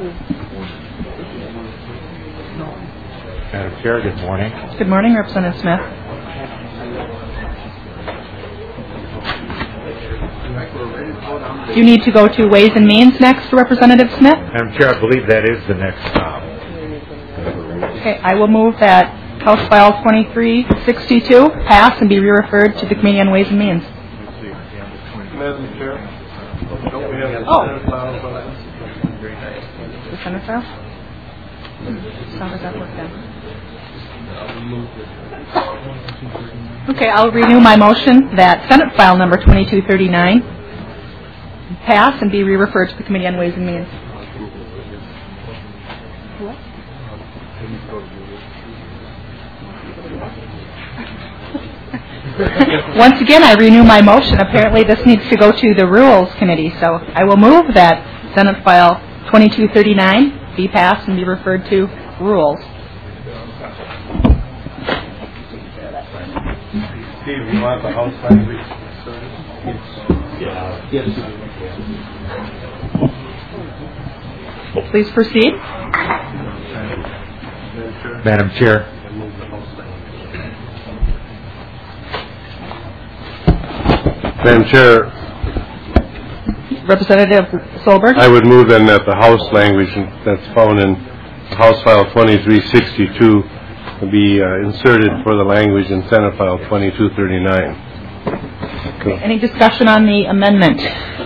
Madam Chair, good morning. Good morning, Representative Smith. Do you need to go to Ways and Means next, Representative Smith? Madam Chair, I believe that is the next stop. Okay, I will move that House File 2362 pass and be referred to the Committee on Ways and Means. Madam Chair, don't we have the Senate files on this? The Senate file? How does that work then? Okay, I'll renew my motion that Senate File number 2239 pass and be re-referred to the Committee on Ways and Means. Once again, I renew my motion. Apparently this needs to go to the Rules Committee, so I will move that Senate File 2239 be passed and be referred to Rules. Steve, you want the House language? Yes. Please proceed. Madam Chair. Madam Chair, Representative Solberg. I would move then that the House language that's found in House File 2362 be inserted for the language in Senate File 2239. Okay. Any discussion on the amendment?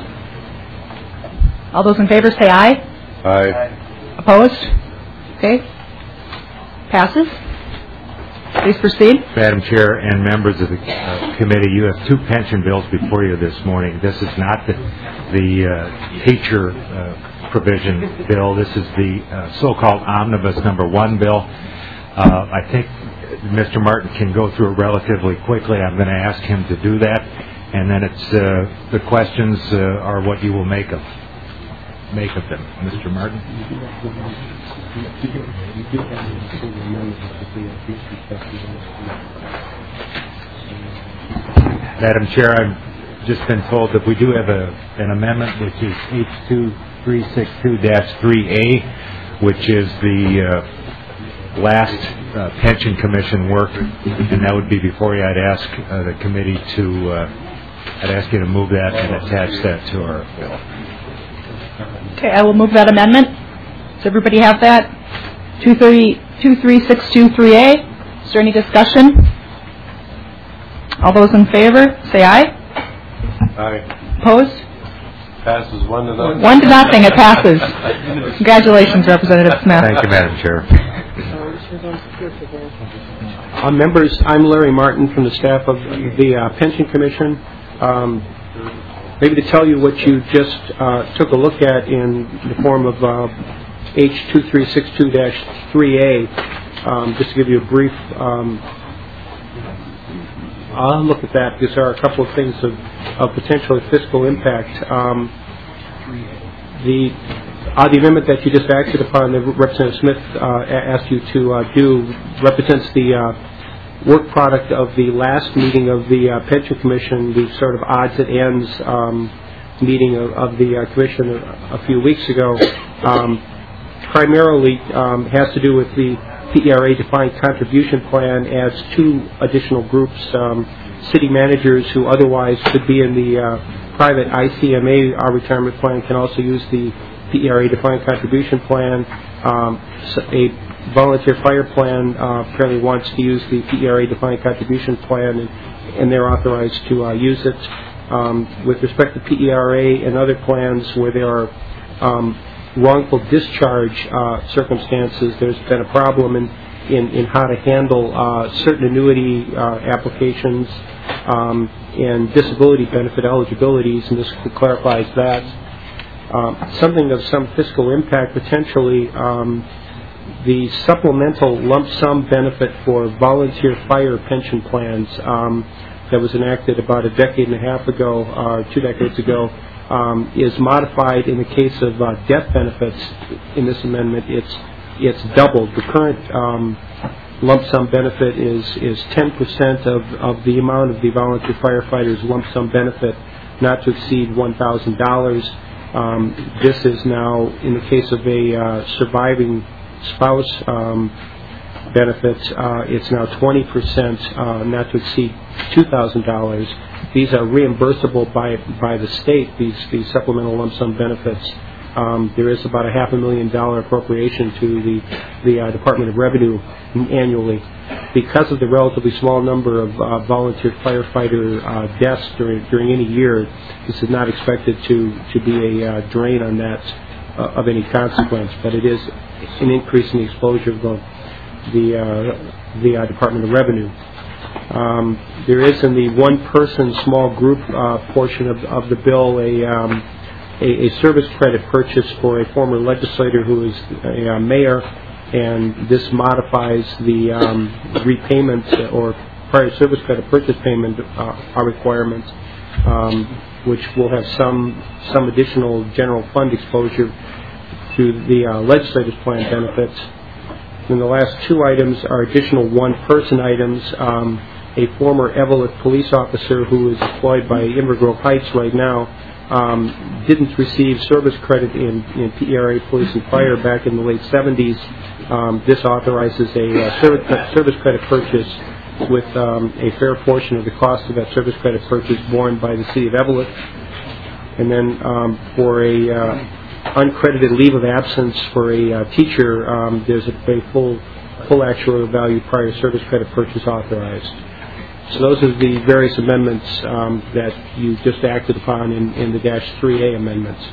All those in favor say aye. Aye. Opposed? Okay. Passes. Please proceed. Madam Chair and members of the committee, you have two pension bills before you this morning. This is not the teacher provision bill. This is the so-called Omnibus number 1 bill. I think Mr. Martin can go through it relatively quickly. I'm going to ask him to do that, and then it's the questions are what you will make of them. Mr. Martin. Madam Chair, I've just been told that we do have an amendment, which is H2362-3A, which is the last pension commission work, and that would be before you. I'd ask the committee I'd ask you to move that and attach that to our bill. Okay, I will move that amendment. Does everybody have that? 2362-3A. Is there any discussion? All those in favor, say aye. Aye. Opposed? Passes 1-0. 1-0. It passes. Congratulations, Representative Smith. Thank you, Madam Chair. Members, I'm Larry Martin from the staff of the Pension Commission. Maybe to tell you what you just took a look at in the form of H2362-3A, just to give you a brief I'll look at that because there are a couple of things of potential fiscal impact. The amendment that you just acted upon, that Representative Smith asked you to do, represents the work product of the last meeting of the Pension Commission, the sort of odds and ends meeting of the Commission a few weeks ago. Primarily has to do with the PERA defined contribution plan adds two additional groups, city managers who otherwise could be in the private ICMA retirement plan can also use the PERA defined contribution plan. A volunteer fire plan apparently wants to use the PERA defined contribution plan, and they're authorized to use it. With respect to PERA and other plans where there are wrongful discharge circumstances, there's been a problem in how to handle certain annuity applications and disability benefit eligibilities, and this clarifies that. Something of some fiscal impact potentially, the supplemental lump sum benefit for volunteer fire pension plans that was enacted about a decade and a half ago, 2 decades ago, is modified in the case of death benefits. In this amendment, it's doubled. The current lump sum benefit is 10% of the amount of the volunteer firefighter's lump sum benefit, not to exceed $1,000. This is now, in the case of a surviving spouse benefits, it's now 20%, not to exceed $2,000. These are reimbursable by the state, these supplemental lump sum benefits. There is about a $500,000 appropriation to the Department of Revenue annually. Because of the relatively small number of volunteer firefighter deaths during any year, this is not expected to be a drain on that of any consequence, but it is an increase in the exposure of the Department of Revenue. There is in the one-person small group portion of the bill a service credit purchase for a former legislator who is a mayor, and this modifies the repayment or prior service credit purchase payment requirements, which will have some additional general fund exposure to the legislator's plan benefits. And the last two items are additional one-person items. A former Evelyn police officer who is employed by Inver Grove Heights right now didn't receive service credit in PERA Police and Fire back in the late 70s. This authorizes a service credit purchase with a fair portion of the cost of that service credit purchase borne by the City of Evelyn. And then for a uncredited leave of absence for a teacher, there's a full actuarial value prior service credit purchase authorized. So those are the various amendments that you just acted upon in the -3A amendments.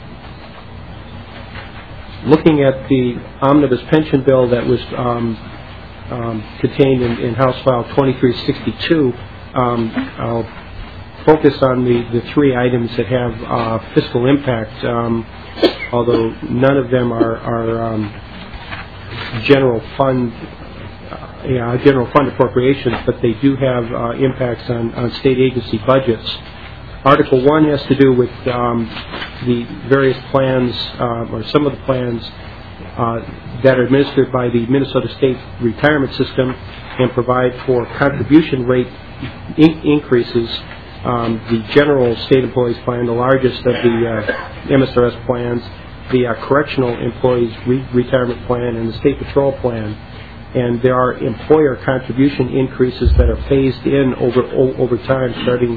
Looking at the omnibus pension bill that was contained in House File 2362, I'll focus on the three items that have fiscal impact, although none of them are general fund appropriations, but they do have impacts on state agency budgets. Article 1 has to do with the various plans, or some of the plans that are administered by the Minnesota State Retirement System and provide for contribution rate increases. The General State Employees Plan, the largest of the MSRS plans, the Correctional Employees Retirement Plan, and the State Patrol Plan. And there are employer contribution increases that are phased in over time, starting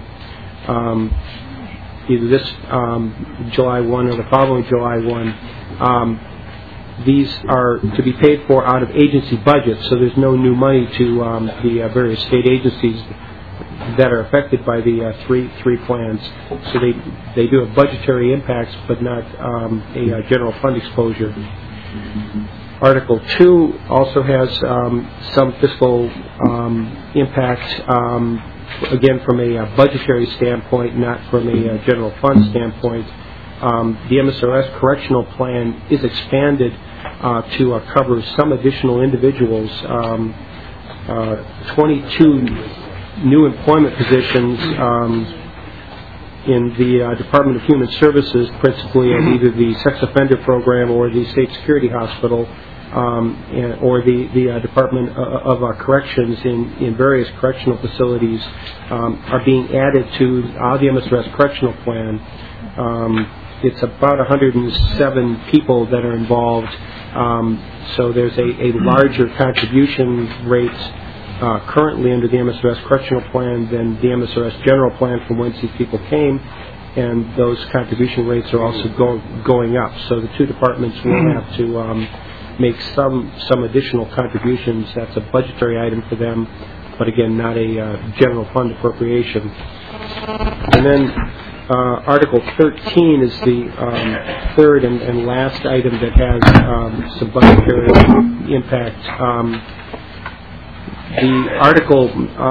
either this July 1 or the following July 1. These are to be paid for out of agency budgets, so there's no new money to the various state agencies that are affected by the three plans. So they do have budgetary impacts, but not a general fund exposure. Article 2 also has some fiscal impact, again from a budgetary standpoint, not from a general fund standpoint. The MSRS correctional plan is expanded to cover some additional individuals. 22 new employment positions in the Department of Human Services, principally at either the sex offender program or the state security hospital, or the Department of Corrections in various correctional facilities, are being added to the MSRS correctional plan. It's about 107 people that are involved, so there's a larger contribution rate currently under the MSRS correctional plan than the MSRS general plan from whence these people came, and those contribution rates are also going up. So the two departments will have to make some additional contributions. That's a budgetary item for them, but again, not a general fund appropriation. And then Article 13 is the third and last item that has some budgetary impact. The article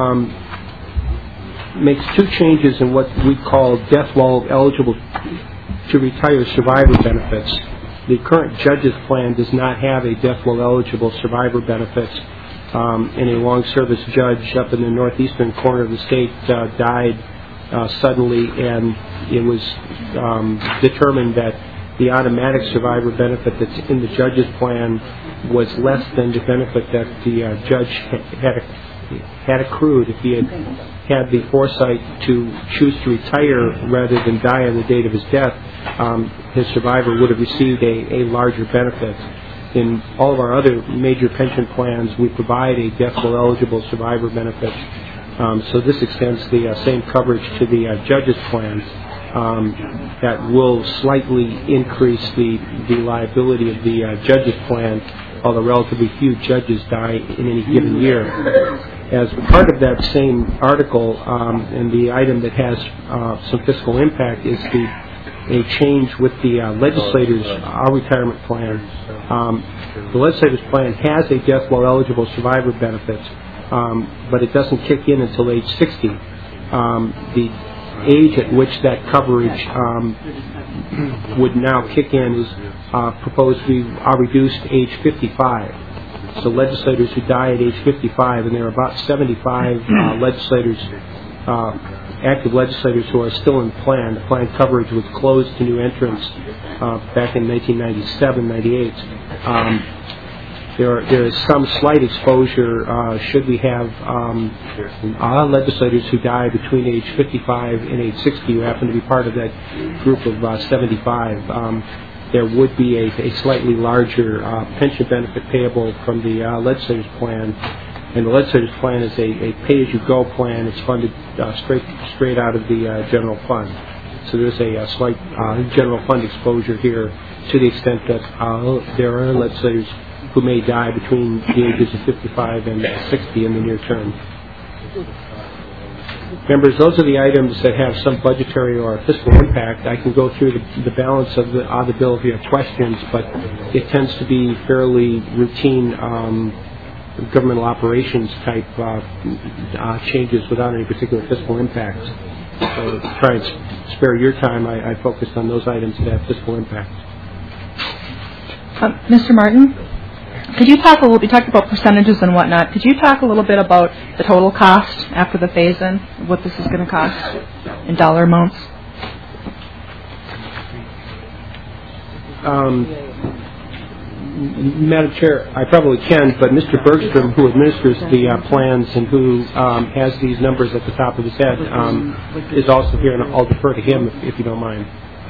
makes two changes in what we call death wall eligible to retire survivor benefits. The current judge's plan does not have a death wall eligible survivor benefit. And a long service judge up in the northeastern corner of the state died suddenly, and it was determined that the automatic survivor benefit that's in the judge's plan was less than the benefit that the judge had accrued if he had had the foresight to choose to retire rather than die on the date of his death, his survivor would have received a larger benefit. In all of our other major pension plans, we provide a death-eligible survivor benefit. So this extends the same coverage to the judges' plans. That will slightly increase the liability of the judges' plan, although relatively few judges die in any given year. As part of that same article, and the item that has some fiscal impact is a change with the legislators' retirement plan. The legislators' plan has a death while eligible survivor benefit, but it doesn't kick in until age 60. The age at which that coverage would now kick in is proposed to be reduced to age 55. So legislators who die at age 55, and there are about 75 legislators, active legislators who are still in the plan coverage was closed to new entrants back in 1997, 98. There is some slight exposure should we have legislators who die between age 55 and age 60 who happen to be part of that group of 75. There would be a slightly larger pension benefit payable from the legislators' plan. And the legislators' plan is a pay-as-you-go plan. It's funded straight out of the general fund. So there's a slight general fund exposure here to the extent that there are legislators who may die between the ages of 55 and 60 in the near term. Members, those are the items that have some budgetary or fiscal impact. I can go through the balance of the bill if you have questions, but it tends to be fairly routine governmental operations type changes without any particular fiscal impact. So to try and spare your time, I focused on those items that have fiscal impact. Mr. Martin, could you talk a little? We talked about percentages and whatnot. Could you talk a little bit about the total cost after the phase-in, what this is going to cost in dollar amounts? Madam Chair, I probably can, but Mr. Bergstrom, who administers the plans and who has these numbers at the top of his head, is also here, and I'll defer to him if you don't mind.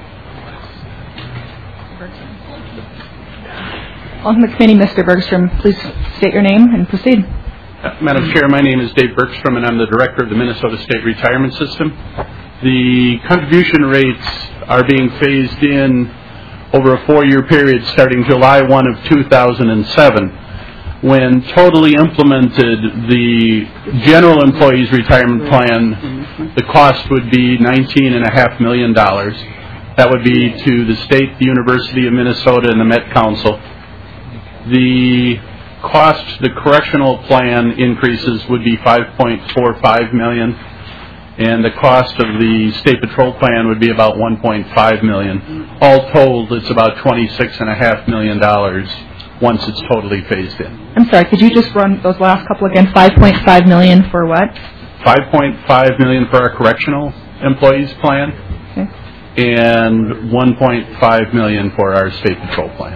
On the committee, Mr. Bergstrom, please state your name and proceed. Madam Chair, my name is Dave Bergstrom, and I'm the director of the Minnesota State Retirement System. The contribution rates are being phased in over a 4-year period starting July 1 of 2007. When totally implemented, the general employees retirement plan, the cost would be $19.5 million. That would be to the state, the University of Minnesota, and the Met Council. The cost, the correctional plan increases would be $5.45 million, and the cost of the state patrol plan would be about $1.5 million. All told, it's about $26.5 million once it's totally phased in. I'm sorry, could you just run those last couple again? $5.5 million for what? $5.5 million for our correctional employees plan, okay, and $1.5 million for our state patrol plan.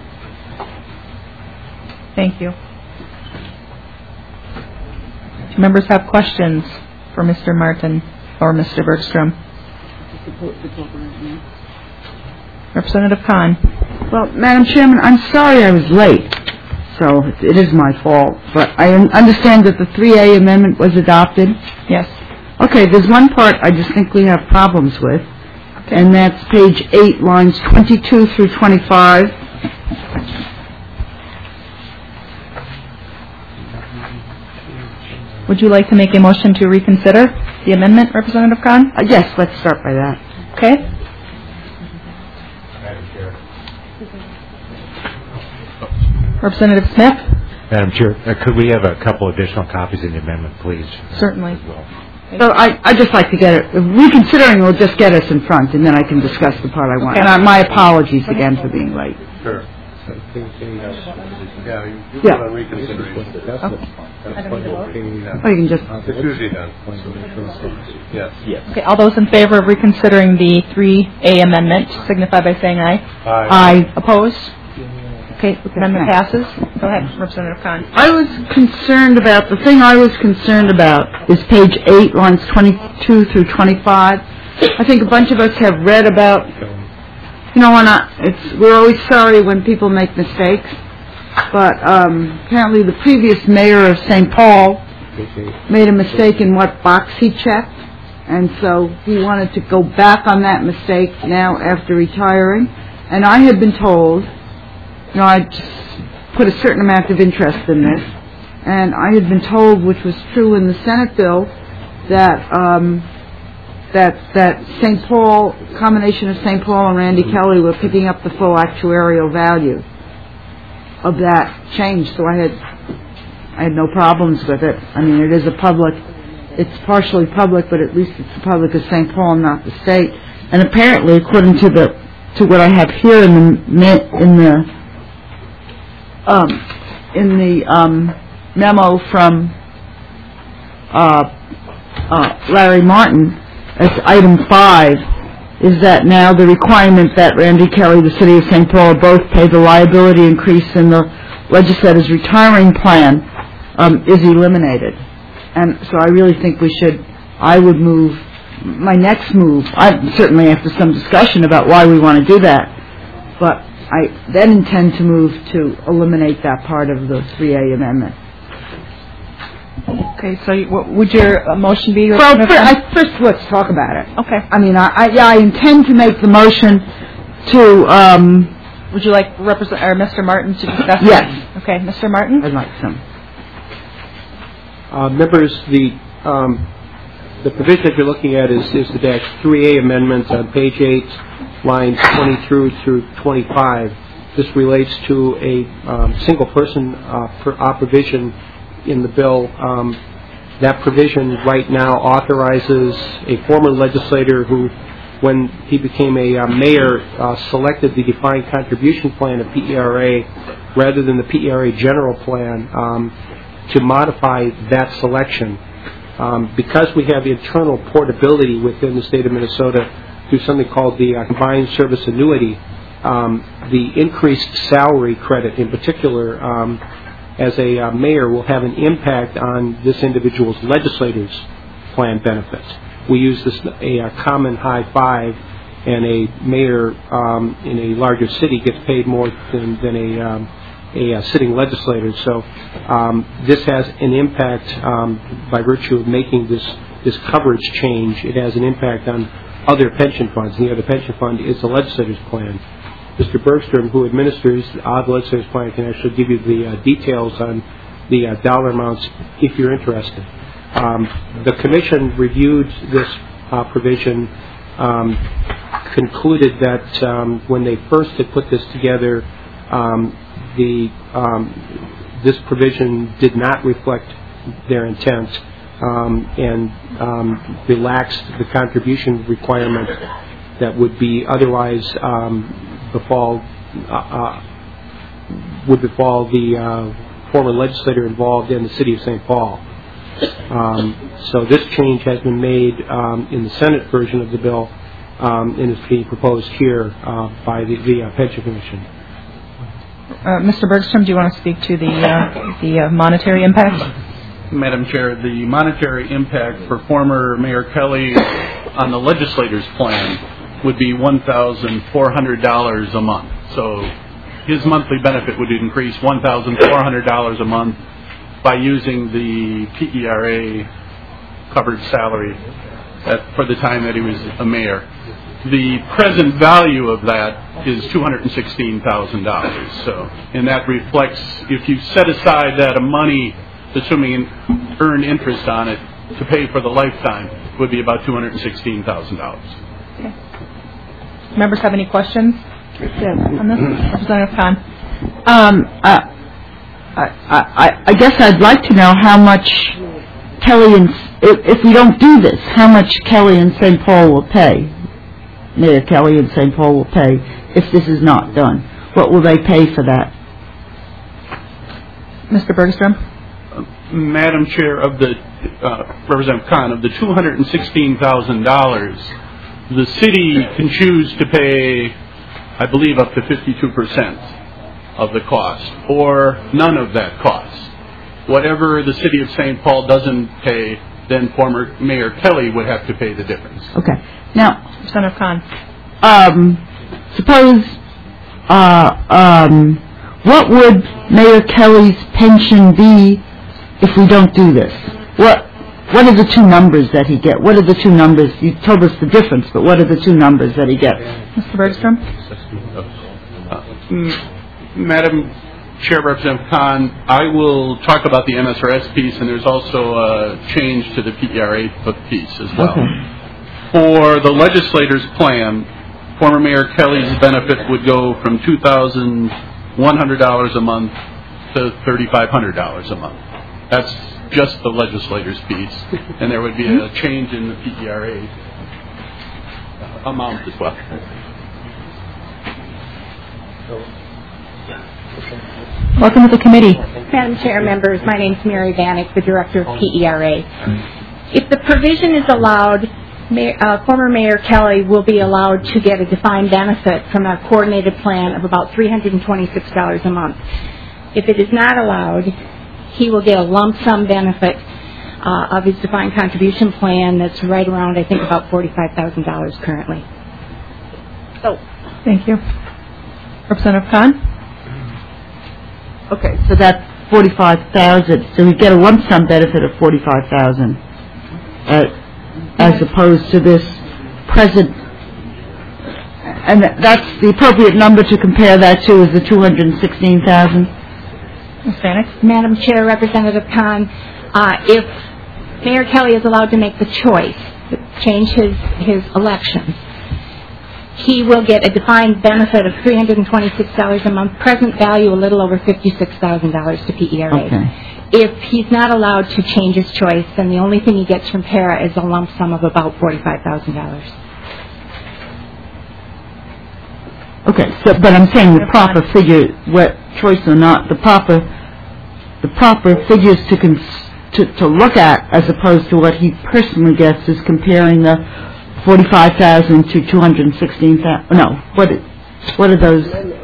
Thank you. Do members have questions for Mr. Martin or Mr. Bergstrom? Representative Kahn. Well, Madam Chairman, I'm sorry I was late, so it is my fault. But I understand that the 3A amendment was adopted. Yes. Okay, there's one part I distinctly have problems with, and that's page 8, lines 22 through 25. Would you like to make a motion to reconsider the amendment, Representative Kahn? Yes, let's start by that. Okay. Madam Chair. Representative Smith? Madam Chair, could we have a couple additional copies of the amendment, please? Certainly. So I'd just like to get it. Reconsidering will just get us in front, and then I can discuss the part I want. Okay. And my apologies again for being late. Sure. Yeah. On reconsideration. Oh, you can just... It's usually done. Yes. Okay, all those in favor of reconsidering the 3A amendment signify by saying aye. Aye. Opposed? Okay, amendment passes. Go ahead, Representative Khan. The thing I was concerned about is page 8, lines 22 through 25. I think a bunch of us have read about, we're always sorry when people make mistakes, but apparently the previous mayor of St. Paul made a mistake in what box he checked, and so he wanted to go back on that mistake now after retiring. And I had been told, I just put a certain amount of interest in this, and I had been told, which was true in the Senate bill, that that St. Paul, combination of St. Paul and Randy Kelly were picking up the full actuarial value of that change. So I had no problems with it. I mean, it is it's partially public, but at least it's the public of St. Paul, not the state. And apparently, according to what I have here in the memo from Larry Martin, as item 5, is that now the requirement that Randy Kelly, the City of St. Paul, both pay the liability increase in the legislator's retiring plan is eliminated. And so I really think I would move, my next move, certainly after some discussion about why we want to do that, but I then intend to move to eliminate that part of the 3A amendment. Okay, so would your motion be? Well, first let's talk about it. Okay. I mean, I intend to make the motion to. Would you like Mr. Martin to discuss? Yes. That? Okay, Mr. Martin. I'd like some. Members, the provision that you're looking at is the dash 3A amendment on page 8, lines 20 through 25. This relates to a single person provision in the bill. That provision right now authorizes a former legislator who, when he became a mayor, selected the defined contribution plan of PERA rather than the PERA general plan, to modify that selection. Because we have internal portability within the state of Minnesota through something called the combined service annuity, the increased salary credit in particular as a mayor will have an impact on this individual's legislator's plan benefits. We use a common high 5, and a mayor in a larger city gets paid more than a sitting legislator. So this has an impact by virtue of making this coverage change. It has an impact on other pension funds. The other pension fund is the legislator's plan. Mr. Bergstrom, who administers the legislator's plan, can actually give you the details on the dollar amounts if you're interested. The commission reviewed this provision, concluded that when they first had put this together, this provision did not reflect their intent and relaxed the contribution requirement that would be otherwise befall the former legislator involved in the city of St. Paul. So this change has been made in the Senate version of the bill and is being proposed here by the Pension Commission. Mr. Bergstrom, do you want to speak to the monetary impact? Madam Chair, the monetary impact for former Mayor Kelly on the legislator's plan would be $1,400 a month. So his monthly benefit would increase $1,400 a month by using the PERA covered salary for the time that he was a mayor. The present value of that is $216,000. So, and that reflects, if you set aside that money, assuming earned interest on it, to pay for the lifetime, would be about $216,000. Okay. Members have any questions on this? Representative Khan. I guess I'd like to know how much Kelly and, if we don't do this, how much Kelly and St. Paul will pay. Mayor Kelly and St. Paul will pay if this is not done. What will they pay for that? Mr. Bergstrom? Madam Chair, of the Representative Khan, of the $216,000, the city can choose to pay, I believe, up to 52% of the cost or none of that cost. Whatever the city of St. Paul doesn't pay, then former Mayor Kelly would have to pay the difference. Okay. Now, Representative Khan. Suppose, what would Mayor Kelly's pension be if we don't do this? What are the two numbers that he gets? What are the two numbers? You told us the difference, but what are the two numbers that he gets? Mr. Bergstrom. Madam Chair, Representative Khan, I will talk about the MSRS piece, and there's also a change to the PERA piece as well. Okay. For the legislator's plan, former Mayor Kelly's benefit would go from $2,100 a month to $3,500 a month. That's just the legislator's piece, and there would be a change in the PERA amount as well. Welcome to the committee. Madam Chair, members, my name is Mary Vanek, the Director of PERA. If the provision is allowed, former Mayor Kelly will be allowed to get a defined benefit from a coordinated plan of about $326 a month. If it is not allowed, he will get a lump sum benefit of his defined contribution plan that's right around, I think, about $45,000 currently. Thank you. Representative Khan. Okay, so that's $45,000. So we get a lump sum benefit of $45,000, as opposed to this present. And that's the appropriate number to compare that to is the $216,000. Ms. Vanek. Madam Chair, Representative Khan, if Mayor Kelly is allowed to make the choice to change his election, he will get a defined benefit of $326 a month, present value a little over $56,000 to PERA. Okay. If he's not allowed to change his choice, then the only thing he gets from PERA is a lump sum of about $45,000. Okay, so but I'm saying the proper figure, what choice or not, the proper figures to look at as opposed to what he personally gets is comparing the $45,000 to $216,000. No, what are those?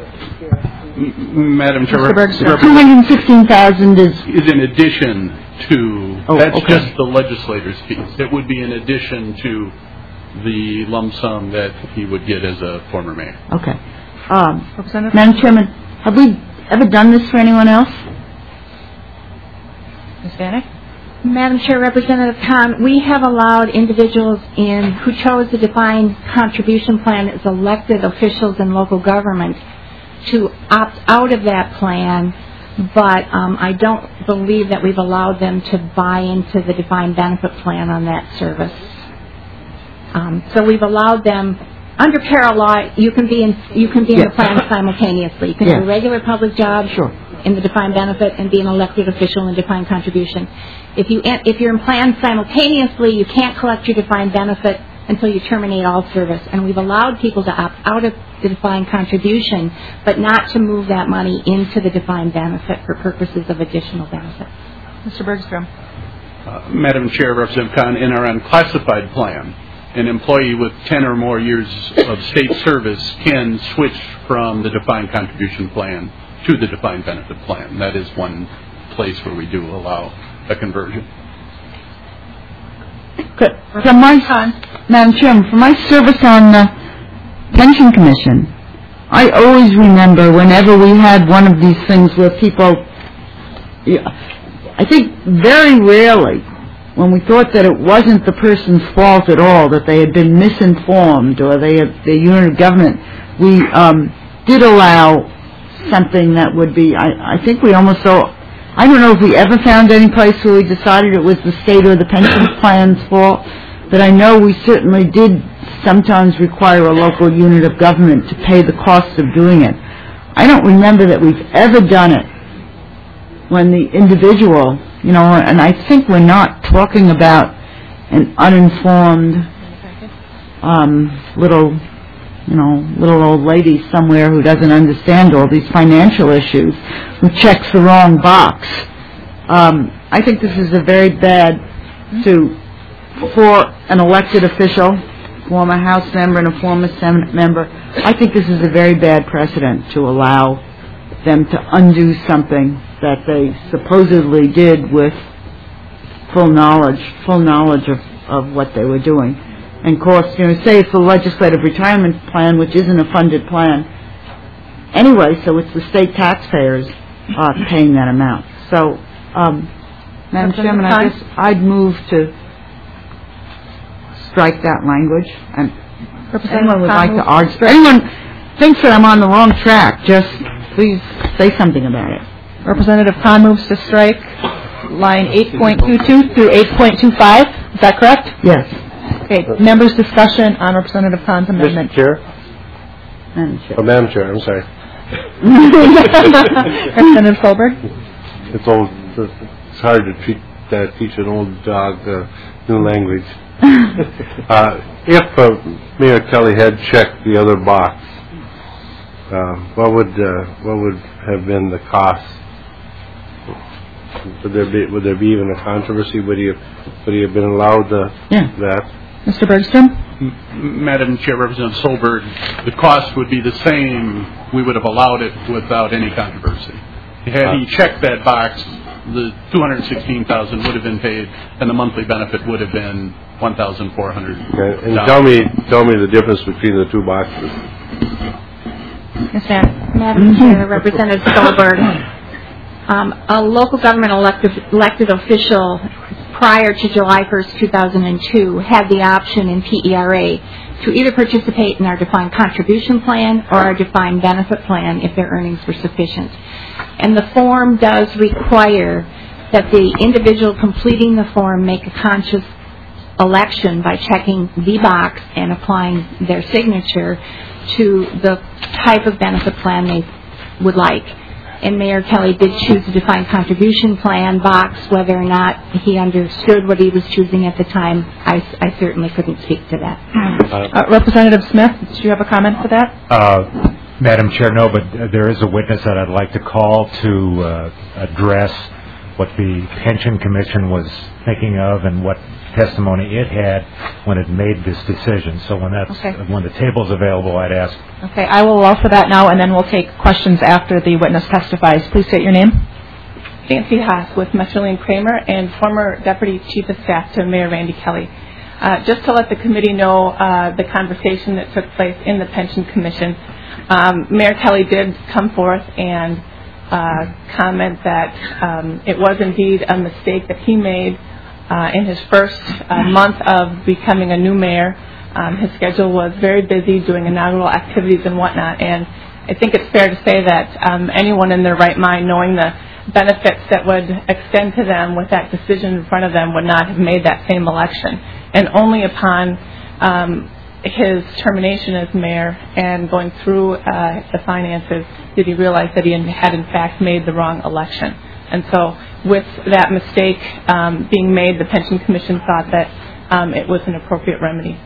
Madam Chair, $216,000 is in addition to. That's okay. just the legislator's piece. It would be in addition to the lump sum that he would get as a former mayor. Okay. Madam Chairman, have we ever done this for anyone else? Ms. Vanek. Madam Chair, Representative Khan, we have allowed individuals who chose the defined contribution plan as elected officials in local government to opt out of that plan, but I don't believe that we've allowed them to buy into the defined benefit plan on that service. So we've allowed them. Under PERA law, you can be in the plan simultaneously. You can do a regular public job in the defined benefit and be an elected official in defined contribution. If you're in plan simultaneously, you can't collect your defined benefit until you terminate all service. And we've allowed people to opt out of the defined contribution, but not to move that money into the defined benefit for purposes of additional benefit. Mr. Bergstrom. Madam Chair, Representative Khan, in our unclassified plan, an employee with 10 or more years of state service can switch from the defined contribution plan to the defined benefit plan. That is one place where we do allow a conversion. Good. Madam Chairman, for my service on the Pension Commission, I always remember whenever we had one of these things where people, I think very rarely, when we thought that it wasn't the person's fault at all, that they had been misinformed or the unit of government, we did allow something that would be, I think we almost saw, I don't know if we ever found any place where we decided it was the state or the pension plan's fault, but I know we certainly did sometimes require a local unit of government to pay the cost of doing it. I don't remember that we've ever done it when the individual, and I think we're not talking about an uninformed little old lady somewhere who doesn't understand all these financial issues, who checks the wrong box. I think this is a very bad for an elected official, former House member and a former Senate member. I think this is a very bad precedent to allow them to undo something that they supposedly did with full knowledge of what they were doing. And of course, say it's the legislative retirement plan, which isn't a funded plan anyway, so it's the state taxpayers paying that amount. So, Madam Chairman, I guess I'd move to strike that language. And if anyone would like to argue, if anyone thinks that I'm on the wrong track, just please say something about it. Representative Khan moves to strike line 8.22 through 8.25. Is that correct? Yes. Okay. Members' discussion on Representative Khan's amendment. Mr. Chair? Madam Chair. Oh, Madam Chair, I'm sorry. Representative Solberg. It's hard to teach an old dog new language. If Mayor Kelly had checked the other box, what would have been the cost? Would there be even a controversy? Would he have been allowed that? Mr. Bergstrom. Madam Chair, Representative Solberg, the cost would be the same. We would have allowed it without any controversy. Had he checked that box, the $216,000 would have been paid, and the monthly benefit would have been $1,400. Okay. And tell me the difference between the two boxes. Yes, ma'am. Madam Chair, Representative Solberg, a local government elected official prior to July 1st, 2002 had the option in PERA to either participate in our defined contribution plan or our defined benefit plan if their earnings were sufficient. And the form does require that the individual completing the form make a conscious election by checking the box and applying their signature to the type of benefit plan they would like. And Mayor Kelly did choose a defined contribution plan box. Whether or not he understood what he was choosing at the time, I certainly couldn't speak to that. Representative Smith, did you have a comment for that? Madam Chair, no, but there is a witness that I'd like to call to address what the Pension Commission was thinking of and what testimony it had when it made this decision. So when the table's available, I'd ask. Okay, I will allow for that now, and then we'll take questions after the witness testifies. Please state your name. Nancy Haas with Metro Kramer and former Deputy Chief of Staff to Mayor Randy Kelly. Just to let the committee know the conversation that took place in the Pension Commission, Mayor Kelly did come forth and comment that it was indeed a mistake that he made in his first month of becoming a new mayor. His schedule was very busy doing inaugural activities and whatnot, and I think it's fair to say that anyone in their right mind, knowing the benefits that would extend to them with that decision in front of them, would not have made that same election. And only upon his termination as mayor and going through the finances did he realize that he had in fact made the wrong election. And so with that mistake being made, the Pension Commission thought that it was an appropriate remedy.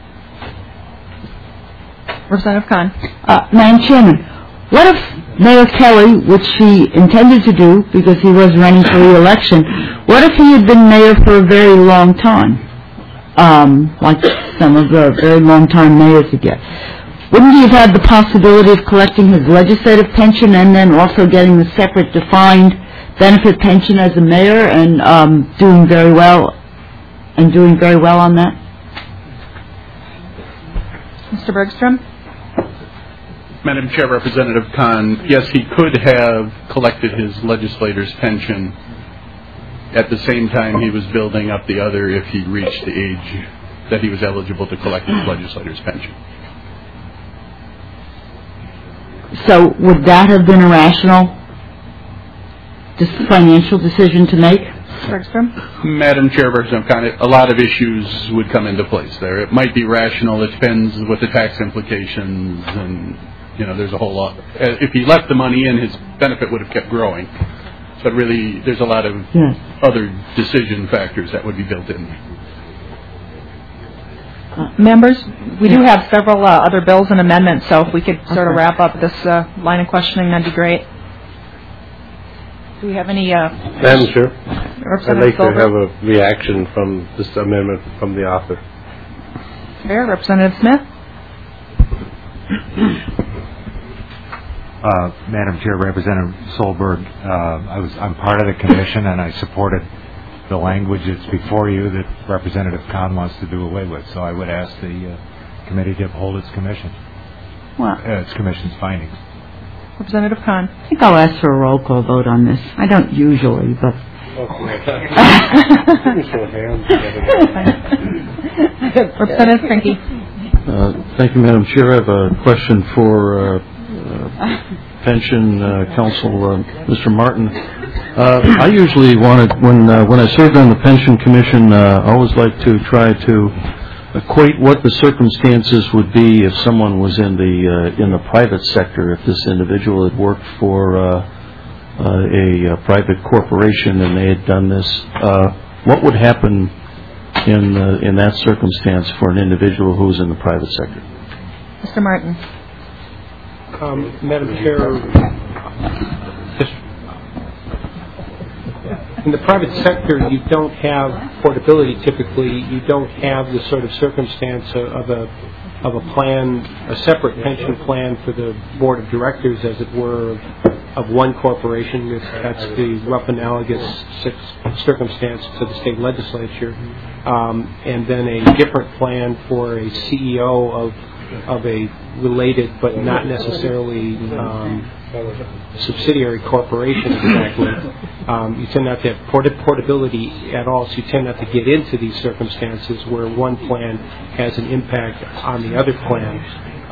Representative Khan. Madam Chairman, what if Mayor Kelly, which he intended to do because he was running for re-election, what if he had been mayor for a very long time, like some of the very long-time mayors would get? Wouldn't he have had the possibility of collecting his legislative pension and then also getting the separate defined benefit pension as a mayor and doing very well on that? Mr. Bergstrom. Madam Chair, Representative Khan, yes, he could have collected his legislator's pension at the same time he was building up the other if he reached the age that he was eligible to collect his legislator's pension. So would that have been a rational financial decision to make? Bergstrom. Madam Chair, Representative Khan, a lot of issues would come into place there. It might be rational. It depends what the tax implications and, there's a whole lot. If he left the money in, his benefit would have kept growing. So really, there's a lot of other decision factors that would be built in. Members, we do have several other bills and amendments, so if we could sort of wrap up this line of questioning, that'd be great. Do we have any... Madam Chair, I'd like to have a reaction from this amendment from the author. Fair. Representative Smith? Madam Chair, Representative Solberg, I'm part of the commission, and I supported the language that's before you that Representative Kahn wants to do away with. So I would ask the committee to uphold its commission's findings. Representative Kahn. I think I'll ask for a roll call vote on this. I don't usually, but... Representative Frankie. Thank you, Madam Chair. I have a question for Pension Counsel Mr. Martin. I usually wanted, when I served on the Pension Commission, I always like to try to equate what the circumstances would be if someone was in the private sector, if this individual had worked for a private corporation and they had done this. What would happen in that circumstance for an individual who's in the private sector? Mr. Martin. Madam Chair, in the private sector, you don't have portability typically. You don't have the sort of circumstance of a plan, a separate pension plan for the board of directors, as it were, of one corporation. That's the rough analogous circumstance to the state legislature. And then a different plan for a CEO of a related but not necessarily subsidiary corporation exactly. You tend not to have portability at all, so you tend not to get into these circumstances where one plan has an impact on the other plan.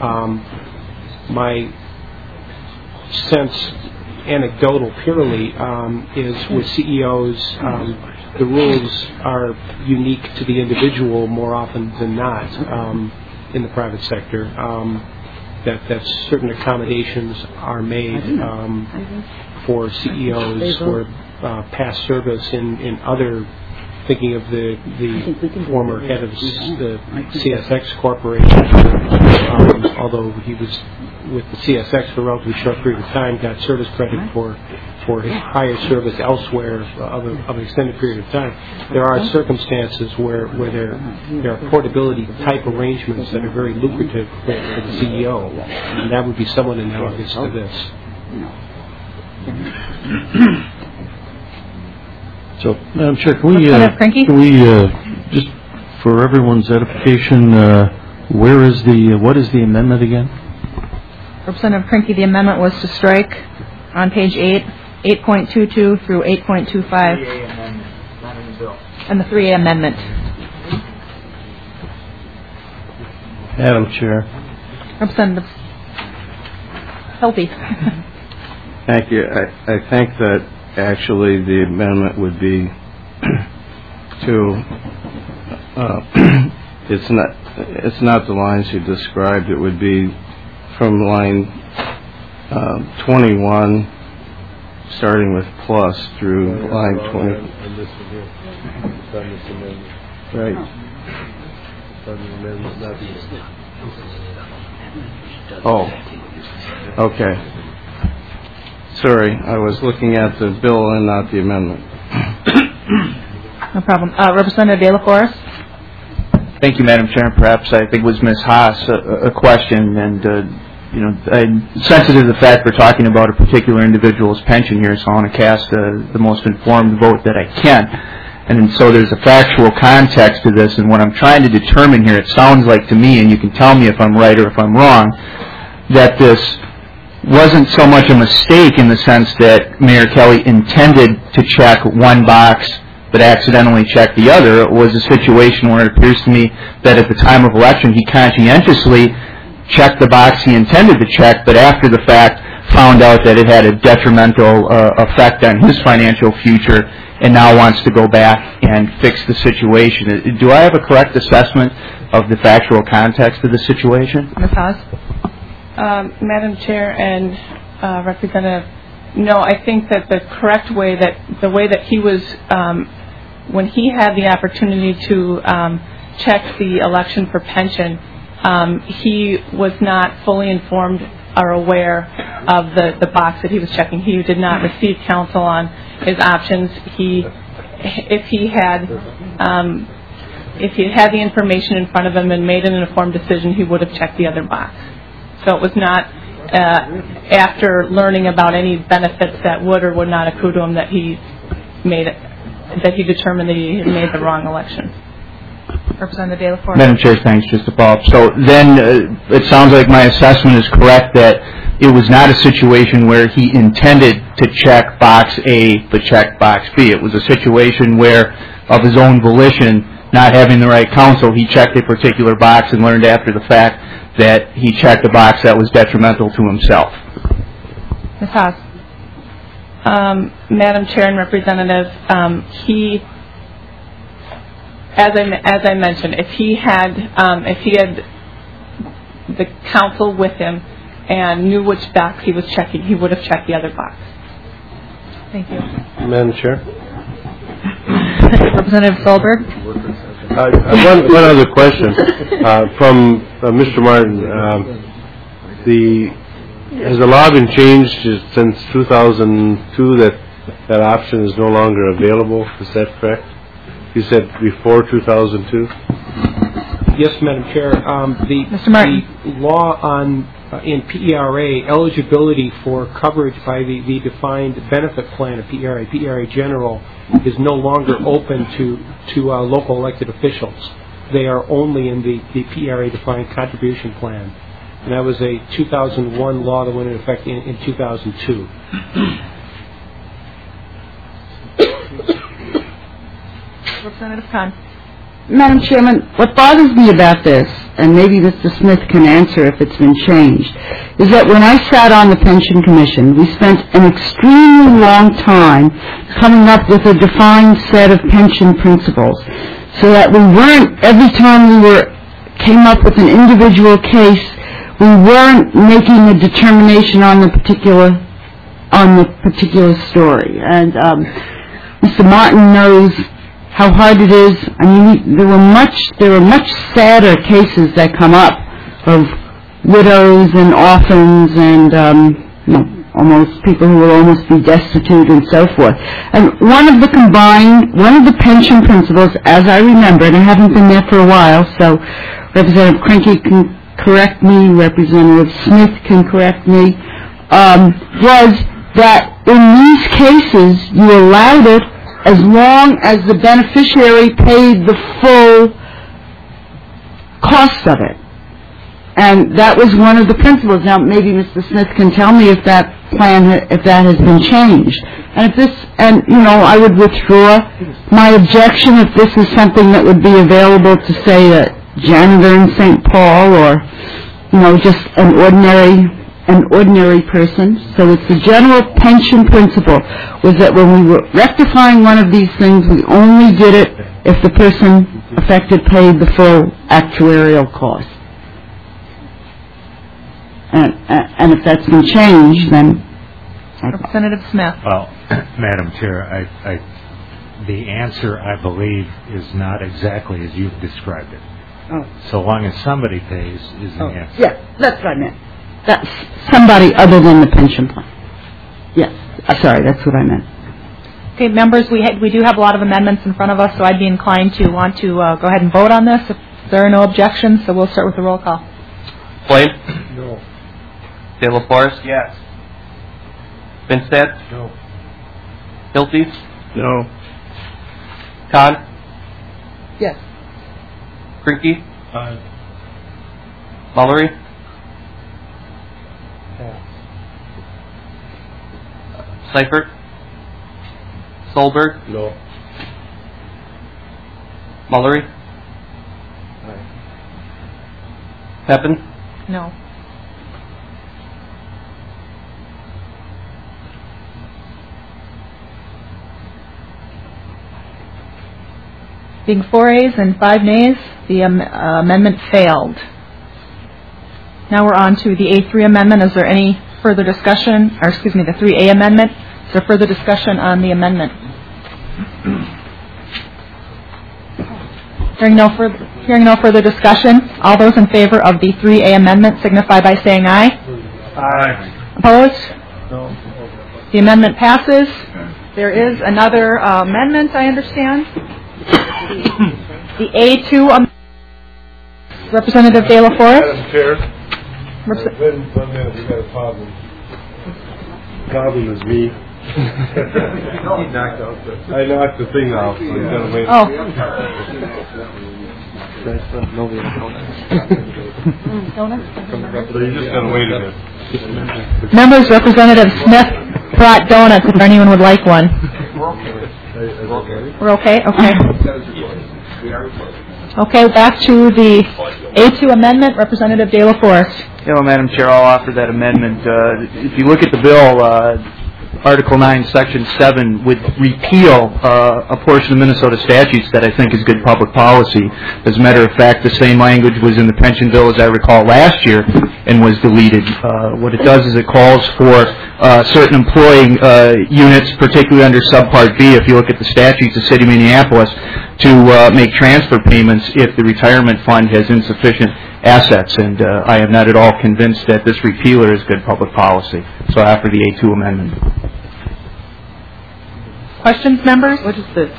My sense, anecdotal purely, is with CEOs, the rules are unique to the individual more often than not in the private sector. That certain accommodations are made for CEOs for past service in other, thinking of the former head of the CSX Corporation, although he was with the CSX for a relatively short period of time, got service credit for his prior service elsewhere of an extended period of time. There are circumstances where there are portability type arrangements that are very lucrative for the CEO, and that would be somewhat analogous to this. So, Madam Chair, can we just for everyone's edification, what is the amendment again? Representative Krinke, the amendment was to strike on page 8, 8.22 through 8.25. And the 3A amendment. Madam Chair. Representative Healthy. Thank you. I think that actually the amendment would be to it's not the lines you described. It would be from line 21, starting with plus through line 20. Right. Oh, okay. Sorry, I was looking at the bill and not the amendment. No problem. Representative De La Forest. Thank you, Madam Chair. Perhaps I think it was Ms. Haas a question, and I'm sensitive to the fact we're talking about a particular individual's pension here, so I want to cast the most informed vote that I can. And so there's a factual context to this, and what I'm trying to determine here, it sounds like to me, and you can tell me if I'm right or if I'm wrong, that this wasn't so much a mistake in the sense that Mayor Kelly intended to check one box but accidentally checked the other. It was a situation where it appears to me that at the time of election he conscientiously checked the box he intended to check, but after the fact found out that it had a detrimental effect on his financial future and now wants to go back and fix the situation. Do I have a correct assessment of the factual context of the situation? Ms. Haas? Madam Chair and Representative, no, I think that the correct way the way that he was, when he had the opportunity to check the election for pension, he was not fully informed or aware of the box that he was checking. He did not receive counsel on his options. If he had the information in front of him and made an informed decision, he would have checked the other box. So it was not after learning about any benefits that would or would not accrue to him, that he determined that he had made the wrong election. Representative De La Forest. Madam Chair, thanks. Just to follow up. So then it sounds like my assessment is correct that it was not a situation where he intended to check box A but check box B. It was a situation where, of his own volition, not having the right counsel, he checked a particular box and learned after the fact that he checked a box that was detrimental to himself. Ms. Haas. Madam Chair and Representative, he, as I mentioned, if he had the counsel with him and knew which box he was checking, he would have checked the other box. Thank you. Madam Chair? Representative Solberg. One other question from Mr. Martin. Has the law been changed since 2002 that option is no longer available? Is that correct? You said before 2002? Yes, Madam Chair. Mr. Martin. The law on in PERA, eligibility for coverage by the defined benefit plan of PERA General, is no longer open to local elected officials. They are only in the PERA defined contribution plan. And that was a 2001 law that went into effect in 2002. Representative Khan. Madam Chairman, what bothers me about this, and maybe Mr. Smith can answer if it's been changed, is that when I sat on the Pension Commission, we spent an extremely long time coming up with a defined set of pension principles, so that we weren't, every time we came up with an individual case, we weren't making a determination on the particular story. And Mr. Martin knows how hard it is. I mean, there were much sadder cases that come up of widows and orphans and almost people who will almost be destitute and so forth. And one of the pension principles, as I remember, and I haven't been there for a while, so Representative Krinke can correct me, Representative Smith can correct me, was that in these cases you allowed it as long as the beneficiary paid the full cost of it. And that was one of the principles. Now, maybe Mr. Smith can tell me if that has been changed. And I would withdraw my objection if this is something that would be available to, say, a janitor in St. Paul or, just an ordinary person. So it's the general pension principle was that when we were rectifying one of these things, we only did it if the person affected paid the full actuarial cost. And if that's been changed, then... Representative Smith. Well, Madam Chair, the answer, I believe, is not exactly as you've described it. Oh. So long as somebody pays is the answer. Yeah, that's what I meant. That's somebody other than the pension plan. Yes, sorry, that's what I meant. Okay, members, we do have a lot of amendments in front of us, so I'd be inclined to want to go ahead and vote on this if there are no objections. So we'll start with the roll call. Flame? No. De La Forest? Yes. Finstead? No. Hilty? No. Khan? Yes. Krinke? Mallory? Seifert? Solberg? No. Mallory? Pepin? No. Being 4 ayes and 5 nays, the amendment failed. Now we're on to the A3 amendment. Is there any further discussion, or excuse me, the 3A amendment? Is there further discussion on the amendment? Hearing no further discussion, all those in favor of the 3A amendment signify by saying aye. Aye. Opposed? No. The amendment passes. There is another amendment, I understand. The A2 amendment. Representative De La Forest. Madam Chair. Wait 1 minute, we got a problem. Problem is me. I knocked the thing off, so you gotta wait. Oh. So you just gotta wait a bit. Members, Representative Smith brought donuts if anyone would like one. We're okay? Okay. Okay, back to the A2 amendment. Representative De La Forest. Madam Chair, I'll offer that amendment. If you look at the bill, Article 9, Section 7 would repeal a portion of Minnesota statutes that I think is good public policy. As a matter of fact, the same language was in the pension bill, as I recall, last year and was deleted. What it does is it calls for certain employing units, particularly under Subpart B, if you look at the statutes of the City of Minneapolis, to make transfer payments if the retirement fund has insufficient assets, and I am not at all convinced that this repealer is good public policy. So I offer the A2 amendment. Questions, members? What is this?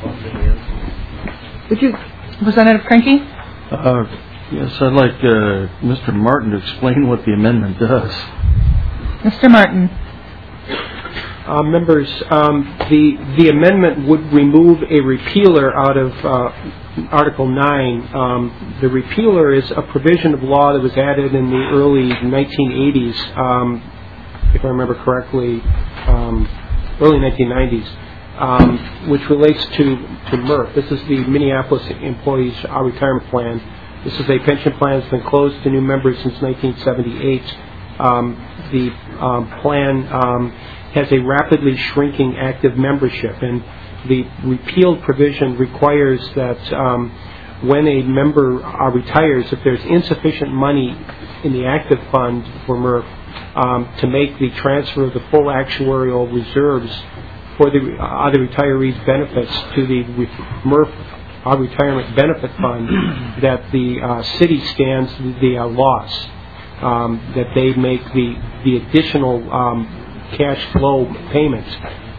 Would you... Representative Krinky? Yes, I'd like Mr. Martin to explain what the amendment does. Mr. Martin. Members, the amendment would remove a repealer out of Article 9. The repealer is a provision of law that was added in the early 1980s, if I remember correctly, early 1990s, which relates to MRF. This is the Minneapolis Employees Retirement Plan. This is a pension plan that's been closed to new members since 1978. The plan has a rapidly shrinking active membership, and the repealed provision requires that when a member retires, if there's insufficient money in the active fund for MRF to make the transfer of the full actuarial reserves for the other retirees' benefits to the MRF retirement benefit fund, that the city stands the loss, that they make the additional cash flow payments.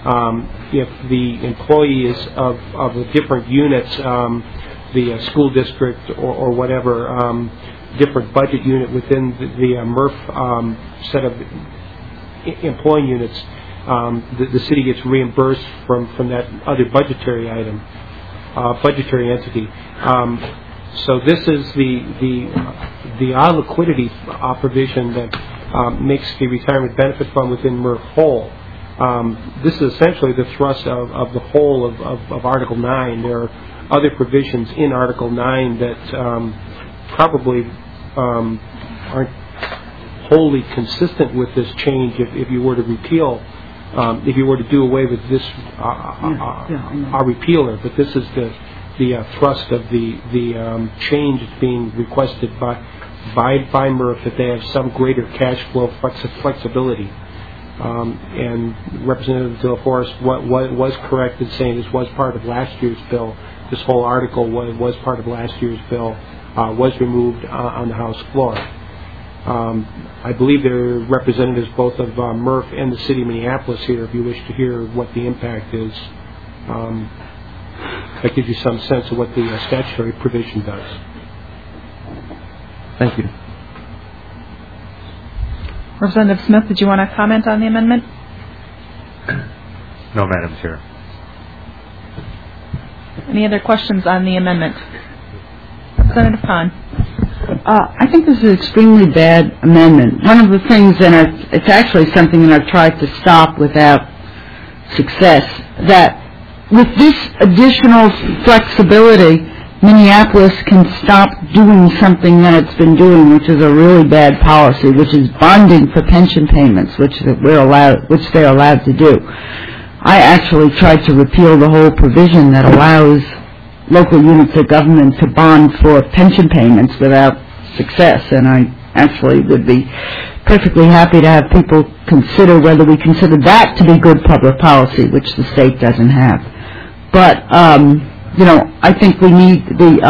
If the employee is of a different unit, the school district or whatever different budget unit within the MRF set of employing units, the city gets reimbursed from that other budgetary item, budgetary entity. So this is the liquidity provision that makes the retirement benefit fund within MRF whole. This is essentially the thrust of the whole of Article 9. There are other provisions in Article 9 that probably aren't wholly consistent with this change if you were to repeal, if you were to do away with this repealer. But this is the thrust of the change that's being requested by MRF, that they have some greater cash flow flexibility. And Representative De La Forest was correct in saying this was part of last year's bill. This whole article was part of last year's bill, was removed on the House floor. I believe there are representatives both of MRF and the City of Minneapolis here, if you wish to hear what the impact is. That gives you some sense of what the statutory provision does. Thank you. Representative Smith, did you want to comment on the amendment? No, Madam Chair. Any other questions on the amendment? Representative Kahn. I think this is an extremely bad amendment. One of the things, and it's actually something that I've tried to stop without success, that with this additional flexibility, Minneapolis can stop doing something that it's been doing, which is a really bad policy, which is bonding for pension payments, which they're allowed to do. I actually tried to repeal the whole provision that allows local units of government to bond for pension payments without success, and I actually would be perfectly happy to have people consider whether we consider that to be good public policy, which the state doesn't have. But I think we need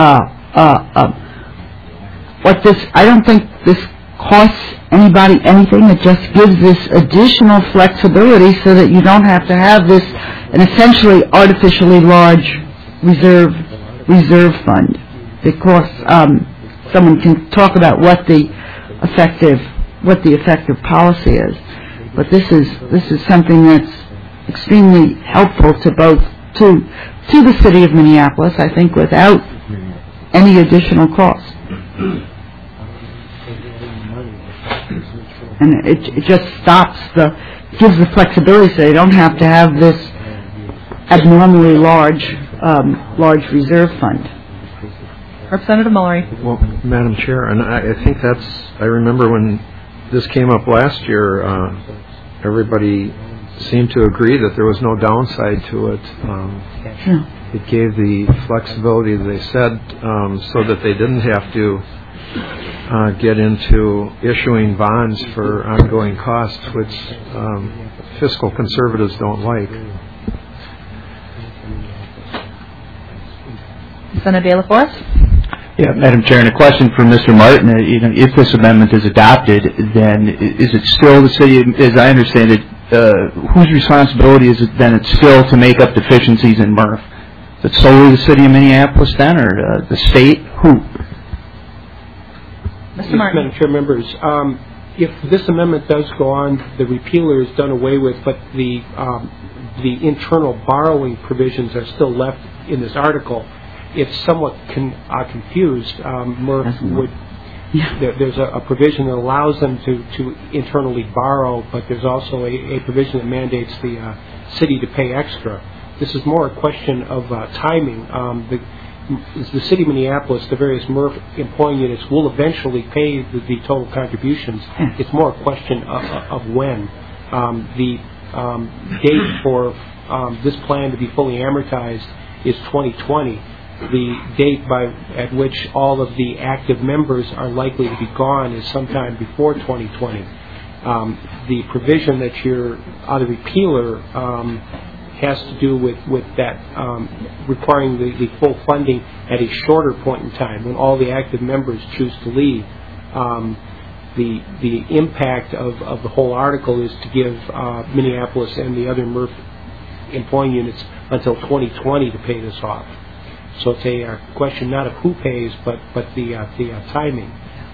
I don't think this costs anybody anything. It just gives this additional flexibility so that you don't have to have this, an essentially artificially large reserve fund. Because someone can talk about what the effective what the effective policy is. But this is something that's extremely helpful to both to the city of Minneapolis, I think, without any additional cost. And it just gives the flexibility so they don't have to have this abnormally large reserve fund. Representative Mullery. Well, Madam Chair, and I think I remember when this came up last year, everybody seemed to agree that there was no downside to it. It gave the flexibility, they said, so that they didn't have to get into issuing bonds for ongoing costs, which fiscal conservatives don't like. Senator De La Forest. Yeah, Madam Chair, and a question for Mr. Martin. If this amendment is adopted, then is it still the city, as I understand it, whose responsibility is it then? It's still to make up deficiencies in MRF. Is it solely the city of Minneapolis then, or the state? Who? Mr. Martin. Madam Chair, members, if this amendment does go on, the repealer is done away with, but the internal borrowing provisions are still left in this article. It's somewhat confused. MRF would. There's a provision that allows them to internally borrow, but there's also a provision that mandates the city to pay extra. This is more a question of timing. The city of Minneapolis, the various MRF employing units will eventually pay the total contributions. It's more a question of when. The date for this plan to be fully amortized is 2020. The date at which all of the active members are likely to be gone is sometime before 2020. The provision that you're out of repealer has to do with that requiring the full funding at a shorter point in time when all the active members choose to leave. The impact of the whole article is to give Minneapolis and the other MRF employing units until 2020 to pay this off. So it's a question not of who pays, but the timing.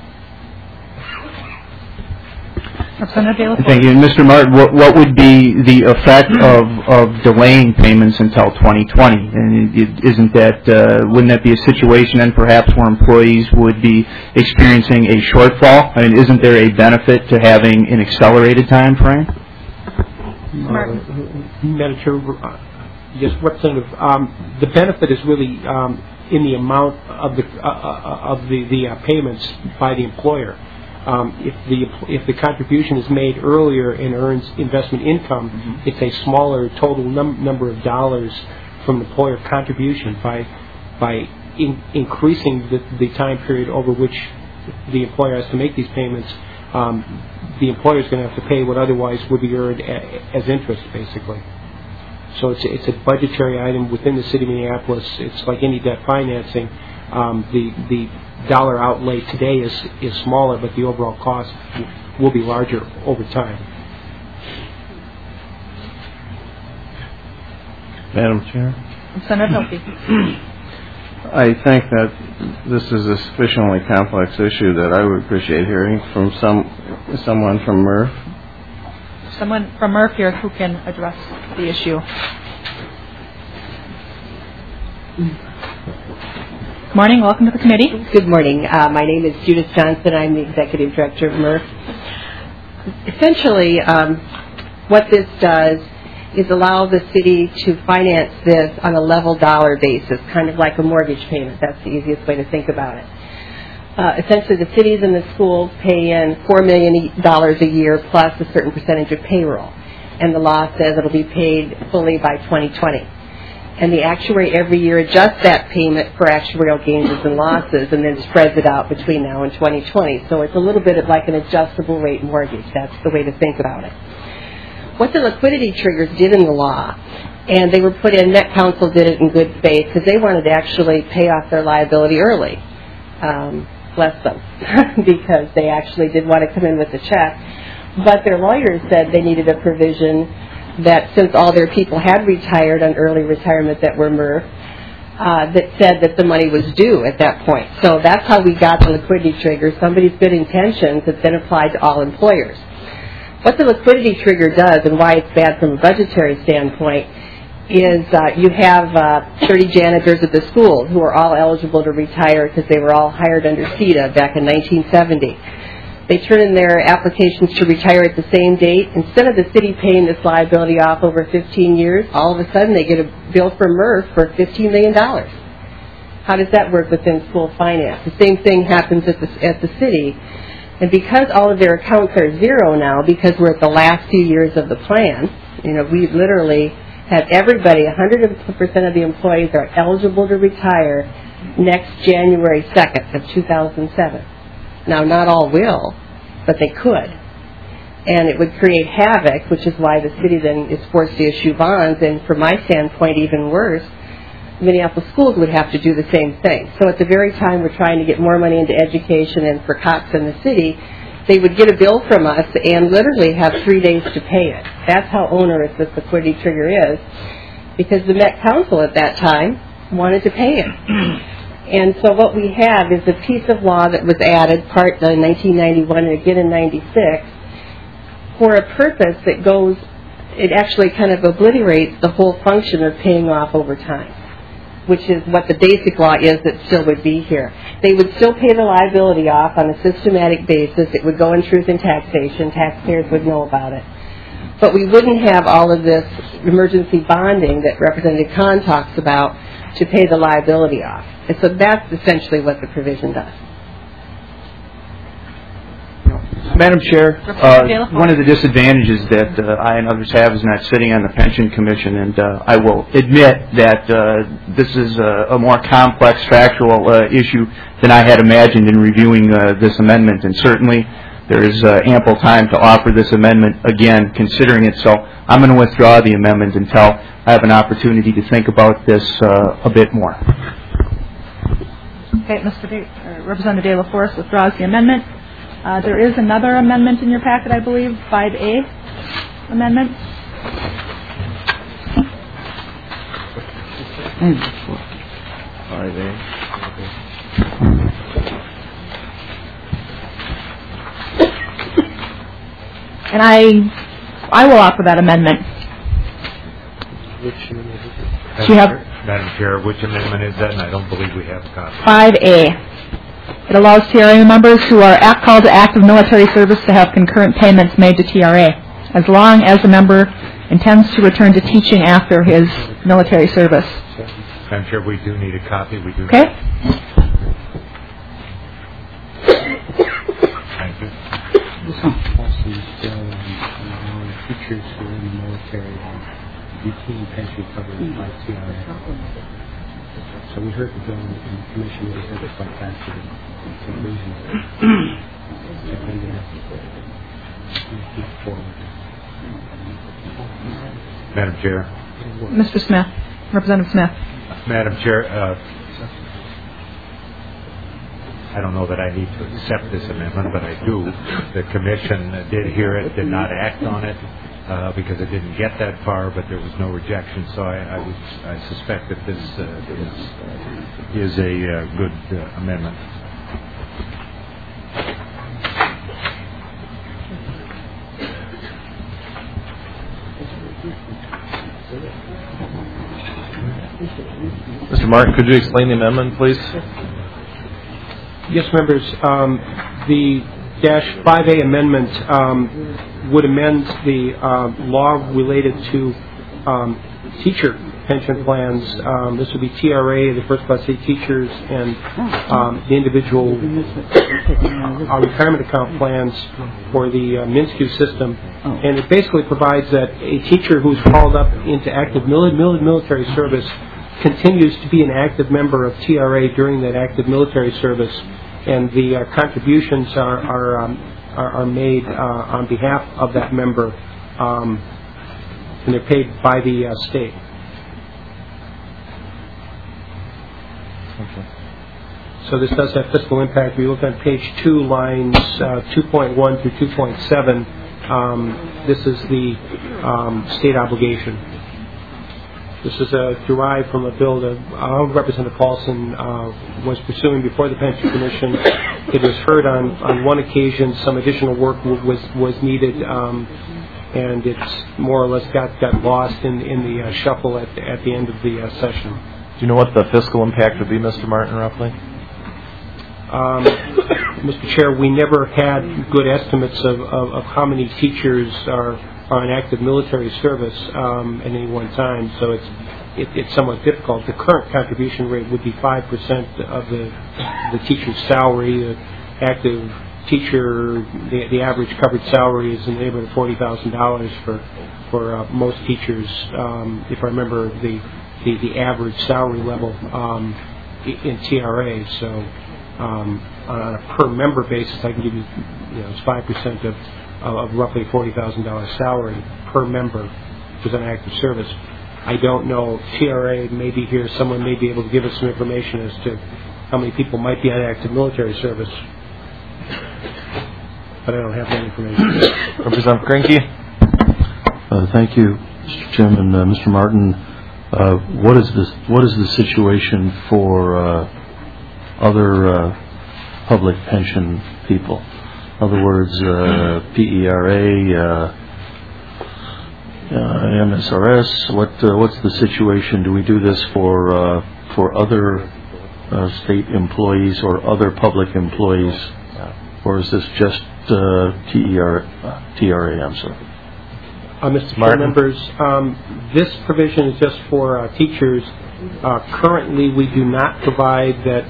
Thank you. Mr. Martin, what would be the effect of delaying payments until 2020? And wouldn't that be a situation then perhaps where employees would be experiencing a shortfall? I mean, isn't there a benefit to having an accelerated time frame? Madam Chair, yes, Representative. The benefit is really in the amount of the payments by the employer. If the contribution is made earlier and earns investment income, it's a smaller total number of dollars from the employer contribution. By increasing the time period over which the employer has to make these payments, the employer is going to have to pay what otherwise would be earned as interest, basically. So it's a budgetary item within the city of Minneapolis. It's like any debt financing. The dollar outlay today is smaller, but the overall cost will be larger over time. Madam Chair? Senator Hilke. I think that this is a sufficiently complex issue that I would appreciate hearing from someone from MRF. Someone from MRF here who can address the issue. Good morning. Welcome to the committee. Good morning. My name is Judith Johnson. I'm the Executive Director of MRF. Essentially, what this does is allow the city to finance this on a level dollar basis, kind of like a mortgage payment. That's the easiest way to think about it. Essentially, the cities and the schools pay in $4 million a year plus a certain percentage of payroll. And the law says it will be paid fully by 2020. And the actuary every year adjusts that payment for actuarial gains and losses and then spreads it out between now and 2020. So it's a little bit of like an adjustable rate mortgage. That's the way to think about it. What the liquidity triggers did in the law, and they were put in, Met Council did it in good faith because they wanted to actually pay off their liability early. Bless them, because they actually did want to come in with a check. But their lawyers said they needed a provision that since all their people had retired on early retirement that were MRF, that said that the money was due at that point. So that's how we got the liquidity trigger, somebody's good intentions that then applied to all employers. What the liquidity trigger does and why it's bad from a budgetary standpoint is you have 30 janitors at the school who are all eligible to retire because they were all hired under CETA back in 1970. They turn in their applications to retire at the same date. Instead of the city paying this liability off over 15 years, all of a sudden they get a bill from MERS for $15 million. How does that work within school finance? The same thing happens at the city. And because all of their accounts are zero now, because we're at the last few years of the plan, we literally have everybody, 100% of the employees are eligible to retire next January 2nd of 2007. Now, not all will, but they could. And it would create havoc, which is why the city then is forced to issue bonds. And from my standpoint, even worse, Minneapolis schools would have to do the same thing. So at the very time we're trying to get more money into education and for cops in the city, they would get a bill from us and literally have 3 days to pay it. That's how onerous this liquidity trigger is, because the Met Council at that time wanted to pay it. And so what we have is a piece of law that was added, part in 1991 and again in 96, for a purpose that goes, it actually kind of obliterates the whole function of paying off over time, which is what the basic law is that still would be here. They would still pay the liability off on a systematic basis. It would go in truth and taxation. Taxpayers would know about it. But we wouldn't have all of this emergency bonding that Representative Kahn talks about to pay the liability off. And so that's essentially what the provision does. Madam Chair, one of the disadvantages that I and others have is not sitting on the Pension Commission, and I will admit that this is a more complex factual issue than I had imagined in reviewing this amendment, and certainly there is ample time to offer this amendment again, considering it. So I'm going to withdraw the amendment until I have an opportunity to think about this a bit more. Okay, Representative De La Forest withdraws the amendment. There is another amendment in your packet, I believe, 5A amendment. And I will offer that amendment. Madam Chair, which amendment is that? And I don't believe we have a copy. 5A. It allows TRA members who are called to active military service to have concurrent payments made to TRA, as long as the member intends to return to teaching after his military service. Madam Chair, we do need a copy. We do. Okay. Thank you. Teachers who are in the military routine pension covered by TRA. So we heard the bill and the commission really heard it quite fast to the conclusion. Madam Chair. Mr. Smith, Representative Smith. Madam Chair, I don't know that I need to accept this amendment, but I do. The commission did hear it, did not act on it because it didn't get that far, but there was no rejection. So I suspect that this is a good amendment. Mr. Martin, could you explain the amendment, please? Yes, members. The -5A amendment would amend the law related to teacher pension plans. This would be TRA, the first class A teachers, and the individual retirement account plans for the MINSCU system. And it basically provides that a teacher who's called up into active military service continues to be an active member of TRA during that active military service, and the contributions are made on behalf of that member, and they're paid by the state. Okay. So this does have fiscal impact. We look on page 2, lines 2.1 through 2.7. This is the state obligation. This is derived from a bill that Representative Paulson was pursuing before the Pension Commission. It was heard on one occasion. Some additional work was needed, and it's more or less got lost in the shuffle at the end of the session. Do you know what the fiscal impact would be, Mr. Martin, roughly? Mr. Chair, we never had good estimates of how many teachers are in active military service at any one time, so it's somewhat difficult. The current contribution rate would be 5% of the teacher's salary. The active teacher, the average covered salary is in the neighborhood of $40,000 for most teachers. If I remember the average salary level in TRA, so on a per member basis, I can give you, it's 5% of roughly $40,000 salary per member who's on active service. I don't know, TRA may be here, someone may be able to give us some information as to how many people might be on active military service, but I don't have that information. Representative Grinke? Thank you, Mr. Chairman. Mr. Martin, what is the situation for other public pension people? In other words, PERA, MSRS. What's the situation? Do we do this for other state employees or other public employees, or is this just TRA? I'm sorry. Mr. Chair, members, this provision is just for teachers. Currently, we do not provide that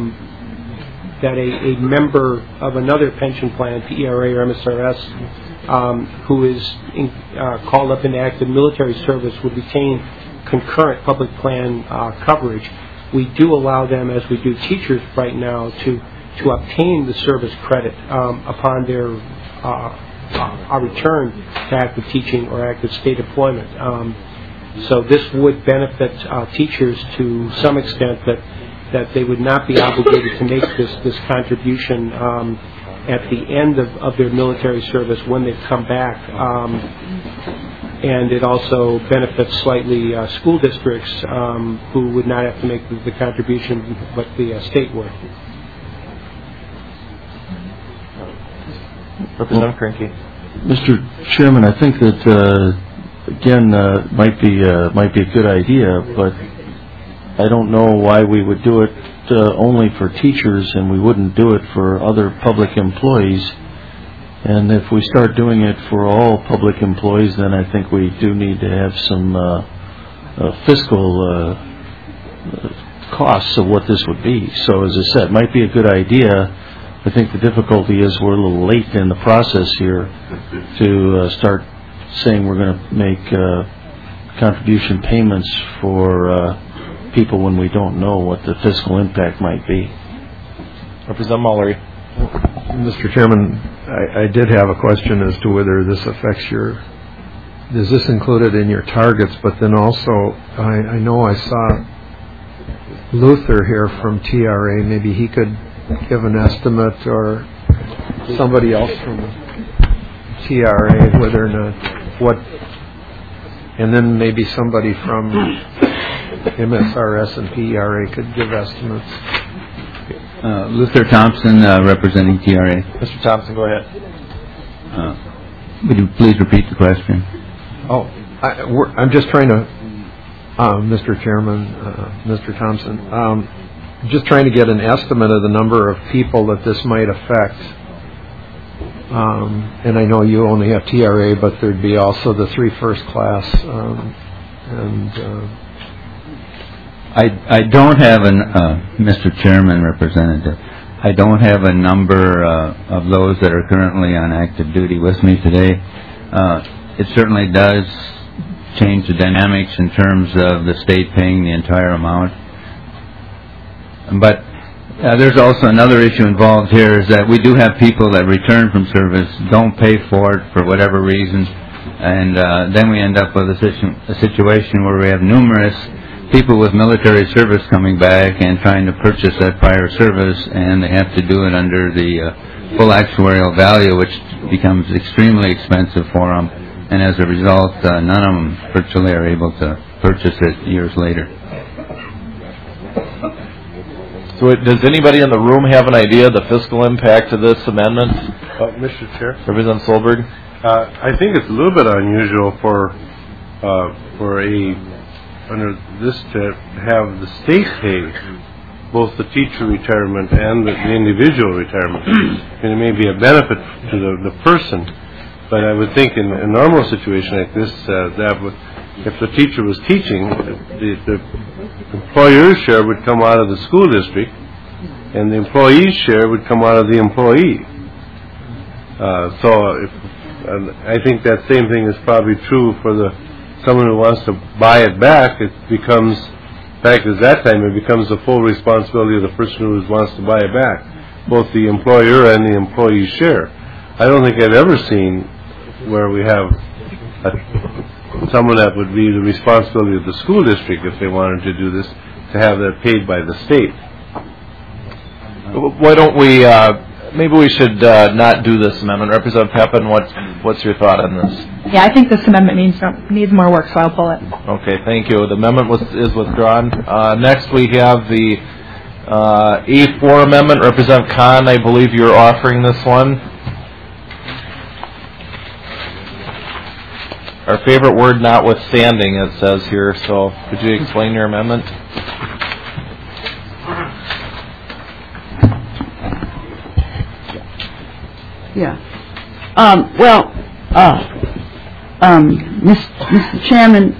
a member of another pension plan, PERA or MSRS, who is called up into active military service would retain concurrent public plan coverage. We do allow them, as we do teachers right now, to obtain the service credit upon their return to active teaching or active state employment. So this would benefit teachers to some extent that they would not be obligated to make this contribution at the end of their military service when they come back. And it also benefits slightly school districts who would not have to make the contribution, but the state would. Representative Grinke. Mr. Chairman, I think that again might be a good idea, but I don't know why we would do it only for teachers and we wouldn't do it for other public employees. And if we start doing it for all public employees, then I think we do need to have some fiscal costs of what this would be. So as I said, it might be a good idea. I think the difficulty is we're a little late in the process here to start saying we're going to make contribution payments for people when we don't know what the fiscal impact might be. Representative Mullery. Mr. Chairman, I did have a question as to whether this affects is this included in your targets, but then also I know I saw Luther here from TRA. Maybe he could give an estimate, or somebody else from TRA, whether or not what, and then maybe somebody from MSRS and PERA could give estimates. Luther Thompson, representing TRA. Mr. Thompson, go ahead. Would you please repeat the question? Oh, I'm just trying to, Mr. Chairman, Mr. Thompson, just trying to get an estimate of the number of people that this might affect. And I know you only have TRA, but there'd be also the 3 first class. I don't have Mr. Chairman, Representative, I don't have a number of those that are currently on active duty with me today. It certainly does change the dynamics in terms of the state paying the entire amount. But there's also another issue involved here, is that we do have people that return from service, don't pay for it for whatever reason, and then we end up with a situation where we have numerous people with military service coming back and trying to purchase that prior service, and they have to do it under the full actuarial value, which becomes extremely expensive for them, and as a result, none of them virtually are able to purchase it years later. So does anybody in the room have an idea of the fiscal impact of this amendment? Mr. Chair? Representative Solberg? I think it's a little bit unusual for under this to have the state pay both the teacher retirement and the individual retirement. And it may be a benefit to the person, but I would think in a normal situation like this, if the teacher was teaching, the employer's share would come out of the school district, and the employee's share would come out of the employee. And I think that same thing is probably true for someone who wants to buy it back. It becomes, in fact, at that time, it becomes the full responsibility of the person who wants to buy it back, both the employer and the employee's share. I don't think I've ever seen where we have someone that would be the responsibility of the school district if they wanted to do this, to have that paid by the state. Why don't we, maybe we should not do this amendment. Representative Pepin, what's your thought on this? Yeah, I think this amendment needs more work, so I'll pull it. Okay, thank you. The amendment is withdrawn. Next we have the A4 amendment. Representative Khan, I believe you're offering this one. Our favorite word notwithstanding, it says here, so could you explain your amendment? Yeah. Mr. Chairman,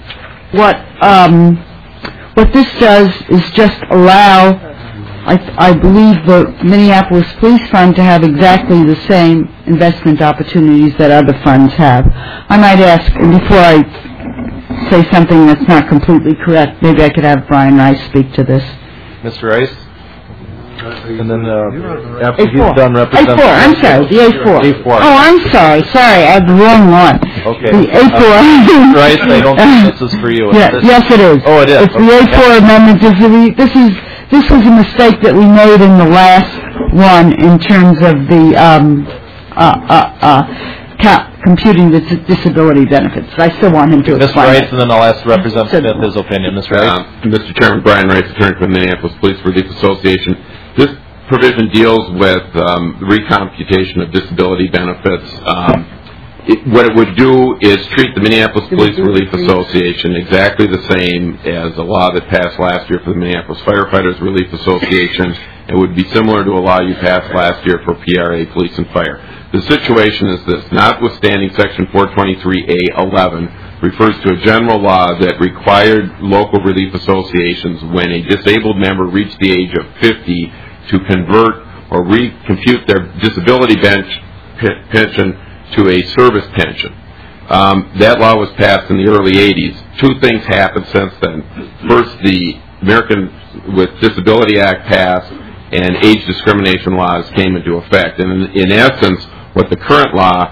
what this does is just allow, I believe, the Minneapolis Police Fund to have exactly the same investment opportunities that other funds have. I might ask, and before I say something that's not completely correct, maybe I could have Brian Rice speak to this. Mr. Rice? And then after A4. he's done representing... A4, I'm sorry, the A4. A4. Oh, I'm sorry, I had the wrong one. Okay. The A4. Rice, I don't think this is for you. Yes, it is. Oh, it is. It's the A4 amendment. This was a mistake that we made in the last one in terms of the computing the disability benefits. I still want him to explain Mr. Rice, and then I'll ask Representative Smith his opinion. Mr. Rice? Mr. Chairman, Brian Rice, attorney for the Minneapolis Police Relief Association. This provision deals with recomputation of disability benefits. What it would do is treat the Minneapolis Police Relief Association exactly the same as a law that passed last year for the Minneapolis Firefighters Relief Association. It would be similar to a law you passed last year for PRA, Police and Fire. The situation is this: notwithstanding Section 423A11 refers to a general law that required local relief associations, when a disabled member reached the age of 50, to convert or recompute their disability pension to a service pension. That law was passed in the early 80s. Two things happened since then. First, the American with Disability Act passed, and age discrimination laws came into effect. And in essence, what the current law,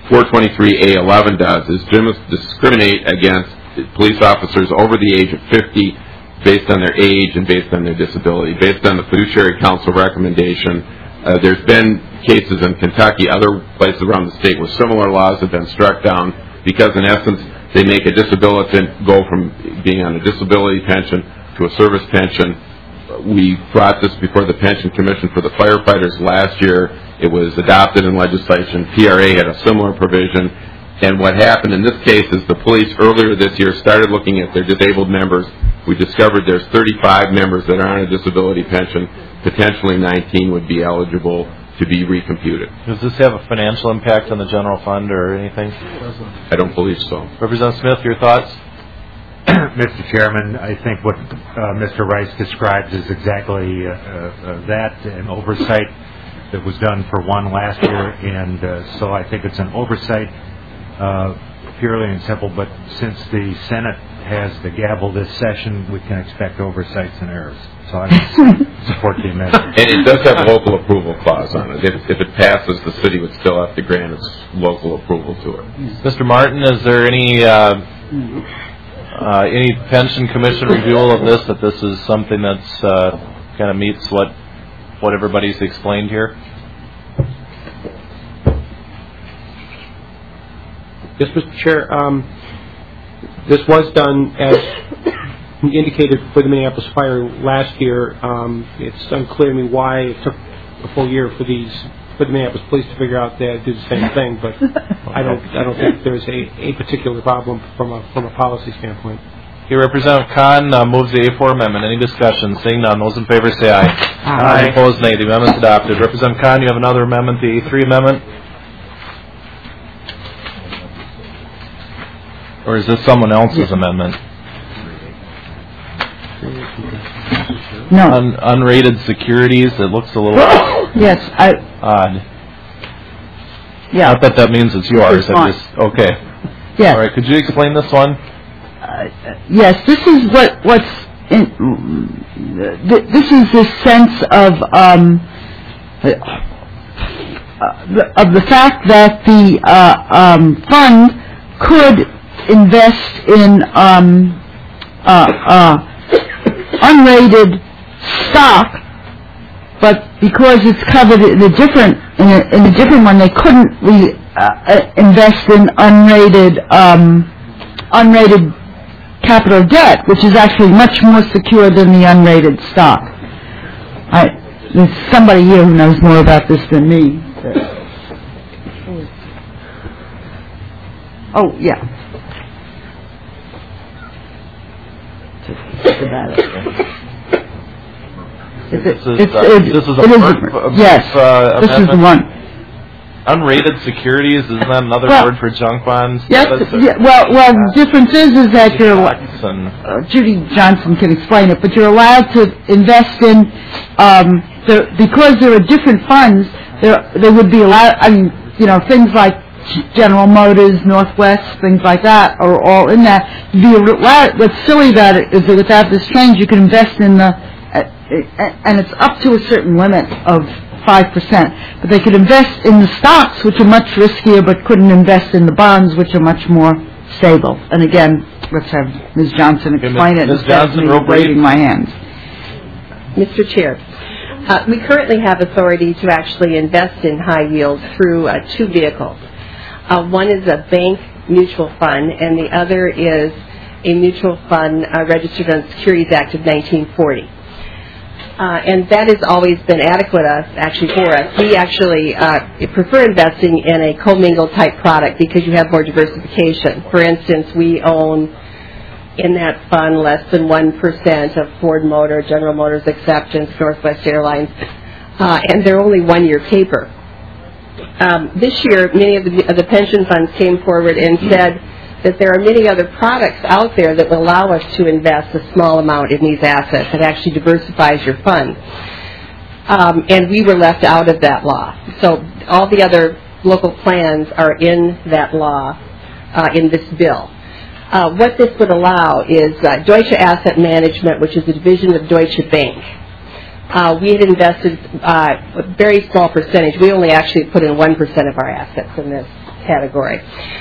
423A11, does is discriminate against police officers over the age of 50 based on their age and based on their disability. Based on the Fiduciary Council recommendation, there's been cases in Kentucky, other places around the state, where similar laws have been struck down because, in essence, they make a disabilitant go from being on a disability pension to a service pension. We brought this before the Pension Commission for the firefighters last year. It was adopted in legislation. PRA had a similar provision. And what happened in this case is the police earlier this year started looking at their disabled members. We discovered there's 35 members that are on a disability pension. Potentially 19 would be eligible to be recomputed. Does this have a financial impact on the general fund or anything? I don't believe so. Representative Smith, your thoughts? Mr. Chairman, I think what Mr. Rice describes is exactly that, an oversight that was done for one last year, and so I think it's an oversight, purely and simple, but since the Senate has the gavel this session, we can expect oversights and errors. So I support the amendment. And it does have a local approval clause on it. If it passes, the city would still have to grant its local approval to it. Mr. Martin, is there any pension commission review of this, that this is something that's kind of meets what everybody's explained here? Yes, Mr. Chair. This was done as indicated for the Minneapolis fire last year. It's unclear to me why it took a full year for the Minneapolis police to figure out they do the same thing, but I don't think there's a particular problem from a policy standpoint. Okay, Representative Khan moves the A4 amendment. Any discussion? Seeing none, those in favor say aye. Aye. Opposed, nay. The amendment is adopted. Representative Khan, you have another amendment, the A3 amendment? Or is this someone else's amendment? No. Unrated securities, it looks a little Yes, odd. Yeah. Not that means it's yours. Okay. Yes. All right, could you explain this one? Yes, this is what's in, this is the sense of the fact that the fund could invest in unrated stock, but because it's covered in a different one, they couldn't invest in unrated capital debt, which is actually much more secure than the unrated stock. There's somebody here who knows more about this than me. Oh, yeah. This is the one. Unrated securities, isn't that another word for junk bonds? Yes. Well, the difference is that you're Judy Johnson can explain it, but you're allowed to invest in because there are different funds. They would be allowed. I mean, things like General Motors, Northwest, things like that are all in that. What's silly about it is that without this change, you can invest in and it's up to a certain limit of 5%. But they could invest in the stocks, which are much riskier, but couldn't invest in the bonds, which are much more stable. And again, let's have Ms. Johnson explain it instead of me waving my hands. Mr. Chair, we currently have authority to actually invest in high yield through two vehicles. One is a bank mutual fund, and the other is a mutual fund registered on the Securities Act of 1940. And that has always been adequate for us. We actually prefer investing in a commingled type product because you have more diversification. For instance, we own in that fund less than 1% of Ford Motor, General Motors Acceptance, Northwest Airlines, and they're only one-year paper. This year, many of the pension funds came forward and said that there are many other products out there that will allow us to invest a small amount in these assets. It actually diversifies your fund. And we were left out of that law. So all the other local plans are in that law in this bill. What this would allow is Deutsche Asset Management, which is a division of Deutsche Bank. We had invested a very small percentage. We only actually put in 1% of our assets in this category.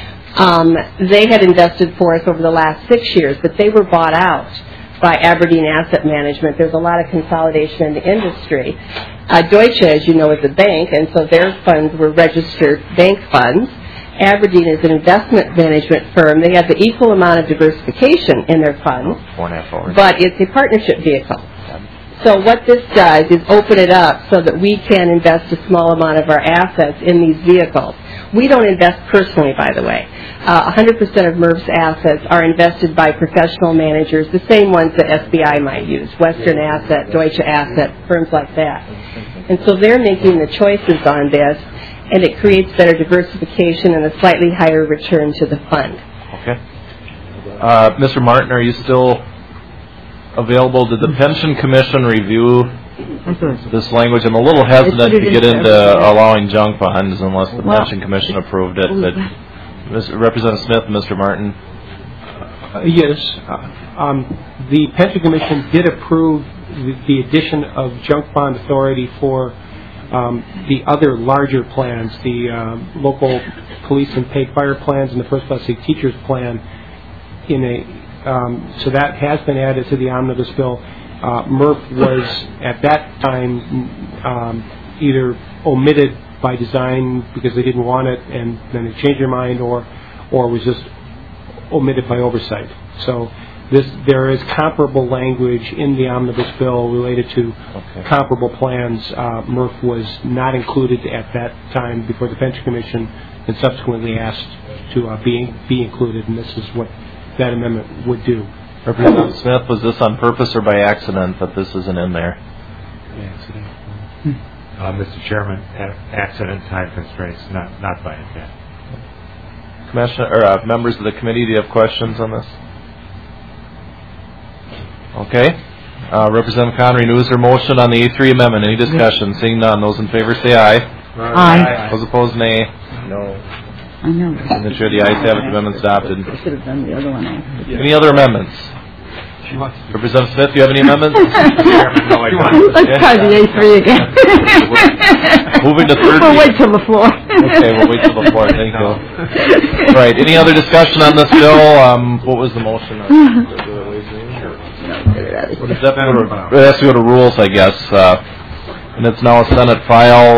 They had invested for us over the last 6 years, but they were bought out by Aberdeen Asset Management. There's a lot of consolidation in the industry. Deutsche, as you know, is a bank, and so their funds were registered bank funds. Aberdeen is an investment management firm. They have the equal amount of diversification in their funds, but it's a partnership vehicle. So what this does is open it up so that we can invest a small amount of our assets in these vehicles. We don't invest personally, by the way. 100% of MERV's assets are invested by professional managers, the same ones that SBI might use, Western Asset, Deutsche Asset, firms like that. And so they're making the choices on this, and it creates better diversification and a slightly higher return to the fund. Okay. Mr. Martin, are you still available? Did the Pension Commission review this language? I'm a little hesitant to get into allowing junk bonds unless the Pension Commission approved it. But Representative Smith and Mr. Martin. Yes. The Pension Commission did approve the addition of junk bond authority for the other larger plans, the local police and paid fire plans and the First Class League Teachers Plan. So that has been added to the omnibus bill. MERF was at that time either omitted by design because they didn't want it and then they changed their mind, or or was just omitted by oversight. So there is comparable language in the omnibus bill related to comparable plans. MRF was not included at that time before the Pension Commission, and subsequently asked to be included, and this is what that amendment would do. Representative Smith, was this on purpose or by accident that this isn't in there? Accident. Mr. Chairman, accident, time constraints, not by intent. Commissioner or members of the committee, do you have questions on this? Okay. Representative Connery, news or motion on the A3 amendment? Any discussion? Seeing none, those in favor say aye. Aye. Those opposed, nay. No. I know. In the chair, the ayes have it. The amendment's adopted. I should have done the other one. Any other amendments? Representative Smith, do you have any amendments? Let's try the A3 again. Moving to third. We'll wait till the floor. Okay, we'll wait till the floor. Thank you. All right. Any other discussion on this bill? What was the motion? What is that? It has to go to rules, I guess. And it's now a Senate file.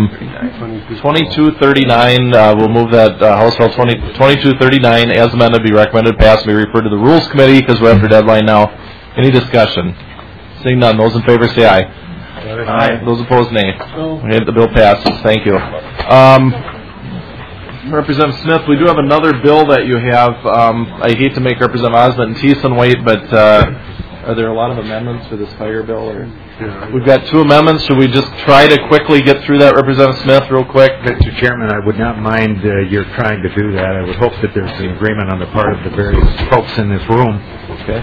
2239. We'll move that House Bill 2239 as amended be recommended pass and be referred to the Rules Committee because we're after deadline now. Any discussion? Seeing none, those in favor say aye. Aye. Those opposed, nay. Okay, the bill passes. Thank you. Representative Smith, we do have another bill that you have. I hate to make Representative Osmond and Thiessen wait, but are there a lot of amendments for this fire bill? Or? We've got two amendments. Should we just try to quickly get through that, Representative Smith, real quick? Mr. Chairman, I would not mind your trying to do that. I would hope that there's an agreement on the part of the various folks in this room. Okay.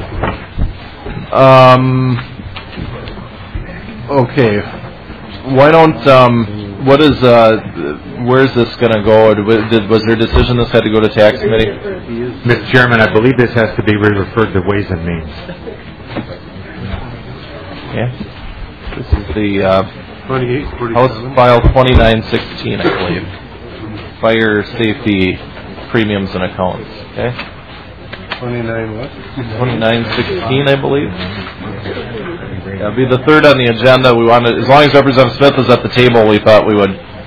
Okay. Why don't, where's this going to go? Was there a decision this had to go to tax committee? Mr. Chairman, I believe this has to be referred to Ways and Means. Yeah. This is the House File 2916, I believe. Fire safety premiums and accounts. Okay. 29 what? 2916, I believe. That'll be the third on the agenda. We wanted, as long as Representative Smith was at the table, we thought we would.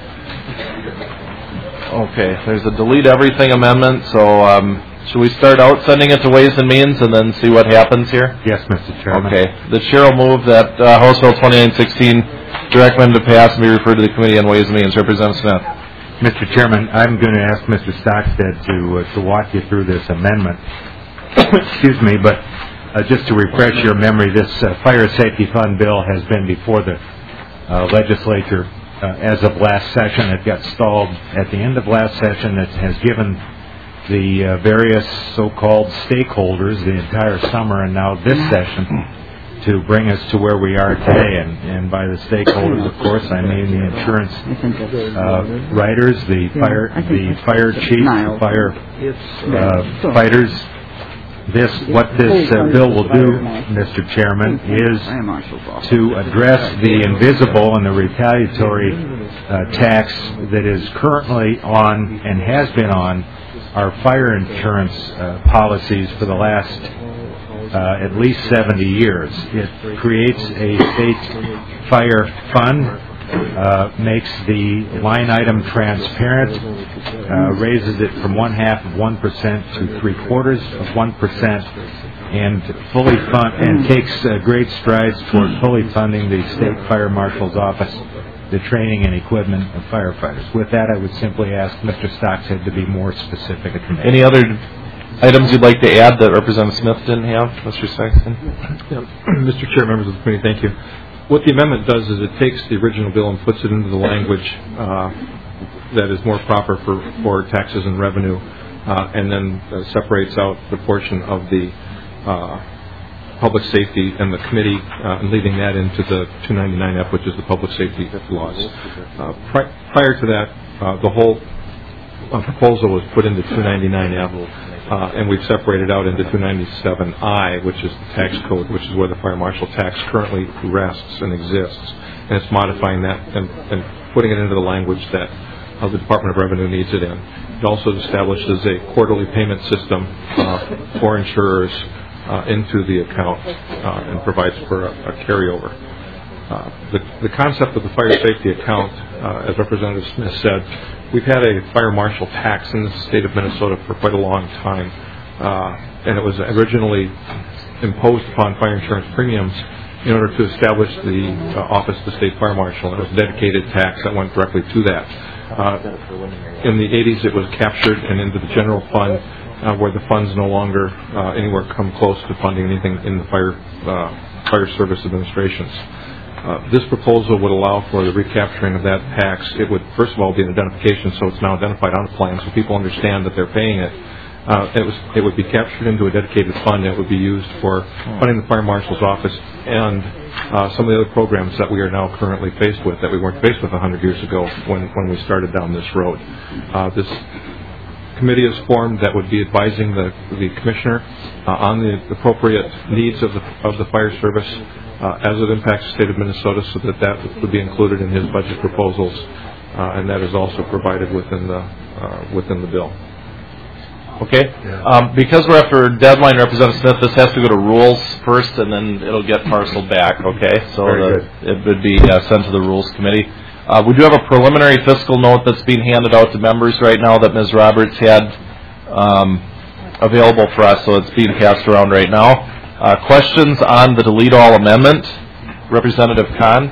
Okay, there's a delete everything amendment, so should we start out sending it to Ways and Means and then see what happens here? Yes, Mr. Chairman. Okay. The chair will move that House Bill 2916 be recommended to pass and be referred to the Committee on Ways and Means. Representative Smith. Mr. Chairman, I'm going to ask Mr. Stockstead to walk you through this amendment. Excuse me, but just to refresh your memory, this Fire Safety Fund bill has been before the legislature as of last session. It got stalled at the end of last session. It has given the various so-called stakeholders the entire summer and now this session to bring us to where we are today. And by the stakeholders, of course, I mean the insurance writers, the fire chief, the fire fighters. What this bill will do, Mr. Chairman, is to address the invisible and the retaliatory tax that is currently on and has been on our fire insurance policies for the last at least 70 years. It creates a state fire fund, makes the line item transparent, raises it from 0.5% to 0.75%, and fully and takes great strides toward fully funding the state fire marshal's office, the training and equipment of firefighters. With that, I would simply ask Mr. Stockstead to be more specific. Any other items you'd like to add that Representative Smith didn't have, Mr. Stockstead? Mr. Chair, members of the committee, thank you. What the amendment does is it takes the original bill and puts it into the language that is more proper for taxes and revenue, and then separates out the portion of the public safety and the committee, and leaving that into the 299F, which is the public safety laws. Prior to that, the whole proposal was put into 299F. And we've separated out into 297I, which is the tax code, which is where the fire marshal tax currently rests and exists. And it's modifying that and putting it into the language that the Department of Revenue needs it in. It also establishes a quarterly payment system for insurers into the account and provides for a carryover. The concept of the fire safety account, as Representative Smith said, we've had a fire marshal tax in the state of Minnesota for quite a long time, and it was originally imposed upon fire insurance premiums in order to establish the office of the state fire marshal. It was a dedicated tax that went directly to that. In the 80s, it was captured and into the general fund, where the funds no longer anywhere come close to funding anything in the fire service administrations. This proposal would allow for the recapturing of that tax. It would, first of all, be an identification, so it's now identified on the plan, so people understand that they're paying it. It would be captured into a dedicated fund. It would be used for funding the fire marshal's office and some of the other programs that we are now currently faced with that we weren't faced with 100 years ago when we started down this road. This committee is formed that would be advising the commissioner on the appropriate needs of the fire service as it impacts the state of Minnesota, so that would be included in his budget proposals, and that is also provided within the bill. Okay. Because we're after deadline, Representative Smith, this has to go to rules first, and then it'll get parceled back. Okay. So it would be sent to the Rules Committee. We do have a preliminary fiscal note that's being handed out to members right now that Ms. Roberts had available for us, so it's being passed around right now. Questions on the delete all amendment? Representative Kahn?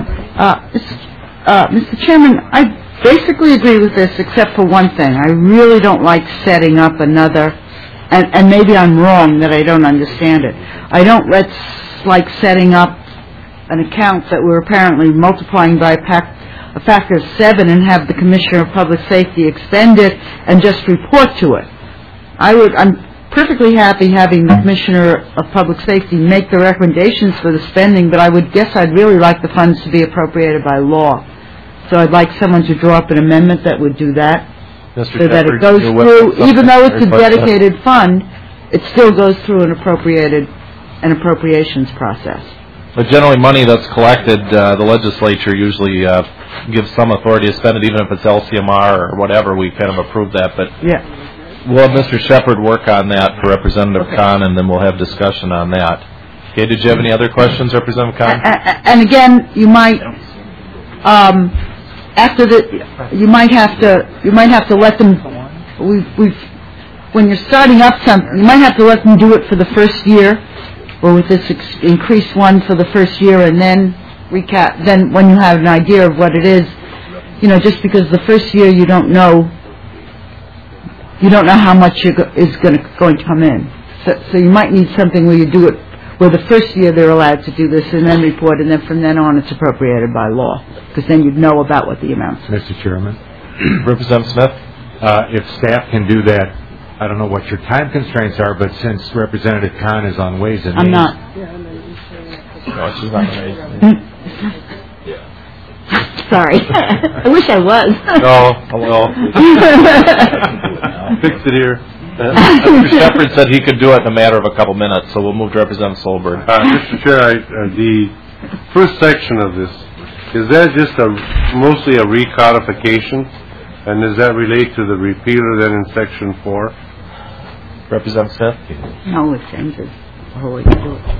Mr. Chairman, I basically agree with this except for one thing. I really don't like setting up another, and maybe I'm wrong that I don't understand it. I don't like setting up an account that we're apparently multiplying by a factor of 7 and have the Commissioner of Public Safety expend it and just report to it. I'm perfectly happy having the Commissioner of Public Safety make the recommendations for the spending, but I'd really like the funds to be appropriated by law. So I'd like someone to draw up an amendment that would do that, so that it goes through, even though it's a dedicated fund, it still goes through an appropriations process. But generally, money that's collected, the legislature usually gives some authority to spend it, even if it's LCMR or whatever. We kind of approve that, but we'll have Mr. Shepard work on that for Representative Kahn, and then we'll have discussion on that. Okay. Did you have any other questions, Representative Kahn? And again, you might. You might have to let them. When you're starting up something, you might have to let them do it for the first year, or with this increased one for the first year, and then recap. Then, when you have an idea of what it is, just because the first year you don't know how much is going to come in. So you might need something where you do it. Where the first year they're allowed to do this and then report, and then from then on it's appropriated by law, because then you'd know about what the amounts are. Mr. Chairman. Representative Smith? If staff can do that, I don't know what your time constraints are, but since Representative Kahn is on Ways and Means... I'm not. No, she's not on Ways and Means. Sorry. I wish I was. No. Fix it here. Mr. Shepard said he could do it in a matter of a couple minutes, so we'll move to Representative Solberg. Mr. Chair, the first section of this, is that just mostly a recodification? And does that relate to the repealer then in Section 4? Representative Smith? No, it changes the whole way to do it.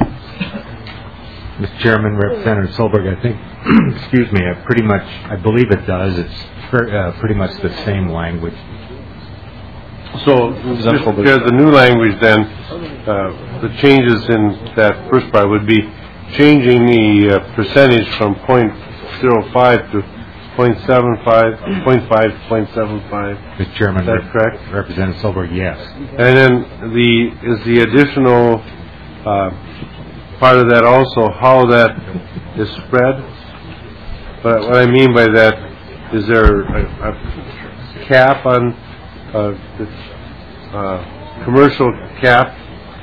Mr. Chairman, Representative Solberg, I think, excuse me, I believe it does. It's pretty much the same language. So, the new language then, the changes in that first part would be changing the percentage from 0.05 to 0.75, 0.5 to 0.75. Mr. Chairman, is that correct? Representative Solberg, yes. And then is the additional part of that also how that is spread? But what I mean by that, is there a cap on commercial cap?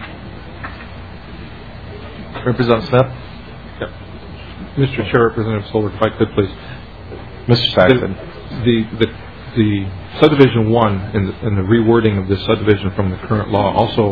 Representative Smith? Yep. Mr. Chair, Representative Solberg, if I could please. Mr. Saxon. The subdivision 1 and the rewording of this subdivision from the current law also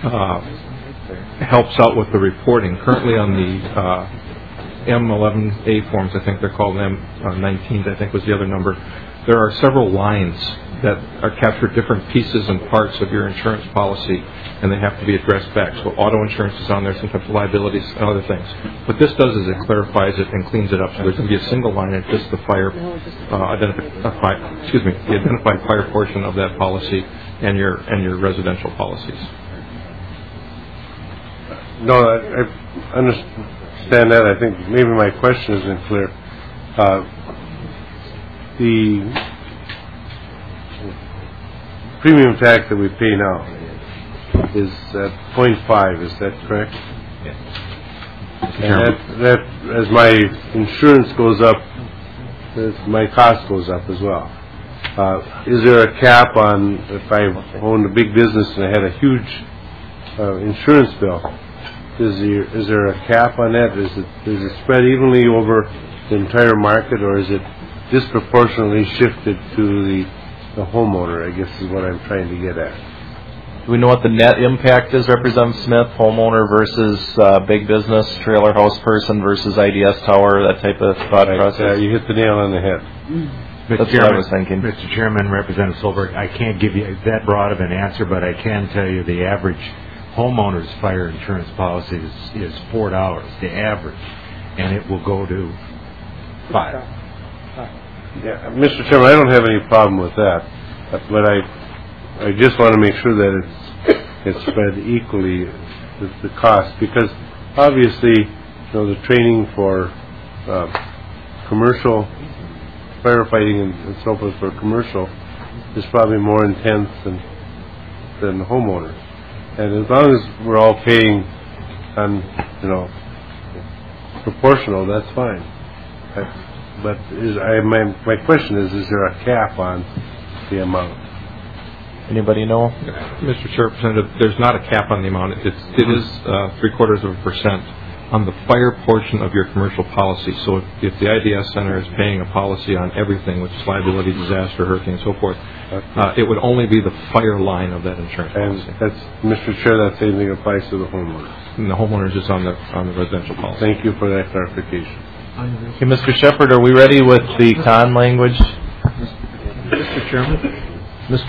helps out with the reporting. Currently on the M11A forms, I think they're called M19, I think was the other number. there are several lines that are captured different pieces and parts of your insurance policy, and they have to be addressed back. So auto insurance is on there, sometimes liabilities and other things. What this does is it clarifies it and cleans it up. So there's going to be a single line and just the fire the identified fire portion of that policy and your residential policies. No, I understand that. I think maybe my question isn't clear. The premium tax that we pay now is at 0.5, is that correct? Yes. And that as my insurance goes up, as my cost goes up as well. Is there a cap on, if I owned a big business and I had a huge insurance bill, is there a cap on that? Is it spread evenly over the entire market, or is it disproportionately shifted to the homeowner, I guess is what I'm trying to get at. Do we know what the net impact is, Representative Smith? Homeowner versus big business, trailer house person versus IDS tower, that type of thought process? You hit the nail on the head. That's what I was thinking. Mr. Chairman, Representative Solberg, I can't give you that broad of an answer, but I can tell you the average homeowner's fire insurance policy is $4, the average, and it will go to $5. Yeah, Mr. Chairman, I don't have any problem with that, but I just want to make sure that it's spread equally the cost, because obviously, the training for commercial firefighting and so forth for commercial is probably more intense than the homeowner. And as long as we're all paying on, proportional, that's fine. But my question is there a cap on the amount? Anybody know? Mr. Chair, Representative, there's not a cap on the amount. It is 0.75% on the fire portion of your commercial policy. So if the IDS Center is paying a policy on everything, which is liability, disaster, hurricane, and so forth, it would only be the fire line of that insurance policy. And that's, Mr. Chair, that same thing applies to the homeowner. And the homeowner is just on the residential policy. Thank you for that clarification. Okay, Mr. Shepard, are we ready with the con language? Mr. Chairman?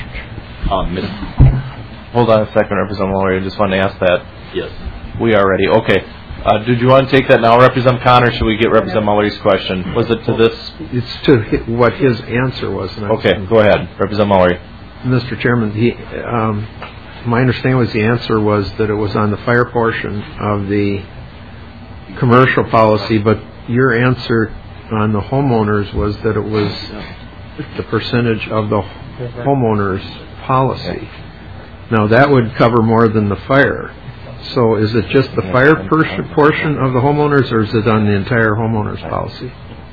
Hold on a second, Representative Mullery. I just wanted to ask that. Yes. We are ready. Okay. Did you want to take that now, Representative Kahn, or should we get Representative Mullery's question? Was it to this? It's to what his answer was. Okay, go ahead. Representative Mullery. Mr. Chairman, my understanding was the answer was that it was on the fire portion of the commercial policy, but your answer on the homeowners was that it was the percentage of the homeowner's policy. Now, that would cover more than the fire. So is it just the fire portion of the homeowners, or is it on the entire homeowner's policy?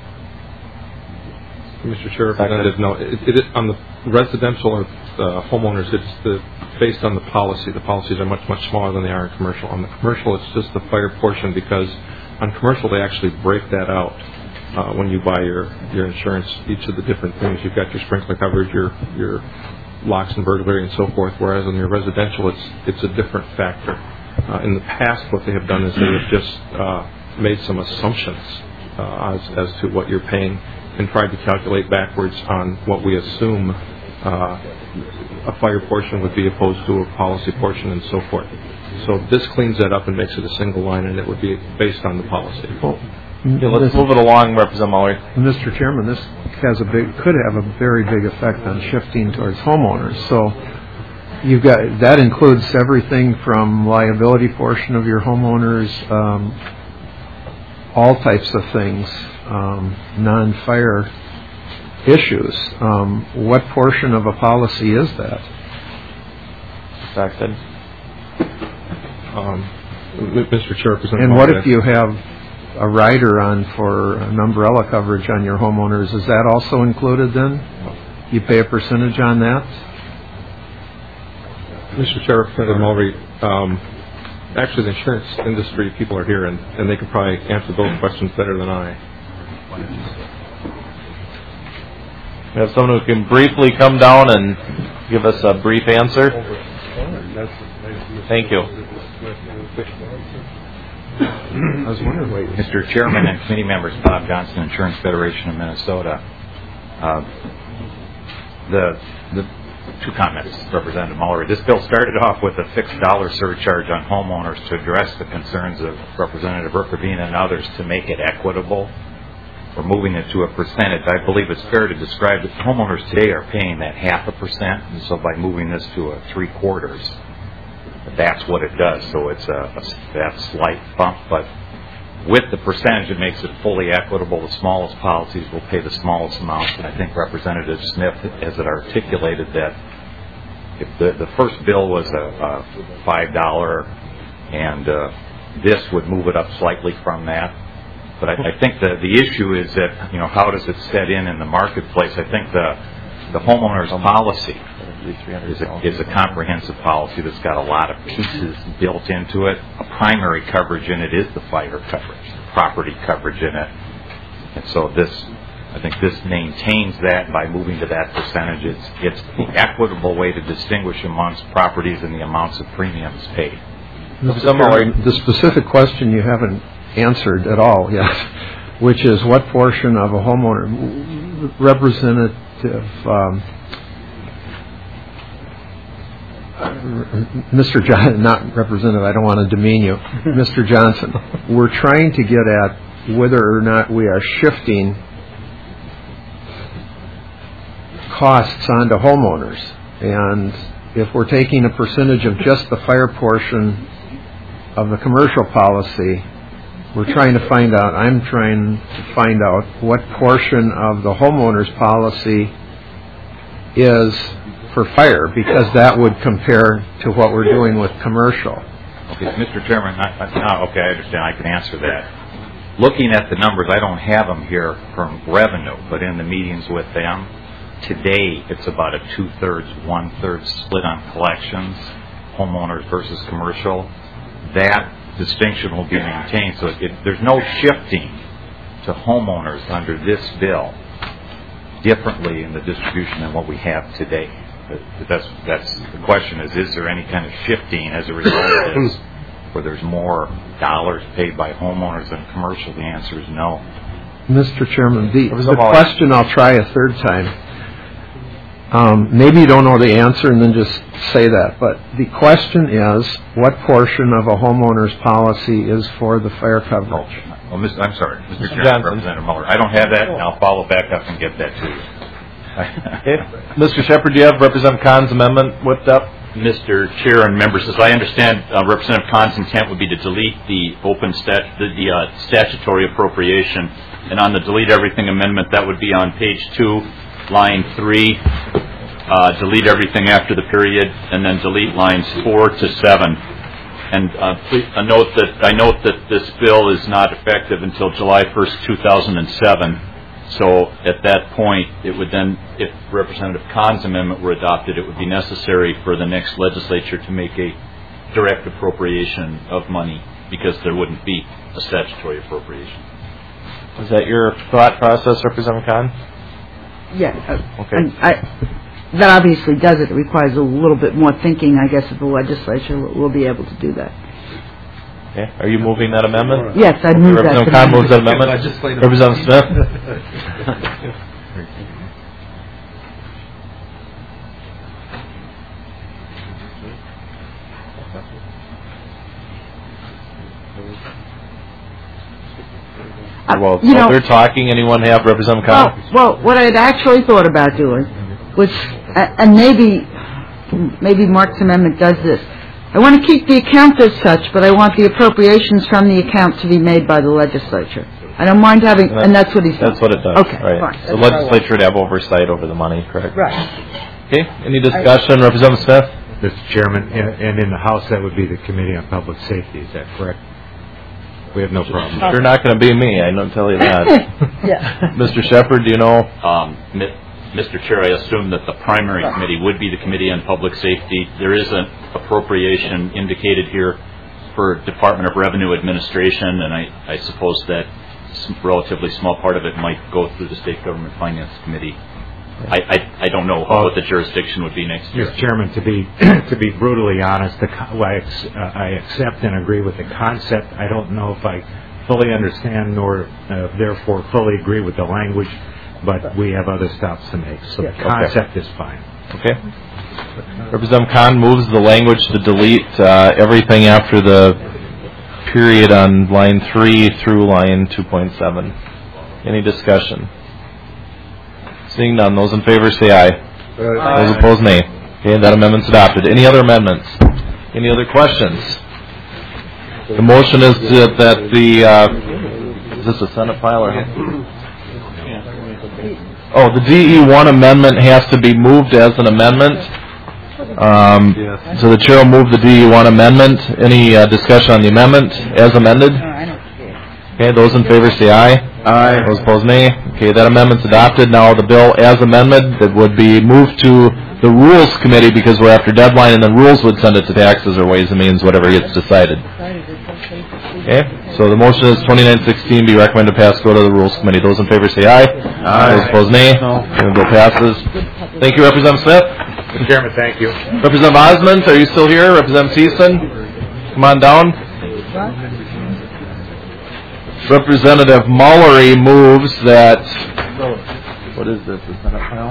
Mr. Chair, Representative, no. It is on the residential or homeowners, it's based on the policy. The policies are much, much smaller than they are in commercial. On the commercial, it's just the fire portion, because on commercial, they actually break that out when you buy your insurance, each of the different things. You've got your sprinkler coverage, your locks and burglary and so forth, whereas on your residential, it's a different factor. In the past, what they have done is they have just made some assumptions as to what you're paying and tried to calculate backwards on what we assume a fire portion would be opposed to a policy portion and so forth. So this cleans that up and makes it a single line, and it would be based on the policy. Well, let's move it along, Representative Mullery. Mr. Chairman, this could have a very big effect on shifting towards homeowners. So you've got that includes everything from liability portion of your homeowners, all types of things, non-fire issues. What portion of a policy is that? Affected. Mr. Chair, Representative. And what if you have a rider on for an umbrella coverage on your homeowners? Is that also included then? You pay a percentage on that? Mr. Chair, Representative Mullery, actually the insurance industry people are here, and they could probably answer those questions better than I. We have someone who can briefly come down and give us a brief answer. Thank you. I was wondering, Mr. Chairman and committee members, Bob Johnson, Insurance Federation of Minnesota. The two comments, Representative Muller. This bill started off with a fixed dollar surcharge on homeowners to address the concerns of Representative Urquhart and others to make it equitable. We're moving it to a percentage. I believe it's fair to describe that homeowners today are paying that 0.5%, and so by moving this to a 3/4, that's what it does. So it's that slight bump, but with the percentage, it makes it fully equitable. The smallest policies will pay the smallest amounts, and I think Representative Smith has it articulated that if the first bill was a $5, and this would move it up slightly from that. But I think the issue is that, how does it set in the marketplace? I think the homeowner's policy is a comprehensive policy that's got a lot of pieces built into it. A primary coverage in it is the fire coverage, the property coverage in it. And so I think this maintains that by moving to that percentage. It's the equitable way to distinguish amongst properties and the amounts of premiums paid. The specific question you haven't answered at all yet, which is what portion of a homeowner, Representative Mr. Johnson, not Representative, I don't want to demean you, Mr. Johnson, we're trying to get at whether or not we are shifting costs onto homeowners. And if we're taking a percentage of just the fire portion of the commercial policy, I'm trying to find out what portion of the homeowner's policy is for fire, because that would compare to what we're doing with commercial. Okay, Mr. Chairman, I understand. I can answer that. Looking at the numbers, I don't have them here from revenue, but in the meetings with them, today it's about a 2/3, 1/3 split on collections, homeowners versus commercial. That distinction will be maintained, so there's no shifting to homeowners under this bill differently in the distribution than what we have today. But that's the question: is there any kind of shifting as a result of this, where there's more dollars paid by homeowners than commercial? The answer is no. Mr. Chairman, the question, I'll try a third time. Maybe you don't know the answer and then just say that, but the question is, what portion of a homeowner's policy is for the fire coverage? Well, I'm sorry, Mr. Chairman, Representative Muller. I don't have that, and I'll follow back up and get that to you. Okay. Mr. Shepard, do you have Representative Kahn's amendment whipped up? Mr. Chair and members, as I understand, Representative Kahn's intent would be to delete the statutory appropriation, and on the delete everything amendment, that would be on page 2, line 3. Delete everything after the period, and then delete lines 4 to 7. And I note that this bill is not effective until July 1st, 2007. So at that point, it would then, if Representative Kahn's amendment were adopted, it would be necessary for the next legislature to make a direct appropriation of money, because there wouldn't be a statutory appropriation. Is that your thought process, Representative Kahn? Yeah. Okay. That obviously does it. It requires a little bit more thinking, I guess, of the legislature will be able to do that. Okay. Are you moving that amendment? Yes, I'd move that. Representative Kahn moves that amendment. Representative Smith? Well, they're talking. Anyone have Representative Kahn? Well, what I had actually thought about doing was, and maybe Mark's amendment does this, I want to keep the account as such, but I want the appropriations from the account to be made by the legislature. I don't mind having, and that's what he's doing. That's what it does. Okay, right. fine. The legislature would have oversight over the money, correct? Right. Okay. Any discussion, Representative Smith? Mr. Chairman, and in the House, that would be the Committee on Public Safety. Is that correct? We have no problem. You're not going to be me. I don't tell you that. Yeah. Mr. Shepard, do you know? Mr. Chair, I assume that the primary committee would be the Committee on Public Safety. There is an appropriation indicated here for Department of Revenue Administration, and I suppose that some relatively small part of it might go through the State Government Finance Committee. I don't know what the jurisdiction would be next year. Mr. Chairman, to be brutally honest, I accept and agree with the concept. I don't know if I fully understand nor therefore fully agree with the language. but we have other stops to make. So the concept is fine. Okay. Representative Khan moves the language to delete everything after the period on line 3 through line 2.7. Any discussion? Seeing none, those in favor say aye. Those opposed, nay. Okay, that amendment's adopted. Any other amendments? Any other questions? The motion is that the... is this a Senate file or... Oh, the DE1 amendment has to be moved as an amendment. So the chair will move the DE1 amendment. Any discussion on the amendment as amended? Okay, those in favor say aye. Aye. Those opposed, nay. Okay, that amendment's adopted. Now the bill as amended that would be moved to the Rules Committee because we're after deadline, and then Rules would send it to Taxes or Ways and Means, whatever gets decided. Okay, so the motion is 2916 be recommended to pass, go to the Rules Committee. Those in favor say aye. Aye. Those opposed, nay. The bill passes. Thank you, Representative Smith. Mr. Chairman, thank you. Representative Osmond, are you still here? Representative Thiessen, come on down. Representative Mullery moves that... What is this? Is that a file?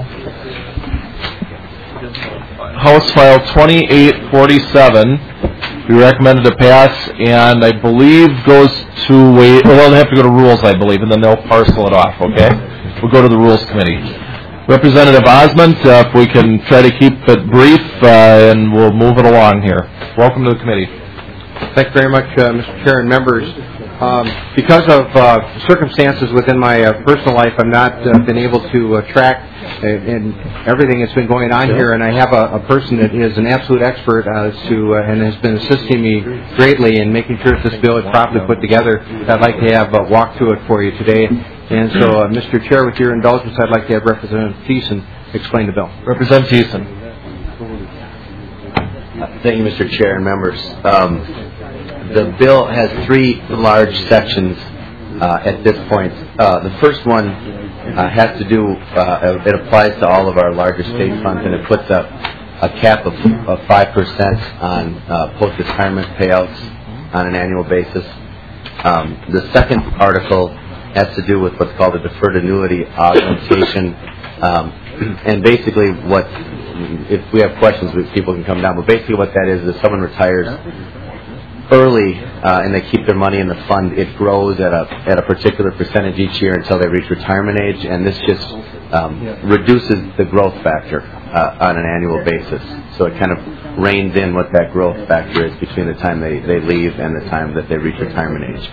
House File 2847 be recommended to pass, and I believe goes to... well, they'll have to go to Rules, I believe, and then they'll parcel it off, okay? We'll go to the Rules Committee. Representative Osmond, if we can try to keep it brief, and we'll move it along here. Welcome to the committee. Thank you very much, Mr. Chair and members. Because of circumstances within my personal life, I've not been able to track in everything that's been going on here, and I have a person that is an absolute expert as to and has been assisting me greatly in making sure that this bill is properly put together. I'd like to have walk through it for you today. And so, Mr. Chair, with your indulgence, I'd like to have Representative Thiessen explain the bill. Representative Thiessen. Thank you, Mr. Chair and members. The bill has 3 large sections at this point. The first one has to do, it applies to all of our larger state funds, and it puts a cap of 5% on post-retirement payouts on an annual basis. The second article has to do with what's called a deferred annuity augmentation. And basically if we have questions, people can come down. But basically what that is someone retires early and they keep their money in the fund, it grows at a particular percentage each year until they reach retirement age. And this just reduces the growth factor on an annual basis. So it kind of reins in what that growth factor is between the time they leave and the time that they reach retirement age.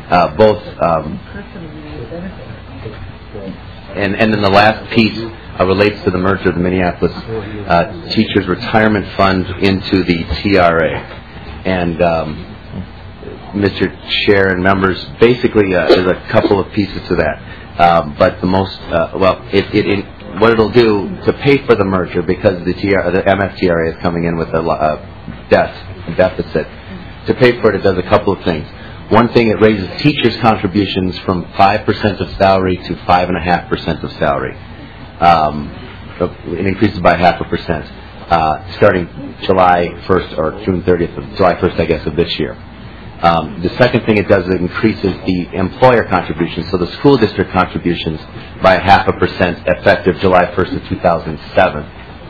And then the last piece relates to the merger of the Minneapolis Teachers Retirement Fund into the TRA. And Mr. Chair and members, basically there's a couple of pieces to that. But the most, what it'll do to pay for the merger, because the MFTRA is coming in with a deficit, to pay for it, it does a couple of things. One thing, it raises teachers' contributions from 5% of salary to 5.5% of salary. It increases by 0.5%, starting July 1st or June 30th, July 1st, I guess, of this year. The second thing it does is it increases the employer contributions, so the school district contributions, by 0.5% effective July 1st of 2007.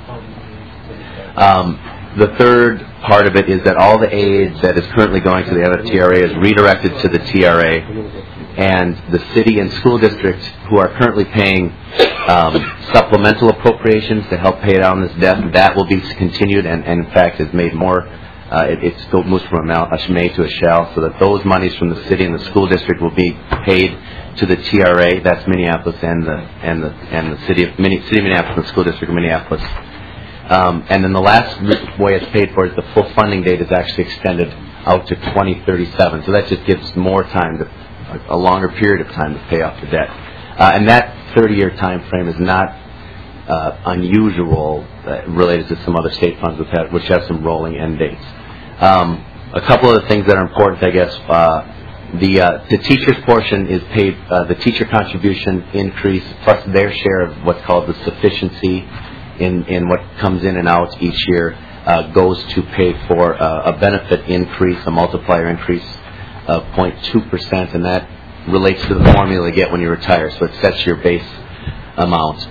The third part of it is that all the aid that is currently going to the MFTRA is redirected to the TRA, and the city and school districts who are currently paying supplemental appropriations to help pay down this debt, that will be continued and in fact is made more. It still moves from a may to a shall, so that those monies from the city and the school district will be paid to the TRA. That's Minneapolis and the city of Minneapolis and the school district of Minneapolis. And then the last way it's paid for is the full funding date is actually extended out to 2037. So that just gives more time, a longer period of time to pay off the debt. And that 30-year time frame is not unusual related to some other state funds which have some rolling end dates. A couple of the things that are important, I guess, the teacher's portion is paid, the teacher contribution increase plus their share of what's called the sufficiency in what comes in and out each year goes to pay for a benefit increase, a multiplier increase of 0.2%, and that relates to the formula you get when you retire. So it sets your base amount.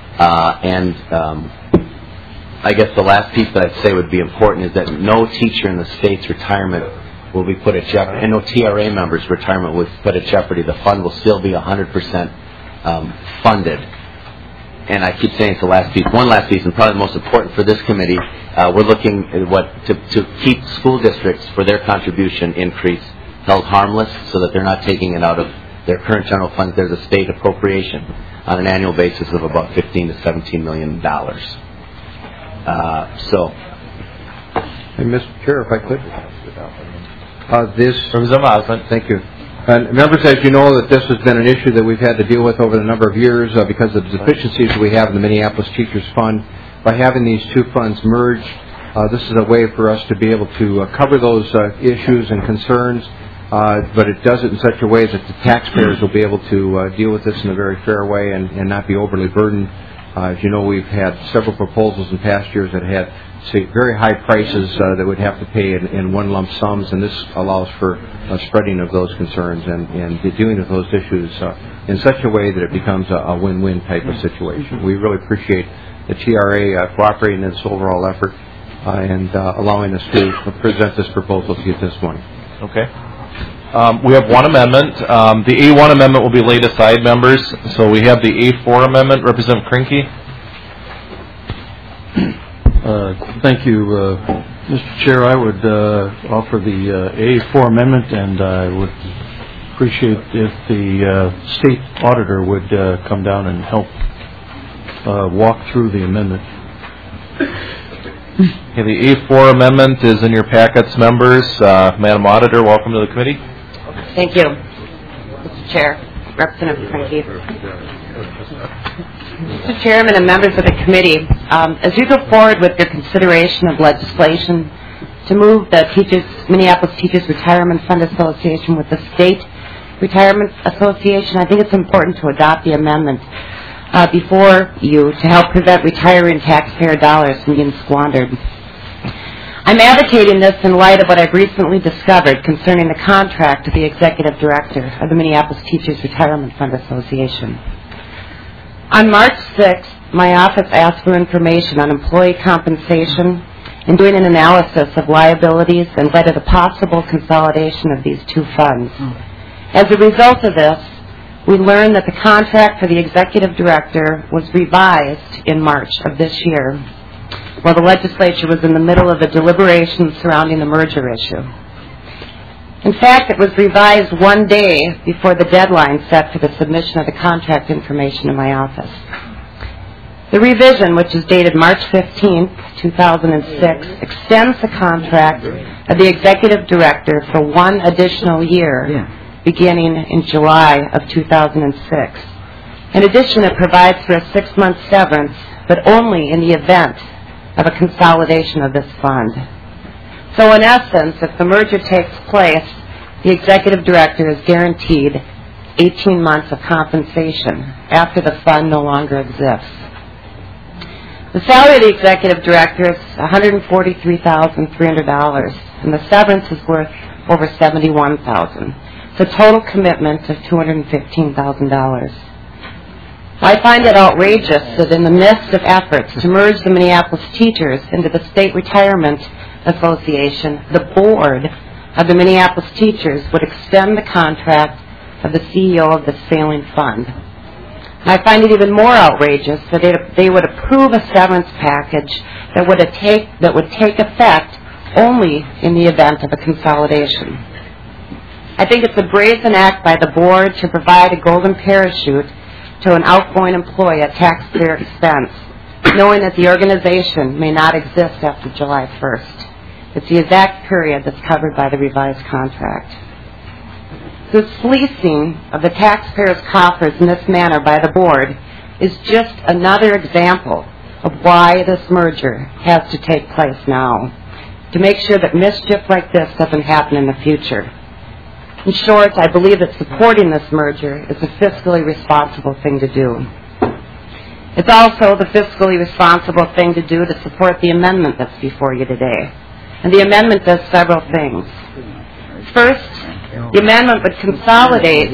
I guess the last piece that I'd say would be important is that no teacher in the state's retirement will be put at jeopardy, and no TRA member's retirement will be put at jeopardy. The fund will still be 100% funded. And I keep saying it's the last piece. One last piece, and probably the most important for this committee, we're looking at to keep school districts for their contribution increase held harmless so that they're not taking it out of their current general fund. There's a state appropriation on an annual basis of about $15 to $17 million. And Mr. Chair, if I could. Thank you. And members, as you know, that this has been an issue that we've had to deal with over a number of years because of the deficiencies that we have in the Minneapolis Teachers Fund. By having these two funds merged, this is a way for us to be able to cover those issues and concerns, but it does it in such a way that the taxpayers will be able to deal with this in a very fair way and not be overly burdened. As you know, we've had several proposals in past years that had very high prices that would have to pay in one lump sums, and this allows for spreading of those concerns and dealing with those issues in such a way that it becomes a win-win type of situation. We really appreciate the TRA cooperating in this overall effort and allowing us to present this proposal to you this morning. Okay. We have one amendment. The A1 amendment will be laid aside, members. So we have the A4 amendment. Representative Krinke. Thank you, Mr. Chair. I would offer the A4 amendment, and I would appreciate if the state auditor would come down and help walk through the amendment. Okay, the A4 amendment is in your packets, members. Madam Auditor, welcome to the committee. Thank you, Mr. Chair, Representative Krinke. Mr. Chairman and members of the committee, as you go forward with your consideration of legislation to move the Minneapolis Teachers Retirement Fund Association with the State Retirement Association, I think it's important to adopt the amendment before you to help prevent retiree taxpayer dollars from being squandered. I'm advocating this in light of what I've recently discovered concerning the contract of the Executive Director of the Minneapolis Teachers Retirement Fund Association. On March 6th, my office asked for information on employee compensation and doing an analysis of liabilities and led to the possible consolidation of these two funds. As a result of this, we learned that the contract for the Executive Director was revised in March of this year, while the legislature was in the middle of the deliberations surrounding the merger issue. In fact, it was revised one day before the deadline set for the submission of the contract information in my office. The revision, which is dated March 15, 2006, extends the contract of the Executive Director for one additional year, beginning in July of 2006. In addition, it provides for a 6-month severance, but only in the event of a consolidation of this fund. So in essence, if the merger takes place, the Executive Director is guaranteed 18 months of compensation after the fund no longer exists. The salary of the Executive Director is $143,300, and the severance is worth over $71,000. It's a total commitment of $215,000. I find it outrageous that in the midst of efforts to merge the Minneapolis teachers into the State Retirement Association, the board of the Minneapolis teachers would extend the contract of the CEO of the failing fund. I find it even more outrageous that they would approve a severance package that would take effect only in the event of a consolidation. I think it's a brazen act by the board to provide a golden parachute to an outgoing employee at taxpayer expense, knowing that the organization may not exist after July 1st. It's the exact period that's covered by the revised contract. This fleecing of the taxpayers' coffers in this manner by the board is just another example of why this merger has to take place now, to make sure that mischief like this doesn't happen in the future. In short, I believe that supporting this merger is a fiscally responsible thing to do. It's also the fiscally responsible thing to do to support the amendment that's before you today. And the amendment does several things. First, the amendment would consolidate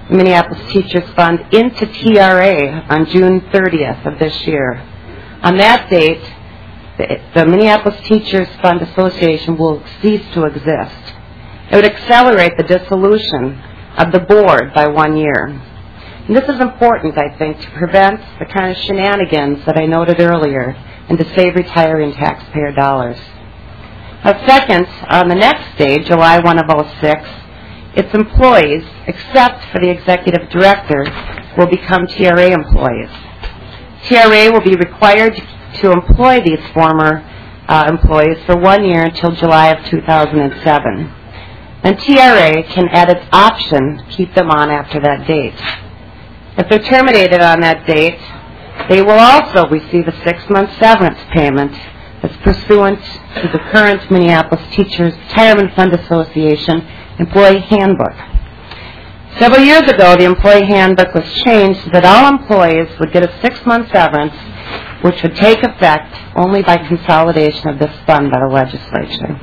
the Minneapolis Teachers Fund into TRA on June 30th of this year. On that date, the Minneapolis Teachers Fund Association will cease to exist. It would accelerate the dissolution of the board by 1 year. And this is important, I think, to prevent the kind of shenanigans that I noted earlier and to save retiree taxpayer dollars. Second, on the next day, July 1 of 06, its employees, except for the executive director, will become TRA employees. TRA will be required to employ these former employees for 1 year until July of 2007. And TRA can, at its option, keep them on after that date. If they're terminated on that date, they will also receive a 6-month severance payment that's pursuant to the current Minneapolis Teachers Retirement Fund Association Employee Handbook. Several years ago, the Employee Handbook was changed so that all employees would get a 6-month severance, which would take effect only by consolidation of this fund by the legislature.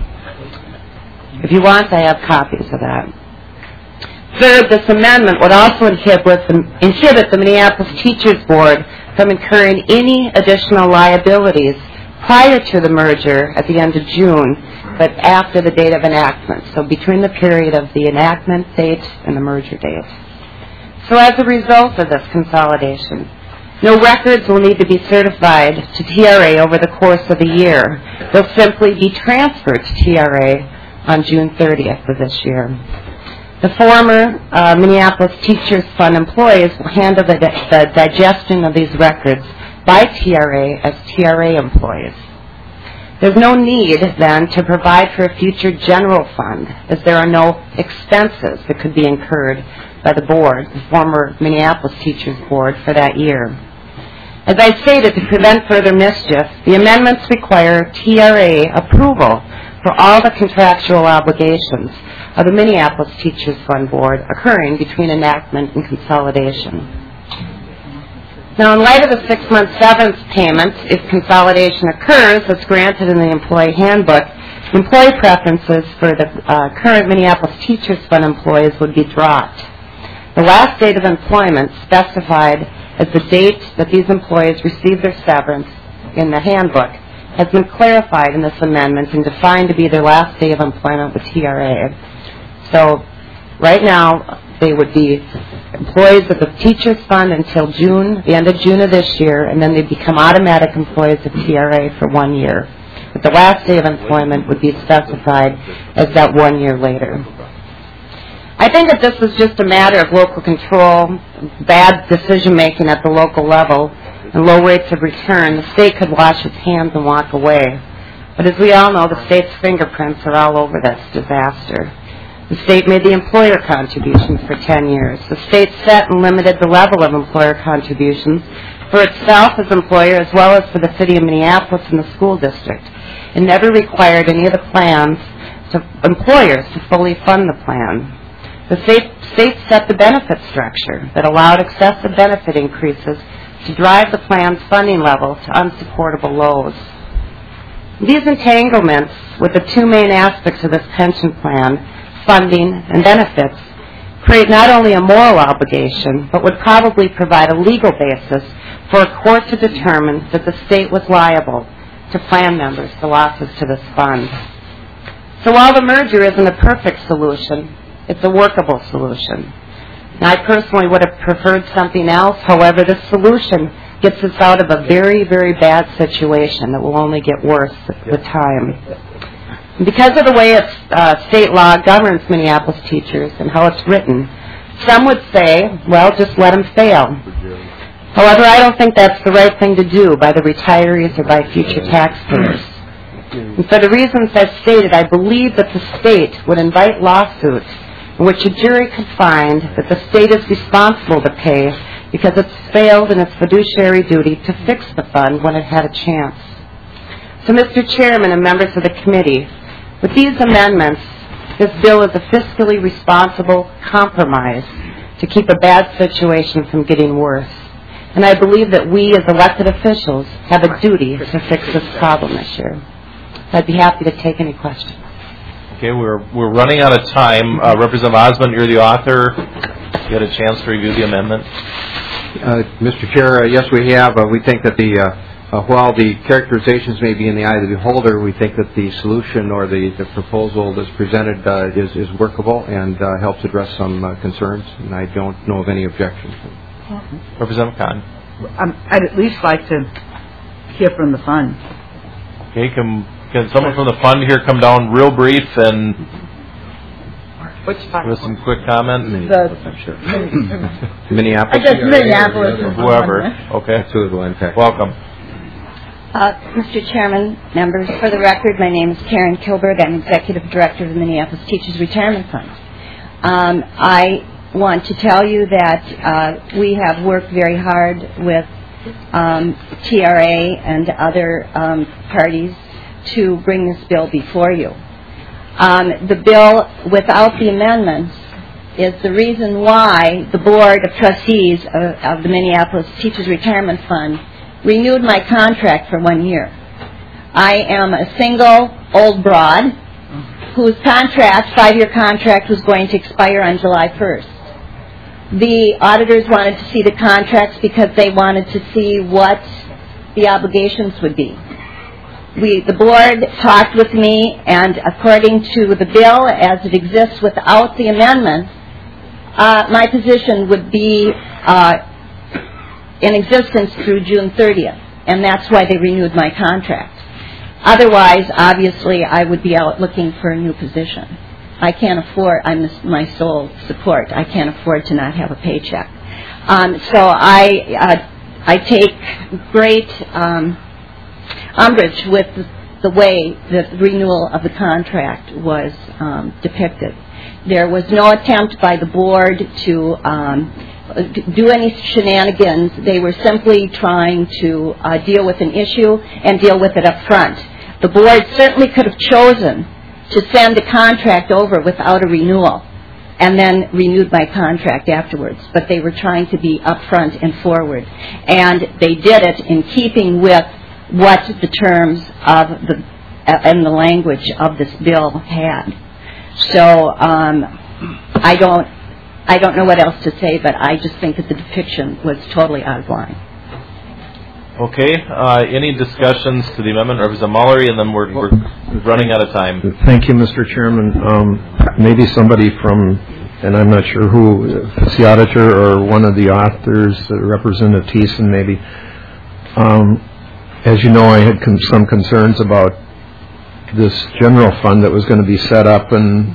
If you want, I have copies of that. Third, this amendment would also inhibit the Minneapolis Teachers Board from incurring any additional liabilities prior to the merger at the end of June, but after the date of enactment, so between the period of the enactment date and the merger date. So as a result of this consolidation, no records will need to be certified to TRA over the course of a year. They'll simply be transferred to TRA on June 30th of this year. The former Minneapolis Teachers Fund employees will handle the digestion of these records by TRA as TRA employees. There's no need, then, to provide for a future general fund, as there are no expenses that could be incurred by the board, the former Minneapolis Teachers Board, for that year. As I stated, to prevent further mischief, the amendments require TRA approval for all the contractual obligations of the Minneapolis Teachers Fund Board occurring between enactment and consolidation. Now, in light of the 6-month severance payment, if consolidation occurs, as granted in the Employee Handbook, employee preferences for the current Minneapolis Teachers Fund employees would be dropped. The last date of employment specified as the date that these employees receive their severance in the handbook has been clarified in this amendment and defined to be their last day of employment with TRA. So right now, they would be employees of the Teachers Fund until June, the end of June of this year, and then they'd become automatic employees of TRA for 1 year. But the last day of employment would be specified as that 1 year later. I think that this is just a matter of local control, bad decision-making at the local level, and low rates of return. The state could wash its hands and walk away. But as we all know, the state's fingerprints are all over this disaster. The state made the employer contributions for 10 years. The state set and limited the level of employer contributions for itself as employer as well as for the city of Minneapolis and the school district. It never required any of the plans to employers to fully fund the plan. The state set the benefit structure that allowed excessive benefit increases to drive the plan's funding level to unsupportable lows. These entanglements with the two main aspects of this pension plan, funding and benefits, create not only a moral obligation, but would probably provide a legal basis for a court to determine that the state was liable to plan members for losses to this fund. So while the merger isn't a perfect solution, it's a workable solution. Now, I personally would have preferred something else. However, this solution gets us out of a very, very bad situation that will only get worse with time. Because of the way state law governs Minneapolis teachers and how it's written, some would say, well, just let them fail. However, I don't think that's the right thing to do by the retirees or by future taxpayers. And for the reasons I've stated, I believe that the state would invite lawsuits in which a jury could find that the state is responsible to pay because it's failed in its fiduciary duty to fix the fund when it had a chance. So, Mr. Chairman and members of the committee, with these amendments, this bill is a fiscally responsible compromise to keep a bad situation from getting worse. And I believe that we as elected officials have a duty to fix this problem this year. I'd be happy to take any questions. Okay, we're running out of time. Representative Osmond, you're the author. You had a chance to review the amendment? Mr. Chair, yes, we have. We think that while the characterizations may be in the eye of the beholder, we think that the solution or the proposal that's presented is workable and helps address some concerns, and I don't know of any objections. Representative Khan. I'd at least like to hear from the fund. Okay, can someone from the fund here come down real brief and with some quick comment? Minneapolis. I guess Minneapolis. Whoever. Okay. Welcome. Mr. Chairman, members, for the record, my name is Karen Kilberg. I'm Executive Director of the Minneapolis Teachers Retirement Fund. I want to tell you that we have worked very hard with TRA and other parties to bring this bill before you. The bill, without the amendments, is the reason why the Board of Trustees of the Minneapolis Teachers Retirement Fund renewed my contract for 1 year. I am a single old broad whose contract, 5-year contract, was going to expire on July 1st. The auditors wanted to see the contracts because they wanted to see what the obligations would be. The board talked with me, and according to the bill as it exists without the amendments, my position would be in existence through June 30th, and that's why they renewed my contract. Otherwise, obviously, I would be out looking for a new position. I can't afford, I'm my sole support, I can't afford to not have a paycheck. So I take great umbrage with the way the renewal of the contract was depicted. There was no attempt by the board to do any shenanigans. They were simply trying to deal with an issue and deal with it up front. The board certainly could have chosen to send the contract over without a renewal and then renewed my contract afterwards. But they were trying to be upfront and forward. And they did it in keeping with what the terms of and the language of this bill had. So I don't know what else to say, but I just think that the depiction was totally out of line. Okay. Any discussions to the amendment, Representative Mullery, and then we're running out of time. Thank you, Mr. Chairman. Maybe somebody from, and I'm not sure who, if it's the auditor or one of the authors, Representative Thiessen maybe. As you know, I had some concerns about this general fund that was going to be set up, and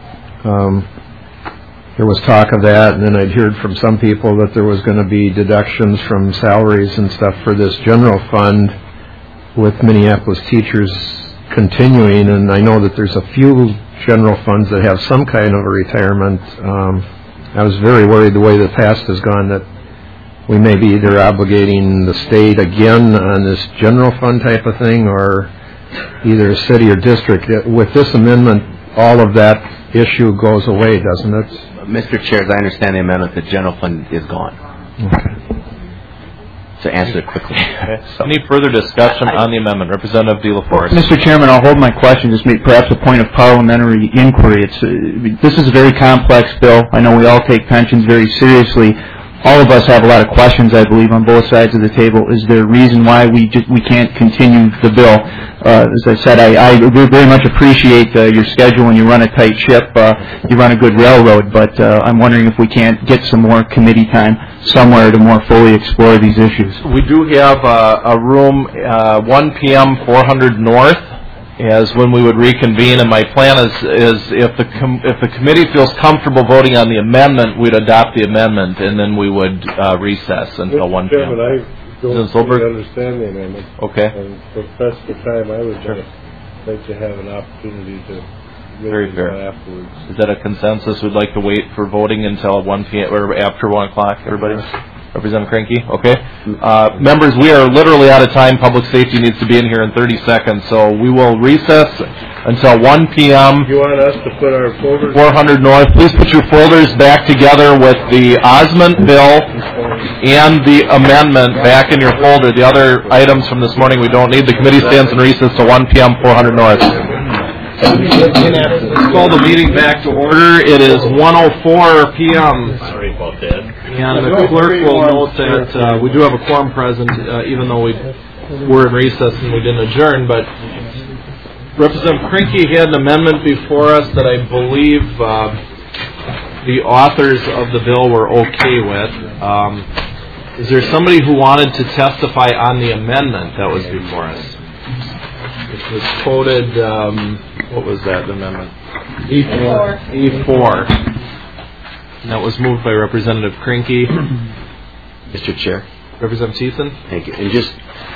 there was talk of that, and then I'd heard from some people that there was going to be deductions from salaries and stuff for this general fund with Minneapolis teachers continuing, and I know that there's a few general funds that have some kind of a retirement. I was very worried the way the past has gone that we may be either obligating the state again on this general fund type of thing or either a city or district. With this amendment, all of that issue goes away, doesn't it? Mr. Chair, as I understand the amendment, the general fund is gone. Okay. To answer it quickly. Okay. Any further discussion on the amendment? Representative De La Forest. Mr. Chairman, I'll hold my question, just make perhaps a point of parliamentary inquiry. This is a very complex bill. I know we all take pensions very seriously. All of us have a lot of questions, I believe, on both sides of the table. Is there a reason why we can't continue the bill? As I said, I very much appreciate your schedule, and you run a tight ship. You run a good railroad, but I'm wondering if we can't get some more committee time somewhere to more fully explore these issues. We do have a room 1 p.m. 400 North as when we would reconvene, and my plan is if the committee feels comfortable voting on the amendment, we'd adopt the amendment, and then we would recess until 1 p.m. Chairman, I don't fully understand the amendment. Okay. And for press for time, I would like to have an opportunity to Very fair. afterwards. Is that a consensus? We'd like to wait for voting until 1 p.m. or after 1 o'clock, everybody? Representative Cranky? Okay. Members, we are literally out of time. Public safety needs to be in here in 30 seconds, so we will recess until 1 p.m. You want us to put our folders 400 North. Please put your folders back together with the Osmond bill and the amendment back in your folder. The other items from this morning we don't need. The committee stands in recess till 1 p.m. 400 North. Let's call the meeting back to order. It is 1:04 p.m. Sorry about that. And the clerk will note that we do have a quorum present, even though we were in recess and we didn't adjourn. But Representative Krinke had an amendment before us that I believe the authors of the bill were okay with. Is there somebody who wanted to testify on the amendment that was before us? It was quoted, what was that amendment? E4. And that was moved by Representative Krinke. Mr. Chair. Representative Thiessen? Thank you. And just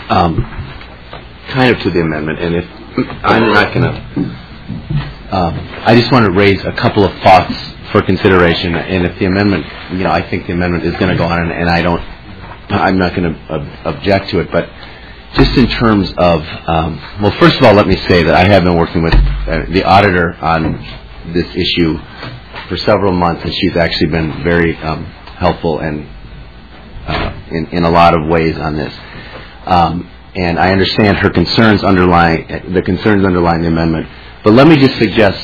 kind of to the amendment, and if I'm not going to, I just want to raise a couple of thoughts for consideration. And if the amendment, I think the amendment is going to go on, and I'm not going to object to it, but just in terms of, well, first of all, let me say that I have been working with the auditor on this issue for several months, and she's actually been very helpful and in a lot of ways on this. And I understand her concerns underlying the amendment. But let me just suggest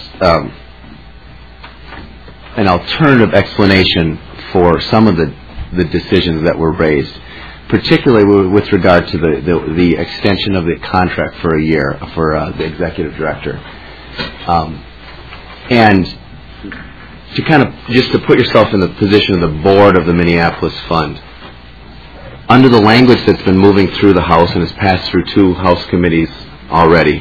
an alternative explanation for some of the decisions that were raised, particularly with regard to the extension of the contract for a year for the executive director. And to kind of just to put yourself in the position of the board of the Minneapolis Fund, under the language that's been moving through the House and has passed through 2 House committees already,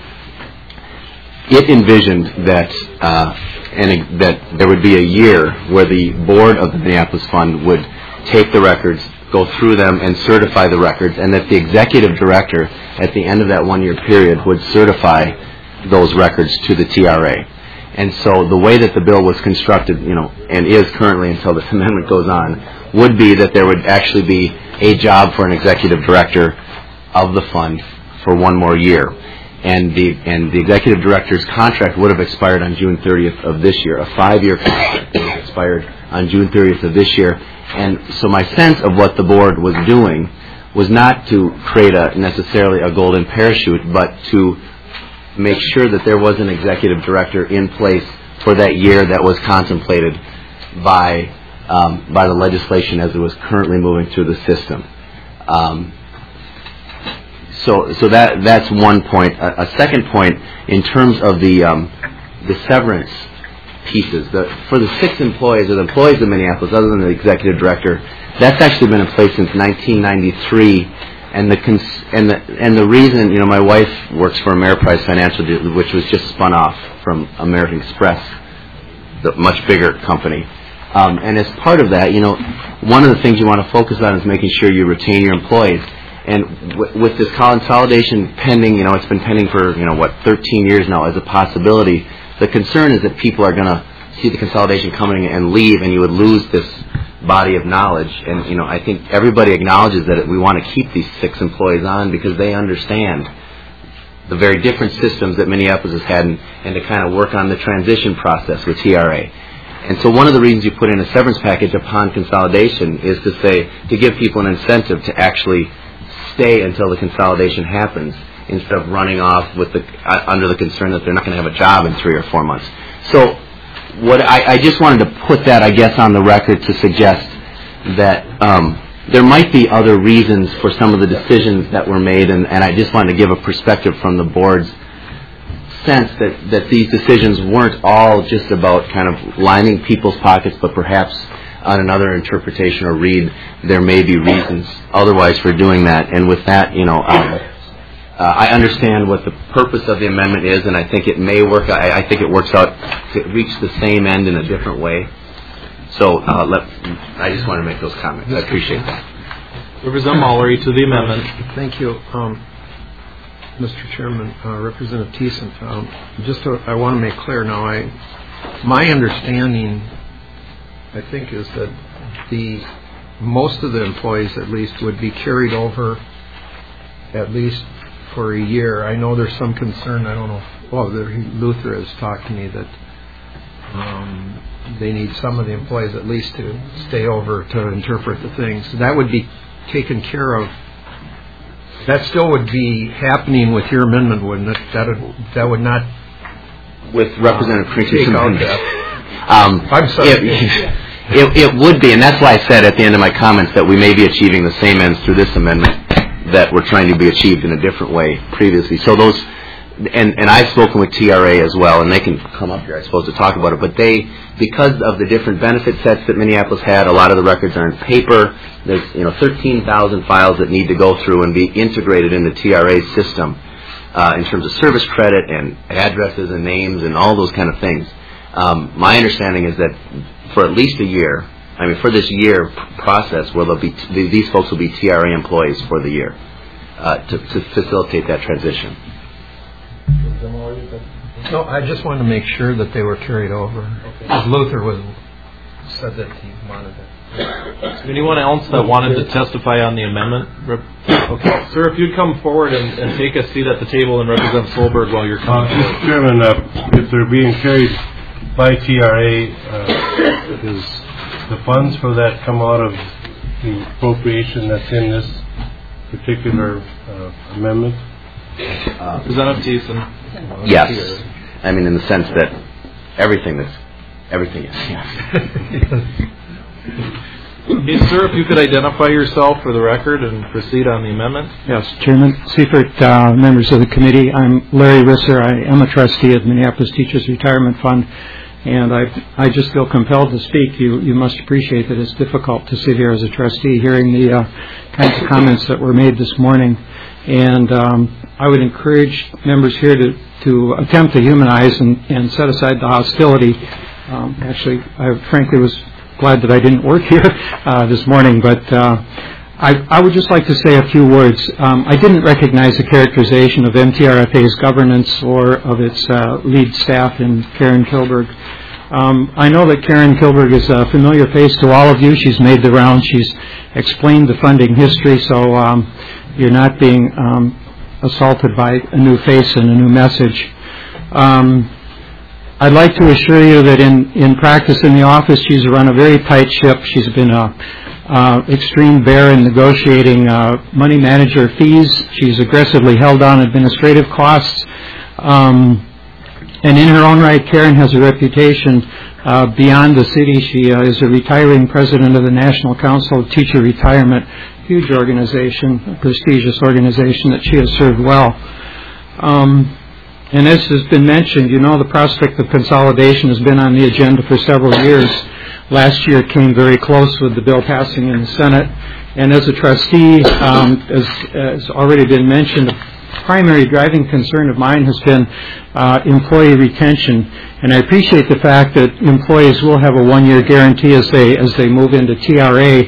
it envisioned that that there would be a year where the board of the Minneapolis Fund would take the records, go through them, and certify the records, and that the executive director, at the end of that 1-year period, would certify those records to the TRA. And so the way that the bill was constructed, and is currently until this amendment goes on, would be that there would actually be a job for an executive director of the fund for 1 more year. And the executive director's contract would have expired on June 30th of this year. A 5-year contract would have expired on June 30th of this year. And so my sense of what the board was doing was not to create necessarily a golden parachute, but to make sure that there was an executive director in place for that year that was contemplated by the legislation as it was currently moving through the system. So that's one point. A second point, in terms of the severance pieces, for the 6 employees, or the employees of Minneapolis, other than the executive director, that's actually been in place since 1993. And the reason, my wife works for Ameriprise Financial, which was just spun off from American Express, the much bigger company. And as part of that, one of the things you want to focus on is making sure you retain your employees. And with this consolidation pending, it's been pending for, 13 years now as a possibility. The concern is that people are going to see the consolidation coming and leave, and you would lose this body of knowledge. And, I think everybody acknowledges that we want to keep these 6 employees on because they understand the very different systems that Minneapolis has had and to kind of work on the transition process with TRA. And so one of the reasons you put in a severance package upon consolidation is to give people an incentive to actually stay until the consolidation happens, instead of running off under the concern that they're not going to have a job in 3 or 4 months. So I just wanted to put that, I guess, on the record to suggest that there might be other reasons for some of the decisions that were made, and I just wanted to give a perspective from the board's sense that these decisions weren't all just about kind of lining people's pockets, but perhaps on another interpretation or read, there may be reasons otherwise for doing that. And with that, I understand what the purpose of the amendment is, and I think it may work. I think it works out to reach the same end in a different way. So I just want to make those comments. I appreciate that. Representative Mallory to the amendment. Thank you, Mr. Chairman, Representative Thiessen. I want to make clear now. My understanding, I think, is that most of the employees, at least, would be carried over at least for a year. I know there's some concern. I don't know. Well, Luther has talked to me that they need some of the employees at least to stay over to interpret the things. So that would be taken care of. That still would be happening with your amendment, wouldn't it? That would not with Representative Crinkey's Take out amendment. I'm sorry. It would be, and that's why I said at the end of my comments that we may be achieving the same ends through this amendment that were trying to be achieved in a different way previously. So those, and I've spoken with TRA as well, and they can come up here, I suppose, to talk about it, but they, because of the different benefit sets that Minneapolis had, a lot of the records are in paper. There's 13,000 files that need to go through and be integrated in the TRA system in terms of service credit and addresses and names and all those kind of things. My understanding is that for at least a year, for this year process, where these folks will be TRA employees for the year to facilitate that transition. No, I just wanted to make sure that they were carried over. Because Luther said that he wanted it. Anyone else that wanted to testify on the amendment? Okay, sir, if you'd come forward and take a seat at the table and represent Solberg while you're coming. Mr. Chairman, if they're being carried by TRA, does the funds for that come out of the appropriation that's in this particular amendment? Representative Thiessen. Yes. In the sense that everything is, yes. Okay, sir, if you could identify yourself for the record and proceed on the amendment. Yes, Chairman Seifert, members of the committee, I'm Larry Risser. I am a trustee of the Minneapolis Teachers Retirement Fund, and I just feel compelled to speak. You must appreciate that it's difficult to sit here as a trustee hearing the kinds of comments that were made this morning. And I would encourage members here to attempt to humanize and set aside the hostility. Actually, I frankly was glad that I didn't work here this morning, but I would just like to say a few words. I didn't recognize the characterization of MTRFA's governance or of its lead staff in Karen Kilberg. I know that Karen Kilberg is a familiar face to all of you. She's made the round. She's explained the funding history, so you're not being assaulted by a new face and a new message. I'd like to assure you that in practice in the office, she's run a very tight ship. She's been extreme bear in negotiating money manager fees. She's aggressively held on administrative costs. And in her own right, Karen has a reputation beyond the city. She is a retiring president of the National Council of Teacher Retirement, huge organization, a prestigious organization that she has served well. And as has been mentioned, the prospect of consolidation has been on the agenda for several years. Last year it came very close with the bill passing in the Senate. And as a trustee, as already been mentioned, a primary driving concern of mine has been employee retention. And I appreciate the fact that employees will have a one-year guarantee as they move into TRA.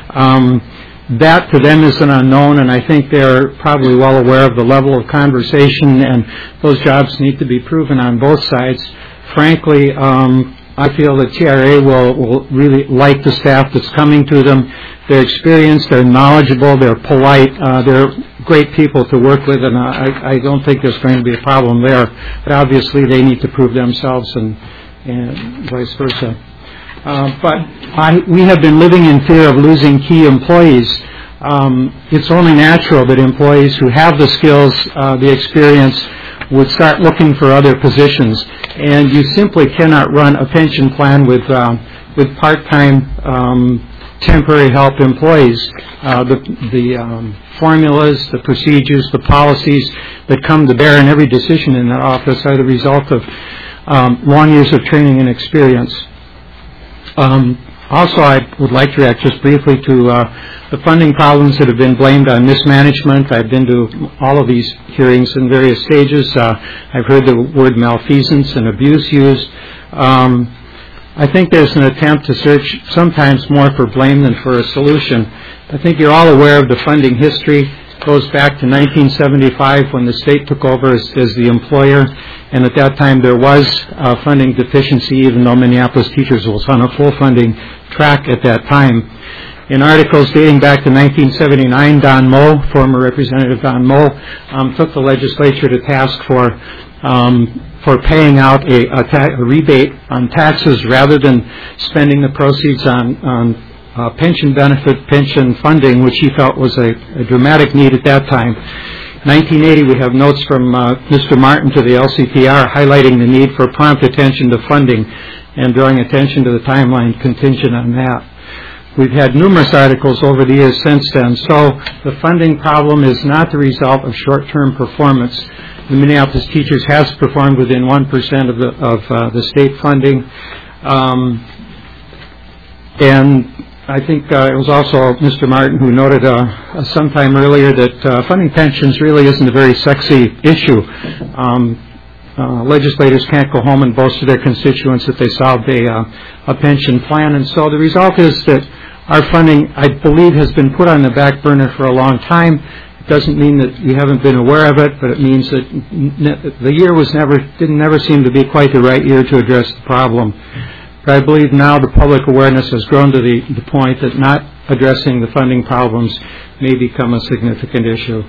That to them is an unknown, and I think they're probably well aware of the level of conversation, and those jobs need to be proven on both sides. Frankly, I feel that TRA will really like the staff that's coming to them. They're experienced, they're knowledgeable, they're polite, they're great people to work with, and I don't think there's going to be a problem there. But obviously they need to prove themselves and vice versa. But we have been living in fear of losing key employees. It's only natural that employees who have the skills, the experience, would start looking for other positions. And you simply cannot run a pension plan with part-time temporary help employees. The formulas, the procedures, the policies that come to bear in every decision in that office are the result of long years of training and experience. Also, I would like to react just briefly to the funding problems that have been blamed on mismanagement. I've been to all of these hearings in various stages. I've heard the word malfeasance and abuse used. I think there's an attempt to search sometimes more for blame than for a solution. I think you're all aware of the funding history. It goes back to 1975 when the state took over as the employer, and at that time there was a funding deficiency, even though Minneapolis Teachers was on a full funding track at that time. In articles dating back to 1979, Don Moe, former Representative Don Moe, took the legislature to task for paying out a rebate on taxes rather than spending the proceeds on pension benefit, pension funding, which he felt was a dramatic need at that time. 1980, we have notes from Mr. Martin to the LCPR highlighting the need for prompt attention to funding and drawing attention to the timeline contingent on that. We've had numerous articles over the years since then, so the funding problem is not the result of short-term performance. The Minneapolis Teachers has performed within 1% of the state funding, and I think it was also Mr. Martin who noted sometime earlier that funding pensions really isn't a very sexy issue. Legislators can't go home and boast to their constituents that they solved a pension plan, and so the result is that our funding, I believe, has been put on the back burner for a long time. It doesn't mean that we haven't been aware of it, but it means that the year didn't never seem to be quite the right year to address the problem. But I believe now the public awareness has grown to the point that not addressing the funding problems may become a significant issue.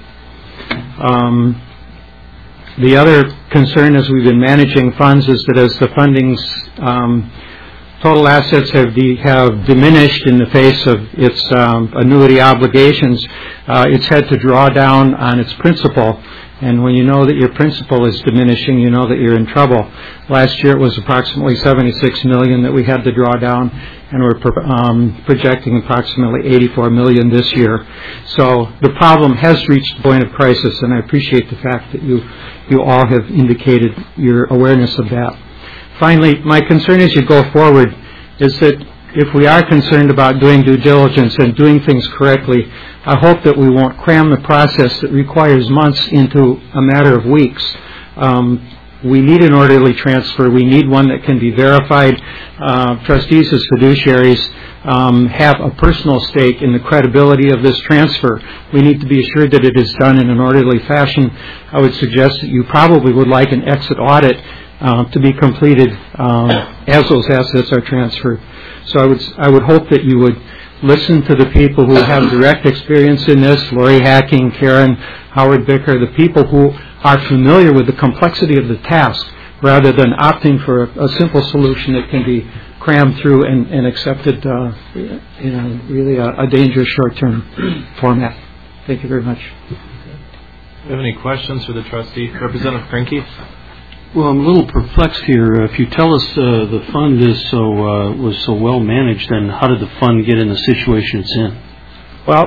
The other concern as we've been managing funds is that as the funding's total assets have diminished in the face of its annuity obligations, it's had to draw down on its principal. And when you know that your principal is diminishing, you know that you're in trouble. Last year it was approximately $76 million that we had to draw down, and we're projecting approximately $84 million this year. So the problem has reached the point of crisis, and I appreciate the fact that you all have indicated your awareness of that. Finally, my concern as you go forward is that if we are concerned about doing due diligence and doing things correctly, I hope that we won't cram the process that requires months into a matter of weeks. We need an orderly transfer. We need one that can be verified. Trustees as fiduciaries have a personal stake in the credibility of this transfer. We need to be assured that it is done in an orderly fashion. I would suggest that you probably would like an exit audit to be completed as those assets are transferred. So I would hope that you would listen to the people who have direct experience in this, Lori Hacking, Karen, Howard Bicker, the people who are familiar with the complexity of the task, rather than opting for a simple solution that can be crammed through and accepted in really a dangerous short-term format. Thank you very much. Do you have any questions for the trustee? Representative Krinke? Well, I'm a little perplexed here. If you tell us the fund was so well managed, then how did the fund get in the situation it's in? Well,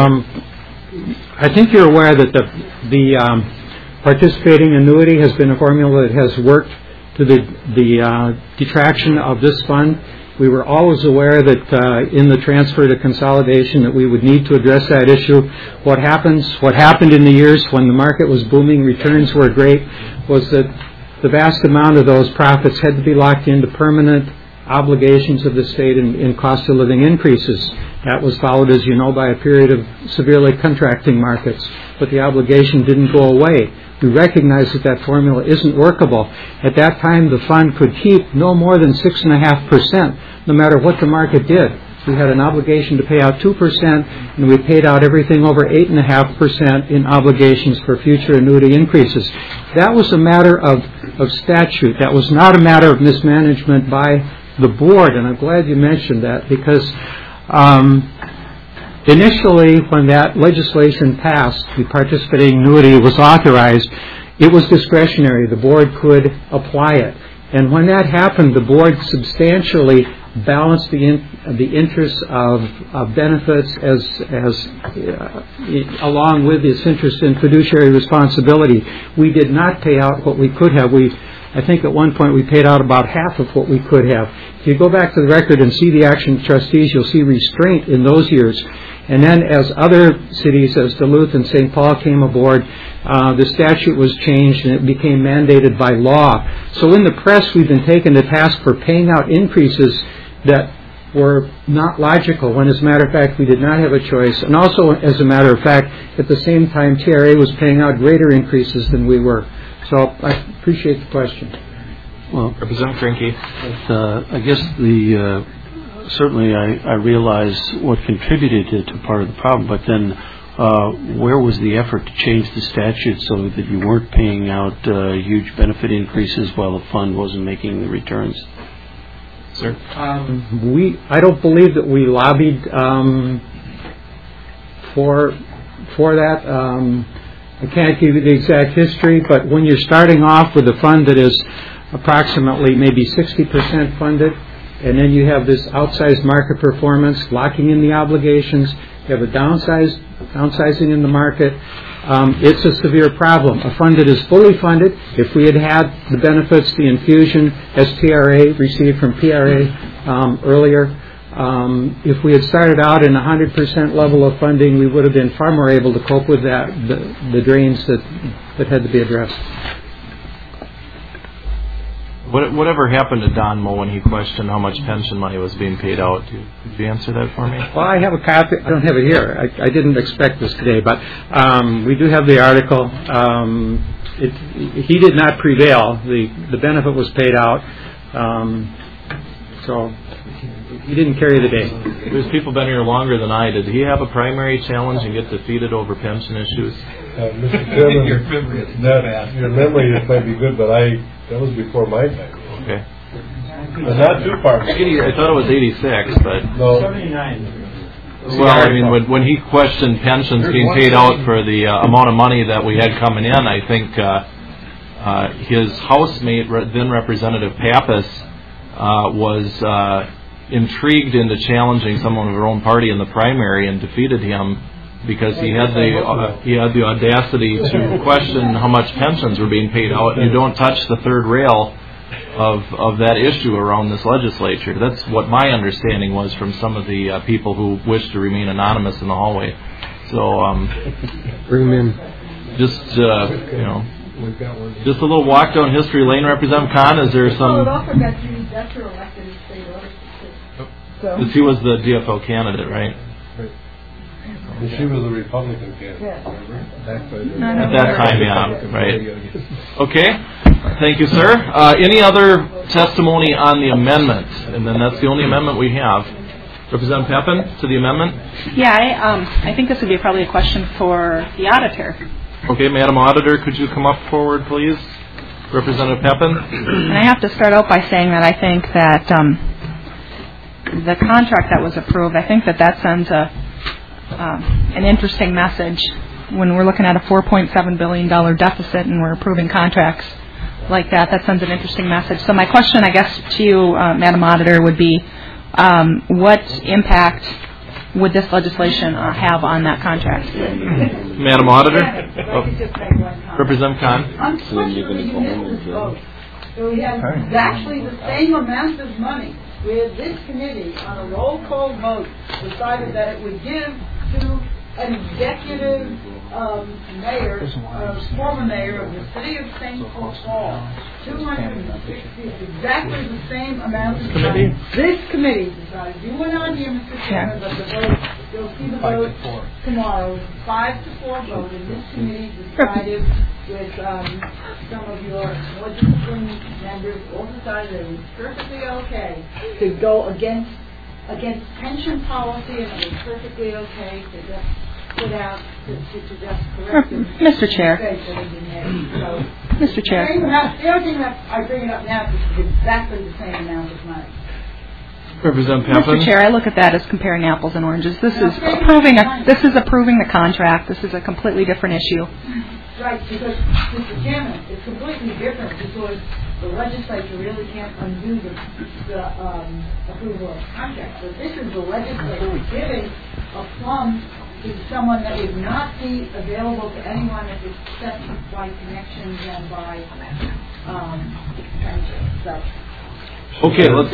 I think you're aware that the participating annuity has been a formula that has worked to the detraction of this fund. We were always aware that in the transfer to consolidation that we would need to address that issue. What happened in the years when the market was booming, returns were great, was that the vast amount of those profits had to be locked into permanent obligations of the state in cost of living increases. That was followed, as you know, by a period of severely contracting markets, but the obligation didn't go away. We recognized that formula isn't workable. At that time, the fund could keep no more than 6.5%, no matter what the market did. We had an obligation to pay out 2%, and we paid out everything over 8.5% in obligations for future annuity increases. That was a matter of statute. That was not a matter of mismanagement by the board, and I'm glad you mentioned that, because initially when that legislation passed, the participating annuity was authorized, it was discretionary. The board could apply it. And when that happened, the board substantially balanced the interests of benefits along with its interest in fiduciary responsibility. We did not pay out what we could have. I think at one point we paid out about half of what we could have. If you go back to the record and see the action of trustees, you'll see restraint in those years. And then as other cities, as Duluth and St. Paul came aboard, the statute was changed and it became mandated by law. So in the press, we've been taken to task for paying out increases that were not logical, when as a matter of fact we did not have a choice. And also, as a matter of fact, at the same time TRA was paying out greater increases than we were. So I appreciate the question. Well, Representative Krinke. I guess certainly I realize what contributed to part of the problem, but then where was the effort to change the statute so that you weren't paying out huge benefit increases while the fund wasn't making the returns? Sir? I don't believe that we lobbied for that. I can't give you the exact history, but when you're starting off with a fund that is approximately maybe 60% funded, and then you have this outsized market performance, locking in the obligations, you have a downsizing in the market, it's a severe problem. A fund that is fully funded, if we had had the benefits, the infusion as TRA received from PRA earlier, if we had started out in 100% level of funding, we would have been far more able to cope with that, the drains that had to be addressed. Whatever happened to Don Moe when he questioned how much pension money was being paid out? Could you answer that for me? Well, I have a copy. I don't have it here. I didn't expect this today, but we do have the article. He did not prevail. The benefit was paid out. So he didn't carry the day. There's people been here longer than I did. Did he have a primary challenge and get defeated over pension issues? Mr. Chairman, your memory might be good, but that was before my time. Okay. But not too far. I thought it was 86, but... No. 79. Well, I mean, when he questioned pensions being paid out for the amount of money that we had coming in, I think his housemate, then Representative Pappas, was intrigued into challenging someone of her own party in the primary and defeated him because he had the audacity to question how much pensions were being paid out. You don't touch the third rail of that issue around this legislature. That's what my understanding was from some of the people who wish to remain anonymous in the hallway. So, bring them in. Just just a little walk down history lane, Representative Khan. Is there some? Because he was the DFO candidate, right? And she was a Republican candidate. At that time, yeah, right. Okay, thank you, sir. Any other testimony on the amendment? And then that's the only amendment we have. Representative Pepin, to the amendment? Yeah, I think this would be probably a question for the auditor. Okay, Madam Auditor, could you come up forward, please? Representative Pepin? And I have to start out by saying that I think that the contract that was approved, I think that sends an interesting message when we're looking at a $4.7 billion deficit and we're approving contracts like that. That sends an interesting message. So my question, I guess, to you, Madam Auditor, would be what impact would this legislation have on that contract? Madam Auditor? Representative Khan? Unfortunately, you missed this vote. So we have exactly the same amount of money where this committee, on a roll call vote, decided that it would give to an executive mayor, former mayor of the city of St. Paul, $260, exactly the same amount of money. This committee decided. You went on here, Mr. Chairman, but the vote, you'll see the vote tomorrow. 5-4 vote, and this committee decided with some of your more disciplined members all decided that it was perfectly okay to go against pension policy, and it was perfectly okay to just put out to just correct it. Mr. Chair. Mr. Chair. The only thing that I bring it up now is it's exactly the same amount of money. Representative Pepin? Mr. Chair, I look at that as comparing apples and oranges. This is approving the contract. This is a completely different issue. Right, because, Mr. Chairman, it's completely different because the legislature really can't undo the approval of contracts. But this is the legislature giving a plum to someone that would not be available to anyone except by connections and by pensions. So. Okay, let's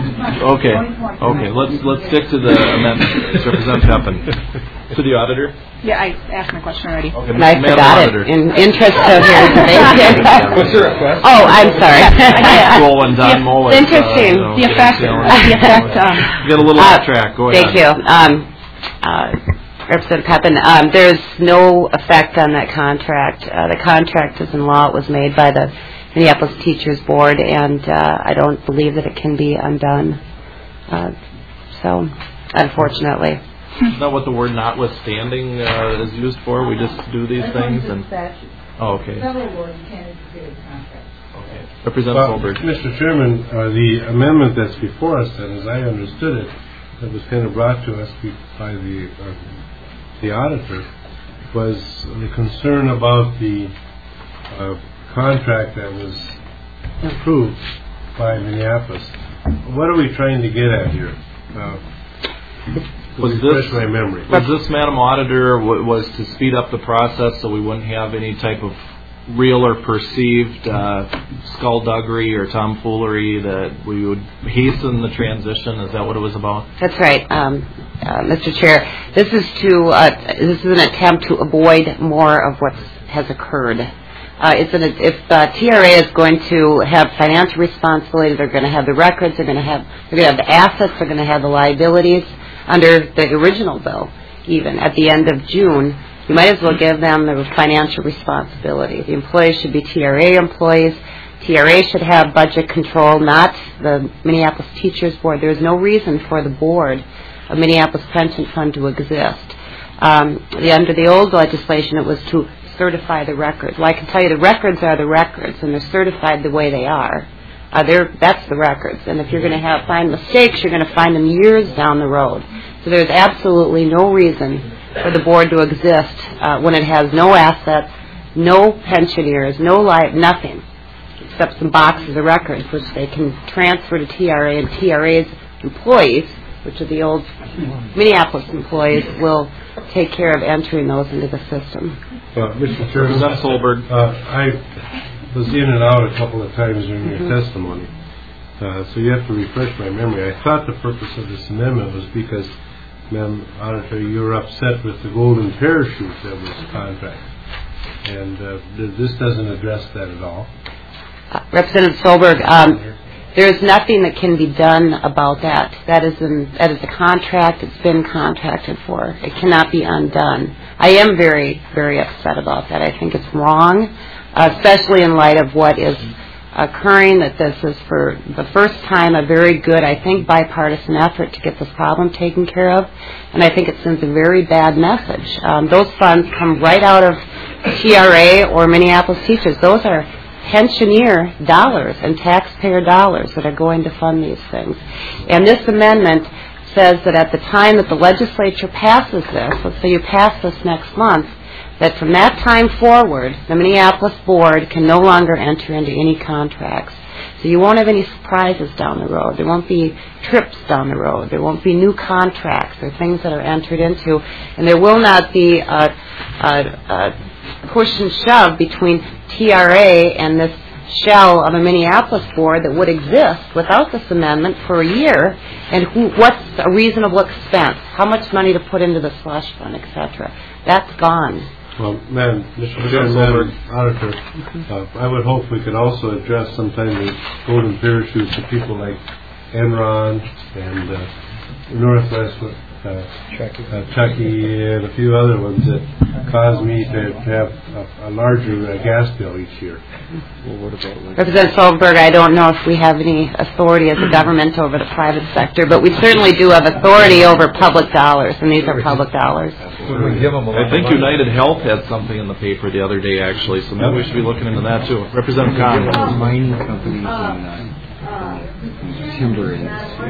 stick to the amendment. Representative Pepin. To the auditor. Yeah, I asked my question already. Okay, and I forgot it in interest of your debate. What's your request? Oh, I'm sorry. Roll and Don Moe. Interesting. The effect. Get a little off track. Go ahead. Thank you. Representative Pepin, there's no effect on that contract. The contract is in law. It was made by the Minneapolis Teachers Board, and I don't believe that it can be undone. So, unfortunately. Isn't that what the word notwithstanding is used for? We just do these things? Oh, okay. Okay. Representative Goldberg. Mr. Chairman, the amendment that's before us, then, as I understood it, that was kind of brought to us by the auditor, was the concern about the contract that was approved by Minneapolis. What are we trying to get at here? Refresh my memory. Was this, Madam Auditor, was to speed up the process so we wouldn't have any type of real or perceived skullduggery or tomfoolery, that we would hasten the transition? Is that what it was about? That's right, Mr. Chair. This is an attempt to avoid more of what has occurred. If TRA is going to have financial responsibility, they're going to have the records, they're going to have the assets, they're going to have the liabilities under the original bill. Even at the end of June, you might as well give them the financial responsibility. The employees should be TRA employees. TRA should have budget control, not the Minneapolis Teachers Board. There is no reason for the board of Minneapolis Pension Fund to exist. Under the old legislation, it was to certify the records. Well, I can tell you the records are the records, and they're certified the way they are. That's the records. And if you're going to find mistakes, you're going to find them years down the road. So there's absolutely no reason for the board to exist when it has no assets, no pensioners, nothing, except some boxes of records, which they can transfer to TRA, and TRA's employees, which are the old Minneapolis employees, will take care of entering those into the system. Mr. Chairman, I was in and out a couple of times during your testimony, so you have to refresh my memory. I thought the purpose of this amendment was because, Madam Auditor, you were upset with the golden parachute that was contract, and this doesn't address that at all. Representative Solberg, there is nothing that can be done about that. That is a contract. It's been contracted for. It cannot be undone. I am very, very upset about that. I think it's wrong, especially in light of what is occurring, that this is for the first time a very good, I think, bipartisan effort to get this problem taken care of, and I think it sends a very bad message. Those funds come right out of TRA or Minneapolis Teachers. Those are pensioner dollars and taxpayer dollars that are going to fund these things. And this amendment says that at the time that the legislature passes this, let's say you pass this next month, that from that time forward, the Minneapolis board can no longer enter into any contracts. So you won't have any surprises down the road. There won't be trips down the road. There won't be new contracts or things that are entered into. And there will not be a push and shove between TRA and this shell of a Minneapolis board that would exist without this amendment for a year. And what's a reasonable expense? How much money to put into the slush fund, etc. That's gone. Well, Madam Auditor, I would hope we could also address sometime the golden parachutes to people like Enron and Northwest Chucky and a few other ones that cause me to have a larger gas bill each year. Well, what about Representative Solberg, I don't know if we have any authority as a government over the private sector, but we certainly do have authority over public dollars, and these are public dollars. I think United Health had something in the paper the other day, actually, so maybe we should be looking into that, too. Representative Conlon. Mining companies and timber industry.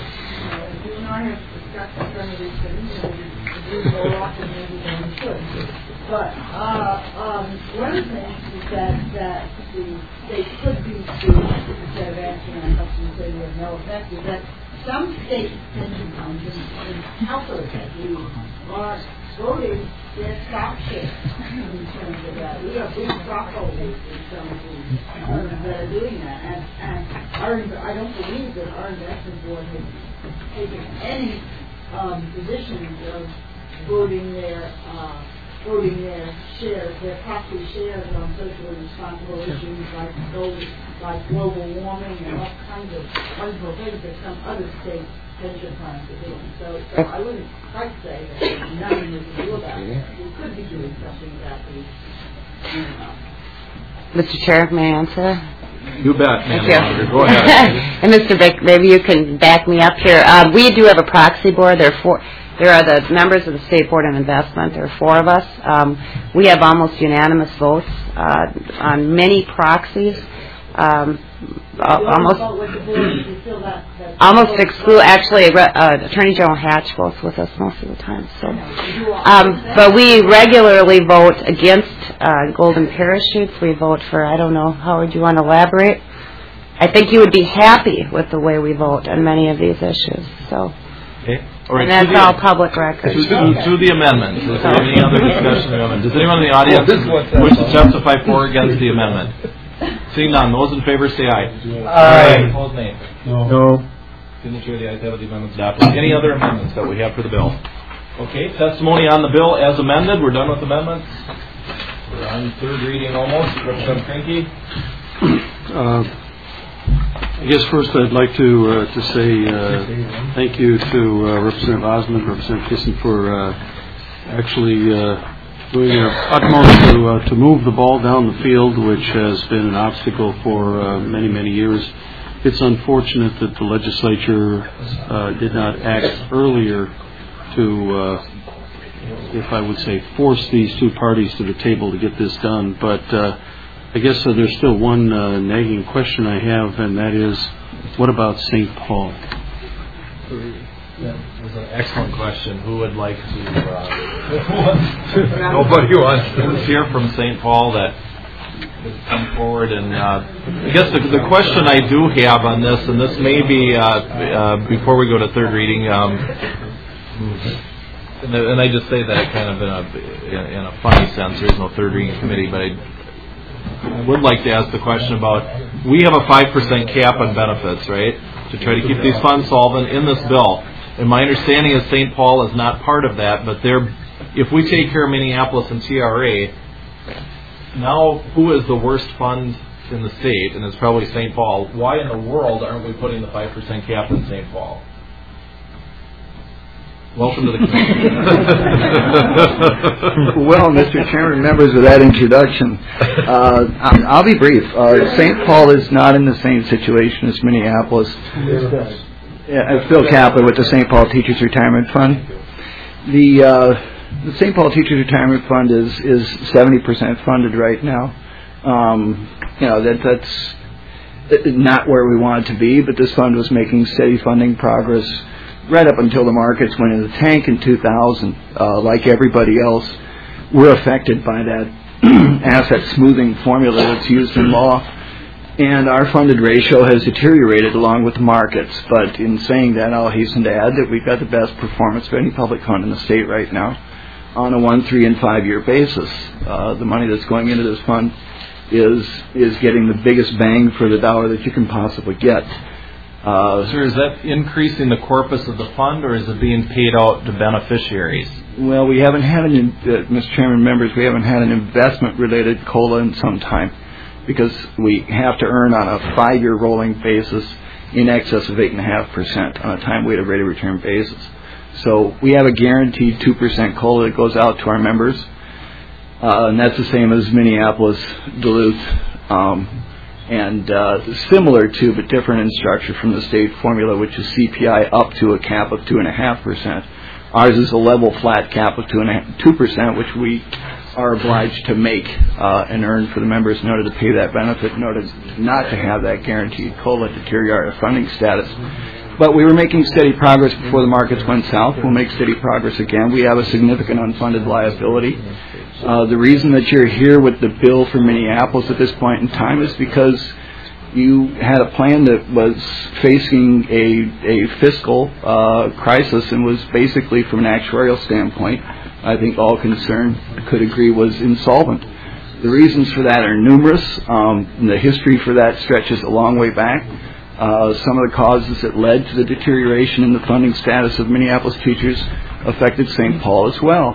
But one of the things is that the state could be sued, instead of answering on something and say we have no effect, is that some state pension funds in Alberta are voting their stock share in terms of that. We have big stockholders in some of these funds that are doing that. And I don't believe that our investment board has taken any positions of voting their shares, their proxy shares on socially responsible issues like global warming and all kinds of wonderful things that some other state pension funds are doing. So I wouldn't quite say that there's nothing we can do about it. We could be doing something about these. Mr. Chair, may I answer? You bet, Thank you. Go ahead. And Mr. Vick, maybe you can back me up here. We do have a proxy board. There are the members of the State Board of Investment. There are 4 of us. We have almost unanimous votes on many proxies. almost exclude. Actually, Attorney General Hatch votes with us most of the time. So, but we regularly vote against golden parachutes. We vote for. I don't know. Howard, do you want to elaborate? I think you would be happy with the way we vote on many of these issues. So, okay. All right, and that's all public record. To the amendment. Is there any other discussion of the amendment? Does anyone in the audience wish to testify for or against the amendment? Seeing none, those in favor say aye. Aye. Opposed, nay. No. Signature of the ayes have it, the amendment's adopted. Any other amendments that we have for the bill? Okay, testimony on the bill as amended. We're done with amendments. We're on third reading almost. Representative Krinke. I guess first I'd like to say thank you to Representative Osmond, Representative Kissen for actually doing their utmost to move the ball down the field, which has been an obstacle for many years. It's unfortunate that the legislature did not act earlier to, if I would say, force these two parties to the table to get this done. But I guess there's still one nagging question I have, and that is, what about St. Paul? That was an excellent question. Who would like to... Nobody wants to hear from St. Paul that would come forward. And I guess the question I do have on this, and this may be before we go to third reading, and I just say that kind of in a funny sense. There's no third reading committee, but I would like to ask the question about, we have a 5% cap on benefits, right, to try to keep these funds solvent in this bill. And my understanding is St. Paul is not part of that, but if we take care of Minneapolis and TRA, now who is the worst fund in the state? And it's probably St. Paul. Why in the world aren't we putting the 5% cap in St. Paul? Welcome to the committee. Well, Mr. Chairman, members of that introduction, I'll be brief. St. Paul is not in the same situation as Minneapolis. Phil Kaplan with the St. Paul Teachers Retirement Fund. The St. Paul Teachers Retirement Fund is 70% funded right now. That's not where we want it to be, but this fund was making steady funding progress right up until the markets went in the tank in 2000. Like everybody else, we're affected by that asset smoothing formula that's used in law, and our funded ratio has deteriorated along with the markets. But in saying that, I'll hasten to add that we've got the best performance of any public fund in the state right now on a 1, 3, and 5 year basis. The money that's going into this fund is getting the biggest bang for the dollar that you can possibly get. Sir, is that increasing the corpus of the fund, or is it being paid out to beneficiaries? Well, we haven't had Mr. Chairman, members, we haven't had an investment-related COLA in some time, because we have to earn on a 5-year rolling basis in excess of 8.5% on a time-weighted rate of return basis. So we have a guaranteed 2% COLA that goes out to our members, and that's the same as Minneapolis, Duluth, and similar to but different in structure from the state formula, which is CPI up to a cap of 2.5%. Ours is a level flat cap of 2%, which we are obliged to make and earn for the members in order to pay that benefit, in order not to have that guaranteed COLA deteriorate our funding status. But we were making steady progress before the markets went south. We'll make steady progress again. We have a significant unfunded liability. The reason that you're here with the bill for Minneapolis at this point in time is because you had a plan that was facing a fiscal crisis and was basically, from an actuarial standpoint, I think all concerned could agree was insolvent. The reasons for that are numerous. The history for that stretches a long way back. Some of the causes that led to the deterioration in the funding status of Minneapolis teachers affected St. Paul as well.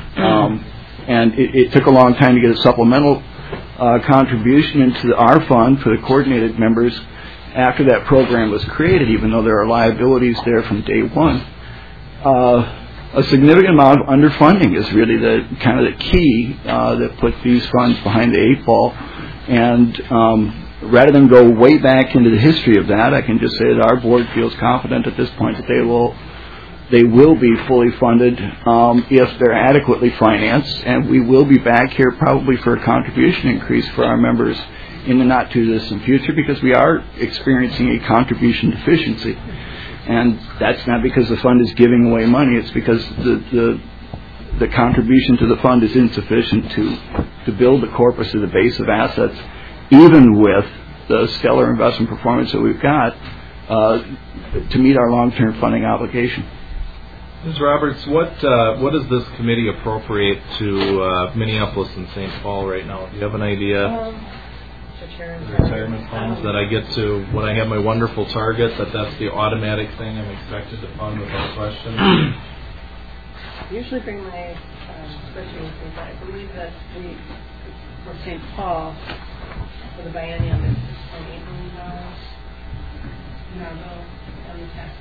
And it took a long time to get a supplemental contribution into our fund for the coordinated members after that program was created, even though there are liabilities there from day one. A significant amount of underfunding is really the key that put these funds behind the 8 ball. And rather than go way back into the history of that, I can just say that our board feels confident at this point that they will be fully funded if they're adequately financed, and we will be back here probably for a contribution increase for our members in the not-too-distant future because we are experiencing a contribution deficiency. And that's not because the fund is giving away money. It's because the contribution to the fund is insufficient to build the corpus of the base of assets, even with the stellar investment performance that we've got, to meet our long-term funding obligation. Ms. Roberts, what does this committee appropriate to Minneapolis and St. Paul right now? Do you have an idea? Retirement funds that I get to when I have my wonderful target, that's the automatic thing I'm expected to fund without question. I usually bring my spreadsheet, but I believe that for St. Paul, for the biennium, it's $6.8 million. On the tax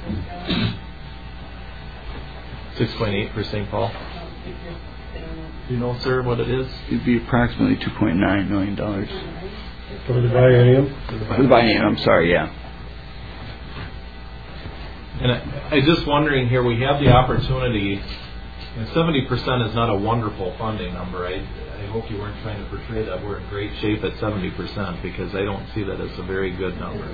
bill. 6.8 for St. Paul. Do you know, sir, what it is? It'd be approximately $2.9 million. For the biennium? For the biennium, I'm sorry, yeah. And I'm just wondering here, we have the opportunity, 70% is not a wonderful funding number. I hope you weren't trying to portray that we're in great shape at 70%, because I don't see that as a very good number.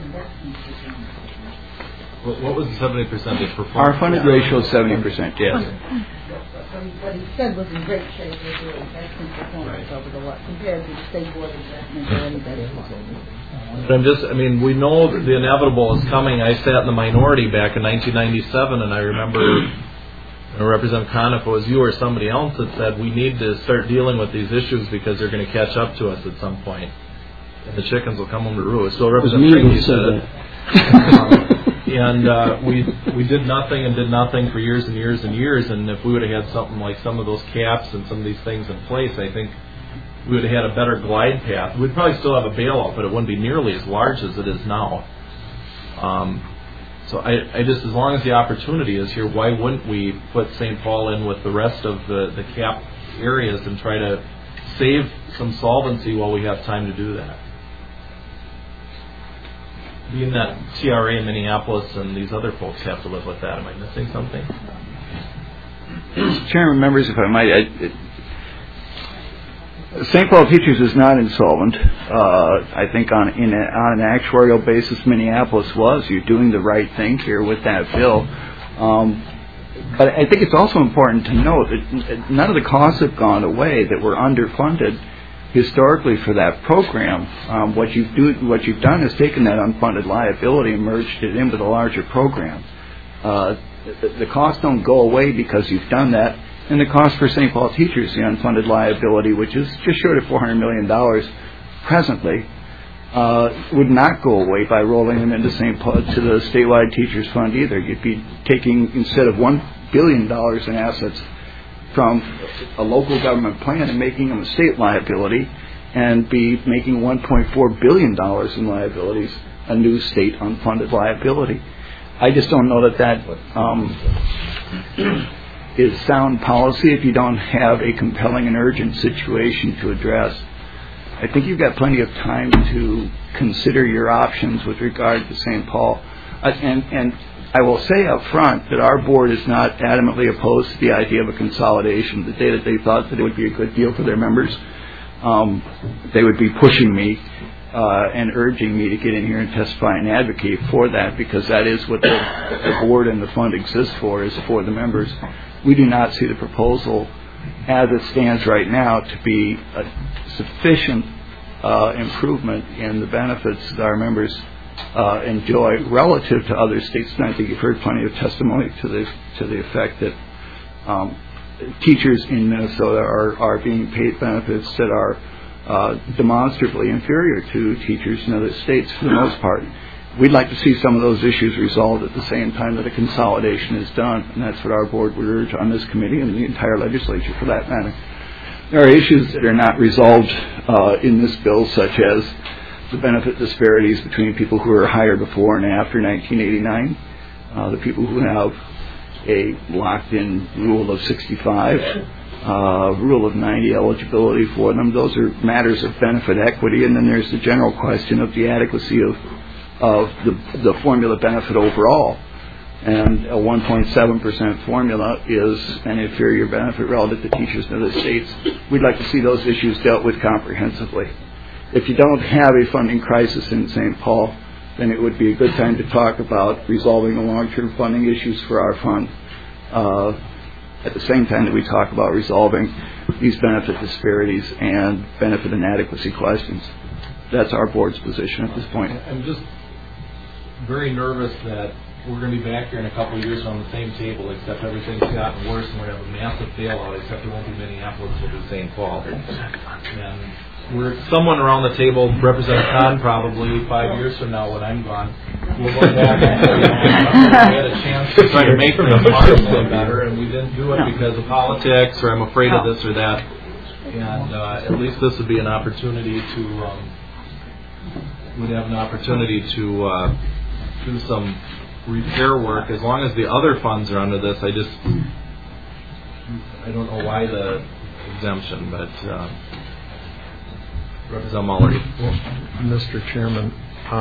What was the 70%? Our funded ratio is 70%, yes. What he said was in great shape with the investment performance over the compared to the state board investment or anybody else. But we know that the inevitable is coming. I sat in the minority back in 1997, and I remember Representative Kahn, if it was you or somebody else that said we need to start dealing with these issues because they're going to catch up to us at some point, and the chickens will come home to roost. So Representative Frankie said it. And we did nothing and did nothing for years and years and years. And if we would have had something like some of those caps and some of these things in place, I think we would have had a better glide path. We'd probably still have a bailout, but it wouldn't be nearly as large as it is now. So I just, as long as the opportunity is here, why wouldn't we put St. Paul in with the rest of the cap areas and try to save some solvency while we have time to do that? Being that TRA in Minneapolis and these other folks have to live with that, am I missing something? Mr. Chairman, members, if I might, St. Paul Teachers is not insolvent. I think on an actuarial basis, Minneapolis was. You're doing the right thing here with that bill. But I think it's also important to note that none of the costs have gone away, that we're underfunded historically for that program. What you've done is taken that unfunded liability and merged it in with a larger program. The costs don't go away because you've done that, and the cost for St. Paul Teachers, the unfunded liability, which is just short of $400 million presently, would not go away by rolling them into St. Paul to the statewide teachers fund either. You'd be taking, instead of $1 billion in assets from a local government plan and making them a state liability, and be making $1.4 billion in liabilities a new state unfunded liability. I just don't know that is sound policy if you don't have a compelling and urgent situation to address. I think you've got plenty of time to consider your options with regard to St. Paul. And I will say up front that our board is not adamantly opposed to the idea of a consolidation. The day that they thought that it would be a good deal for their members, they would be pushing me and urging me to get in here and testify and advocate for that, because that is what the board and the fund exists for, is for the members. We do not see the proposal as it stands right now to be a sufficient improvement in the benefits that our members enjoy relative to other states. And I think you've heard plenty of testimony to the effect that teachers in Minnesota are being paid benefits that are demonstrably inferior to teachers in other states for the most part. We'd like to see some of those issues resolved at the same time that a consolidation is done, and that's what our board would urge on this committee and the entire legislature for that matter. There are issues that are not resolved in this bill, such as the benefit disparities between people who were hired before and after 1989, the people who have a locked-in rule of 65, rule of 90 eligibility for them. Those are matters of benefit equity, and then there's the general question of the adequacy of the formula benefit overall. And a 1.7% formula is an inferior benefit relative to teachers in other states. We'd like to see those issues dealt with comprehensively. if you don't have a funding crisis in St. Paul, then it would be a good time to talk about resolving the long-term funding issues for our fund at the same time that we talk about resolving these benefit disparities and benefit inadequacy questions. That's our board's position at this point. I'm just very nervous that we're going to be back here in a couple of years on the same table, except everything's gotten worse and we're going to have a massive bailout, except there won't be Minneapolis, it'll be St. Paul. And we're someone around the table, Representative Kahn, probably 5 years from now when I'm gone, we'll look back and say, we had a chance to try to make things marginally better, and we didn't do it because of politics, or I'm afraid of this or that. And at least this would be an opportunity to, we'd have an opportunity to do some repair work. As long as the other funds are under this, I don't know why the exemption, but Representative Mullery. Well, Mr. Chairman,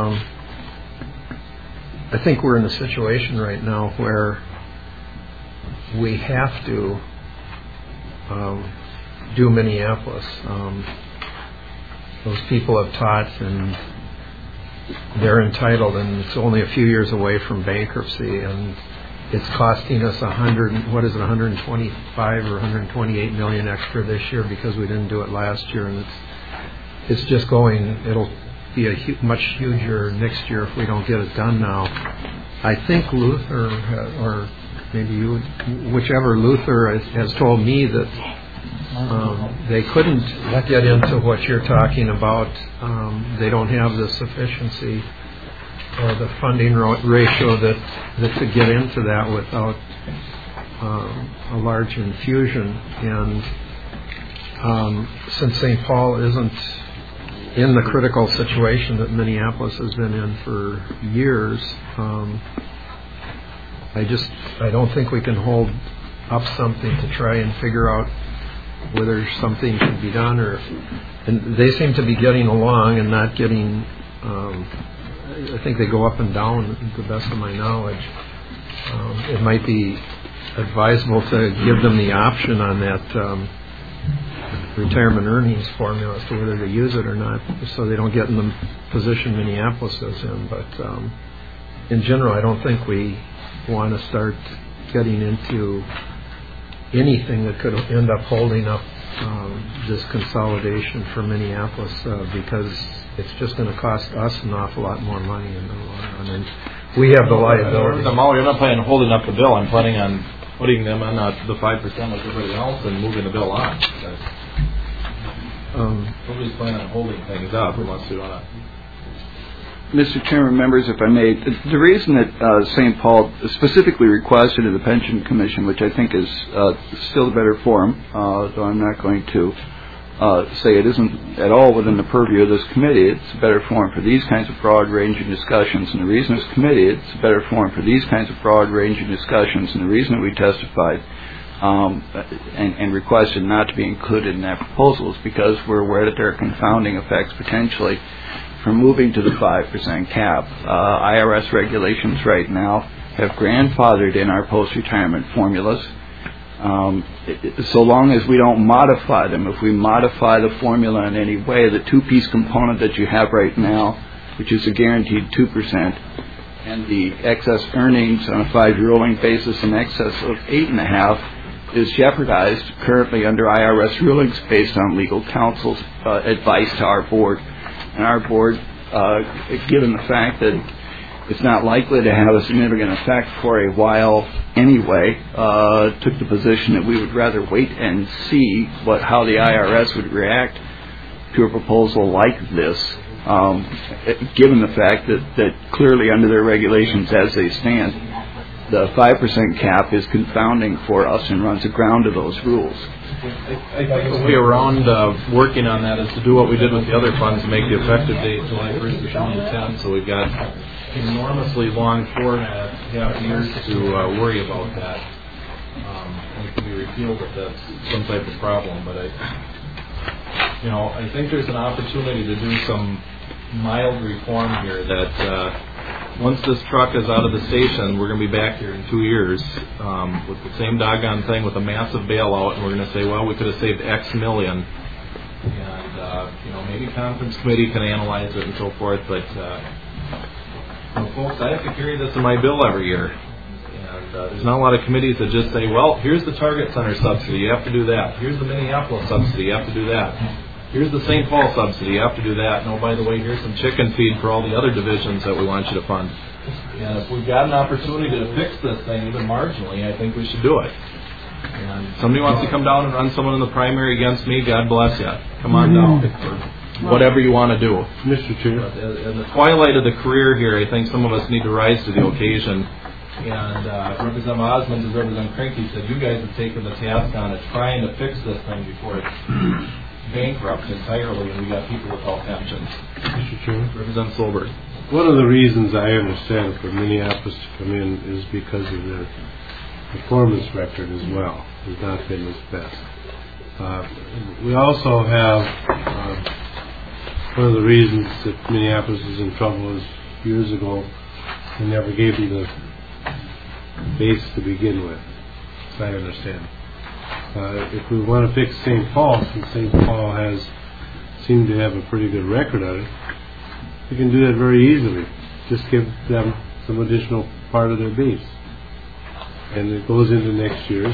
I think we're in a situation right now where we have to do Minneapolis. Those people have taught, and they're entitled, and it's only a few years away from bankruptcy, and it's costing us 125 or 128 million extra this year because we didn't do it last year, and it's just going. It'll be a much huger next year if we don't get it done now. I think Luther, or maybe you, whichever Luther has told me that they couldn't get into what you're talking about. They don't have the sufficiency or the funding ratio that to get into that without a large infusion. And since St. Paul isn't in the critical situation that Minneapolis has been in for years, I don't think we can hold up something to try and figure out whether something should be done, and they seem to be getting along and not getting. I think they go up and down, to the best of my knowledge. It might be advisable to give them the option on that retirement earnings formula as to whether they use it or not, so they don't get in the position Minneapolis is in. But in general, I don't think we want to start getting into anything that could end up holding up this consolidation for Minneapolis because it's just going to cost us an awful lot more money in the long run, and we have the liability. I'm not planning on holding up the bill. I'm planning on putting them on the 5% like everybody else and moving the bill on. Nobody's planning on holding things up unless we want to. Mr. Chairman, members, if I may, the reason that St. Paul specifically requested of the Pension Commission, which I think is still a better forum, though I'm not going to say it isn't at all within the purview of this committee, it's a better forum for these kinds of broad-ranging discussions. And the reason it's committee, it's a better forum for these kinds of broad-ranging discussions. And the reason that we testified and requested not to be included in that proposal is because we're aware that there are confounding effects potentially from moving to the 5% cap. IRS regulations right now have grandfathered in our post-retirement formulas. So long as we don't modify them, if we modify the formula in any way, the two-piece component that you have right now, which is a guaranteed 2%, and the excess earnings on a 5-year rolling basis in excess of 8.5%, is jeopardized currently under IRS rulings based on legal counsel's advice to our board. And our board, given the fact that it's not likely to have a significant effect for a while anyway, took the position that we would rather wait and see how the IRS would react to a proposal like this, given the fact that clearly under their regulations as they stand, the 5% cap is confounding for us and runs aground to those rules. I think the way around working on that is to do what we did with the other funds, make the effective date July 1st, 2010, so we've got enormously long 4.5 years to worry about that. It can be repealed if that's some type of problem, but I think there's an opportunity to do some mild reform here that once this truck is out of the station, we're going to be back here in 2 years with the same doggone thing with a massive bailout, and we're going to say, well, we could have saved X million, and maybe maybe conference committee can analyze it and so forth, but folks, I have to carry this in my bill every year. And there's not a lot of committees that just say, well, here's the Target Center subsidy, you have to do that. Here's the Minneapolis subsidy, you have to do that. Here's the St. Paul subsidy, you have to do that. And oh, by the way, here's some chicken feed for all the other divisions that we want you to fund. And if we've got an opportunity to fix this thing even marginally, I think we should do it. And if somebody wants to come down and run someone in the primary against me, God bless you. Come on down. Whatever you want to do. Mr. Chair. In the twilight of the career here, I think some of us need to rise to the occasion. And Representative Osmond and Representative Krinky said, you guys have taken the task on it, trying to fix this thing before it's bankrupt entirely, and we got people without pensions. Mr. Chair. Representative Solberg. One of the reasons I understand for Minneapolis to come in is because of their performance record as well. Has not been its best. We also have one of the reasons that Minneapolis is in trouble is years ago they never gave them the base to begin with, as I understand. If we want to fix St. Paul, since St. Paul has seemed to have a pretty good record on it, we can do that very easily. Just give them some additional part of their base. And it goes into next year's.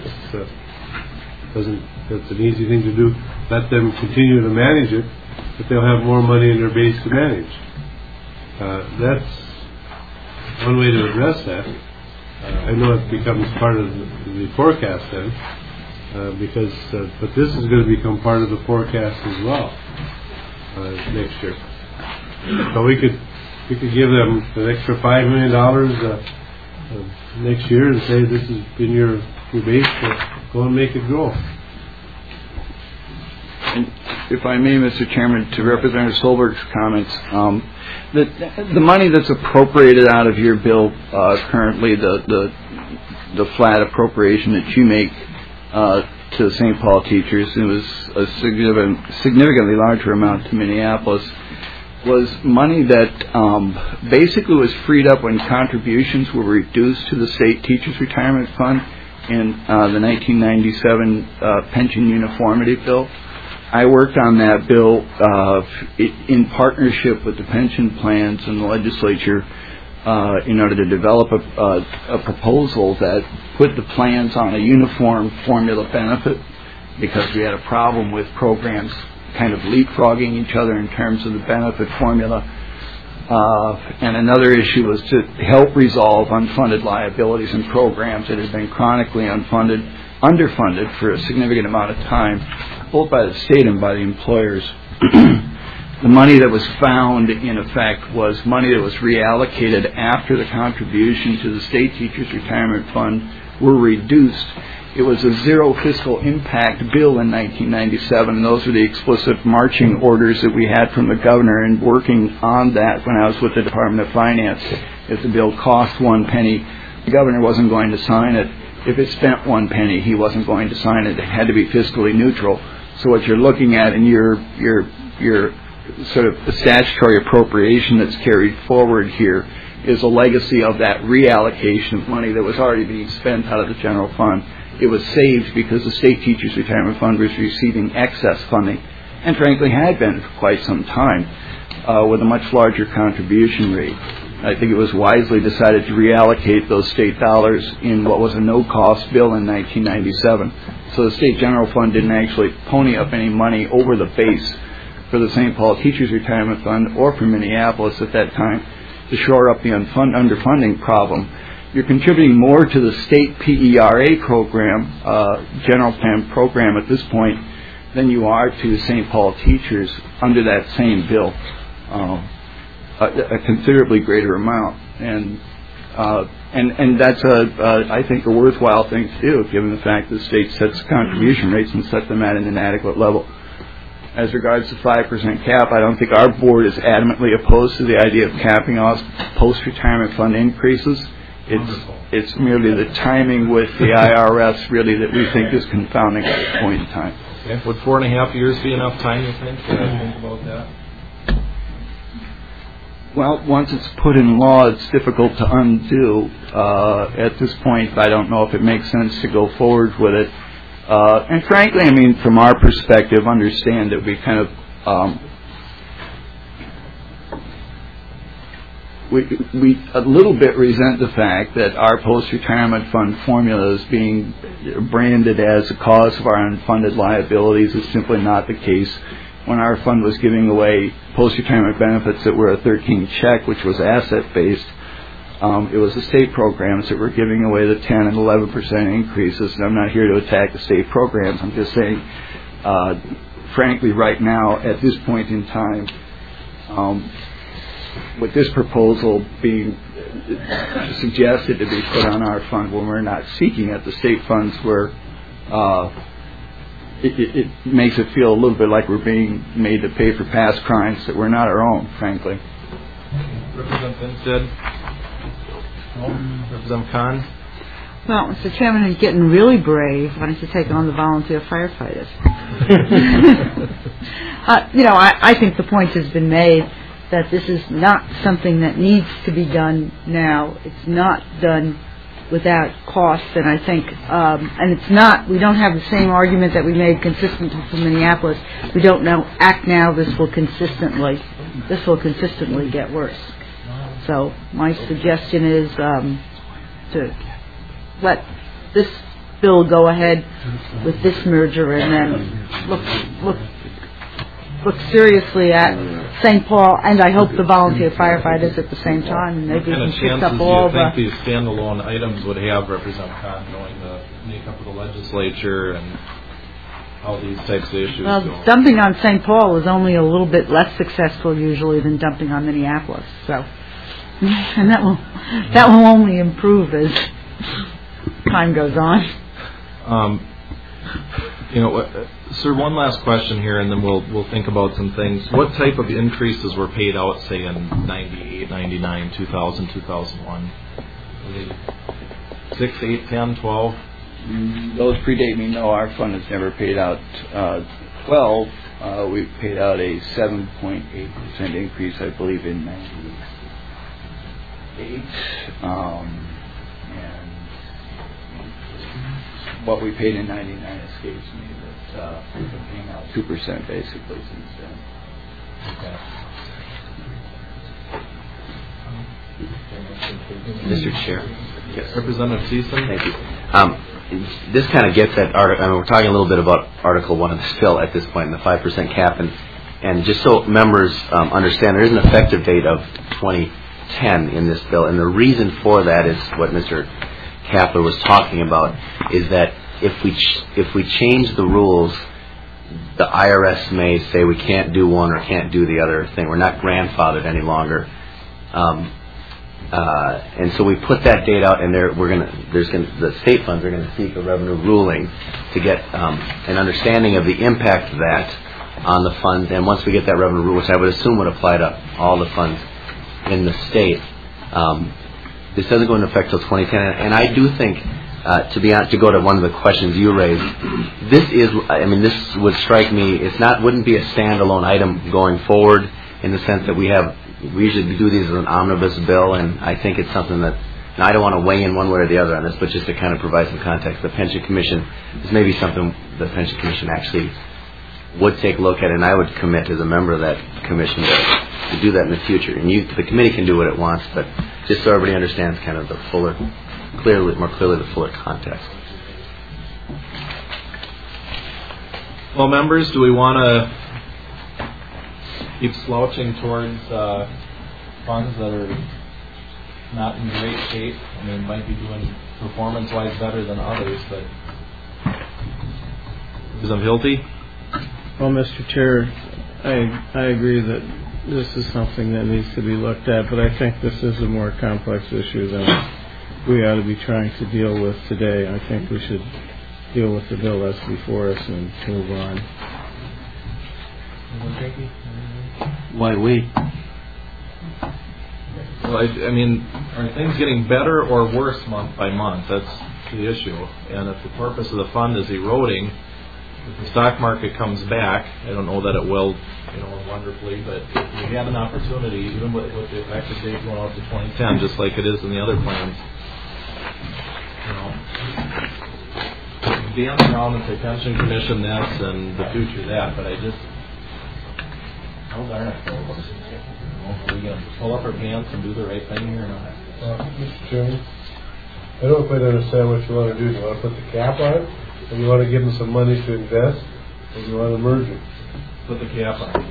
That's an easy thing to do. Let them continue to manage it, but they'll have more money in their base to manage. That's one way to address that. I know it becomes part of the forecast then, but this is going to become part of the forecast as well next year. So we could give them an extra $5 million next year and say this has been your base, so go and make it grow. And if I may, Mr. Chairman, to Representative Solberg's comments, the money that's appropriated out of your bill currently, the flat appropriation that you make to the St. Paul teachers, it was a significantly larger amount to Minneapolis, was money that basically was freed up when contributions were reduced to the state teachers retirement fund in the 1997 pension uniformity bill. I worked on that bill in partnership with the pension plans and the legislature in order to develop a proposal that put the plans on a uniform formula benefit, because we had a problem with programs kind of leapfrogging each other in terms of the benefit formula. And another issue was to help resolve unfunded liabilities and programs that had been chronically underfunded for a significant amount of time, both by the state and by the employers. The money that was found, in effect, was money that was reallocated after the contribution to the state teachers retirement fund were reduced. It was a zero fiscal impact bill in 1997, and those were the explicit marching orders that we had from the governor. And working on that when I was with the Department of Finance, if the bill cost 1 penny, the governor wasn't going to sign it. If it spent 1 penny, he wasn't going to sign it. It had to be fiscally neutral. So what you're looking at in your sort of the statutory appropriation that's carried forward here is a legacy of that reallocation of money that was already being spent out of the general fund. It was saved because the state teachers retirement fund was receiving excess funding, and frankly had been for quite some time, with a much larger contribution rate. I think it was wisely decided to reallocate those state dollars in what was a no-cost bill in 1997. So the state general fund didn't actually pony up any money over the base for the St. Paul Teachers Retirement Fund or for Minneapolis at that time to shore up the underfunding problem. You're contributing more to the state PERA program, general plan program at this point, than you are to St. Paul teachers under that same bill, a considerably greater amount. And that's I think a worthwhile thing to do, given the fact that the state sets contribution rates and sets them at an inadequate level. As regards to 5% cap, I don't think our board is adamantly opposed to the idea of capping off post-retirement fund increases. It's merely the timing with the IRS, really, that we think is confounding at this point in time. Okay. Would 4.5 years be enough time, you think, to think about that? Well, once it's put in law, it's difficult to undo. At this point, I don't know if it makes sense to go forward with it. And frankly, I mean, from our perspective, understand that we kind of we a little bit resent the fact that our post-retirement fund formula is being branded as a cause of our unfunded liabilities. It's simply not the case. When our fund was giving away post-retirement benefits that were a 13 check, which was asset-based, it was the state programs that were giving away the 10 and 11% increases. And I'm not here to attack the state programs. I'm just saying, frankly, right now, at this point in time, with this proposal being suggested to be put on our fund when we're not seeking it, the state funds were, it makes it feel a little bit like we're being made to pay for past crimes that were not our own, frankly. Representative Finstead? Representative Kahn? Well, Mr. Chairman, he's getting really brave. Why don't you take on the volunteer firefighters? I think the point has been made that this is not something that needs to be done now. It's not done without cost, and I think, and it's not, we don't have the same argument that we made consistent for Minneapolis. We don't know, act now, this will consistently get worse. So my suggestion is to let this bill go ahead with this merger and then look seriously at St. Paul, and I hope the volunteer firefighters at the same time, and maybe we can pick up all the... What kind of chances do you think these standalone items would have, Representative Kahn, knowing the makeup of the legislature and how these types of issues go? Dumping on St. Paul is only a little bit less successful usually than dumping on Minneapolis, so... And that will only improve as time goes on. Sir, one last question here, and then we'll think about some things. What type of increases were paid out, say, in 98, 99, 2000, 2001? 6, 8, 10, 12? Those predate me. No, our fund has never paid out 12. We paid out a 7.8% increase, I believe, in 98. And what we paid in 99 escapes me. We've been paying out 2% basically since then. Okay. Mr. Chair. Yes. Representative Thiessen. Thank you. This kind of gets at we're talking a little bit about Article 1 of this bill at this point, and the 5% cap, and just so members understand, there is an effective date of 2010 in this bill, and the reason for that is what Mr. Kapler was talking about, is that if we change the rules, the IRS may say we can't do one or can't do the other thing. We're not grandfathered any longer, and so we put that date out, and the state funds are going to seek a revenue ruling to get an understanding of the impact of that on the funds. And once we get that revenue rule, which I would assume would apply to all the funds in the state, this doesn't go into effect till 2010. And I do think. To go to one of the questions you raised, this would strike me. Wouldn't be a standalone item going forward in the sense that we usually do these as an omnibus bill, and I think it's something that, and I don't want to weigh in one way or the other on this, but just to kind of provide some context, the Pension Commission is maybe something the Pension Commission actually would take a look at, and I would commit as a member of that commission to do that in the future. And the committee can do what it wants, but just so everybody understands kind of the more clearly the fuller context. Well, members, do we want to keep slouching towards funds that are not in great shape? I mean, might be doing performance-wise better than others, but is I'm guilty? Well, Mr. Chair, I agree that this is something that needs to be looked at, but I think this is a more complex issue than we ought to be trying to deal with today. I think we should deal with the bill that's before us and move on. Why wait? Well, I mean, are things getting better or worse month by month? That's the issue. And if the purpose of the fund is eroding, if the stock market comes back, I don't know that it will, wonderfully, but if we had an opportunity, even with the effective date going out to 2010, just like it is in the other plans, dance around and say Pension Commission this and the future that, but I darn it. Are we going to pull up our pants and do the right thing here or not? Mr. Chairman, I don't quite understand what you want to do. Do you want to put the cap on it? Or do you want to give them some money to invest? Or do you want to merge it? Put the cap on.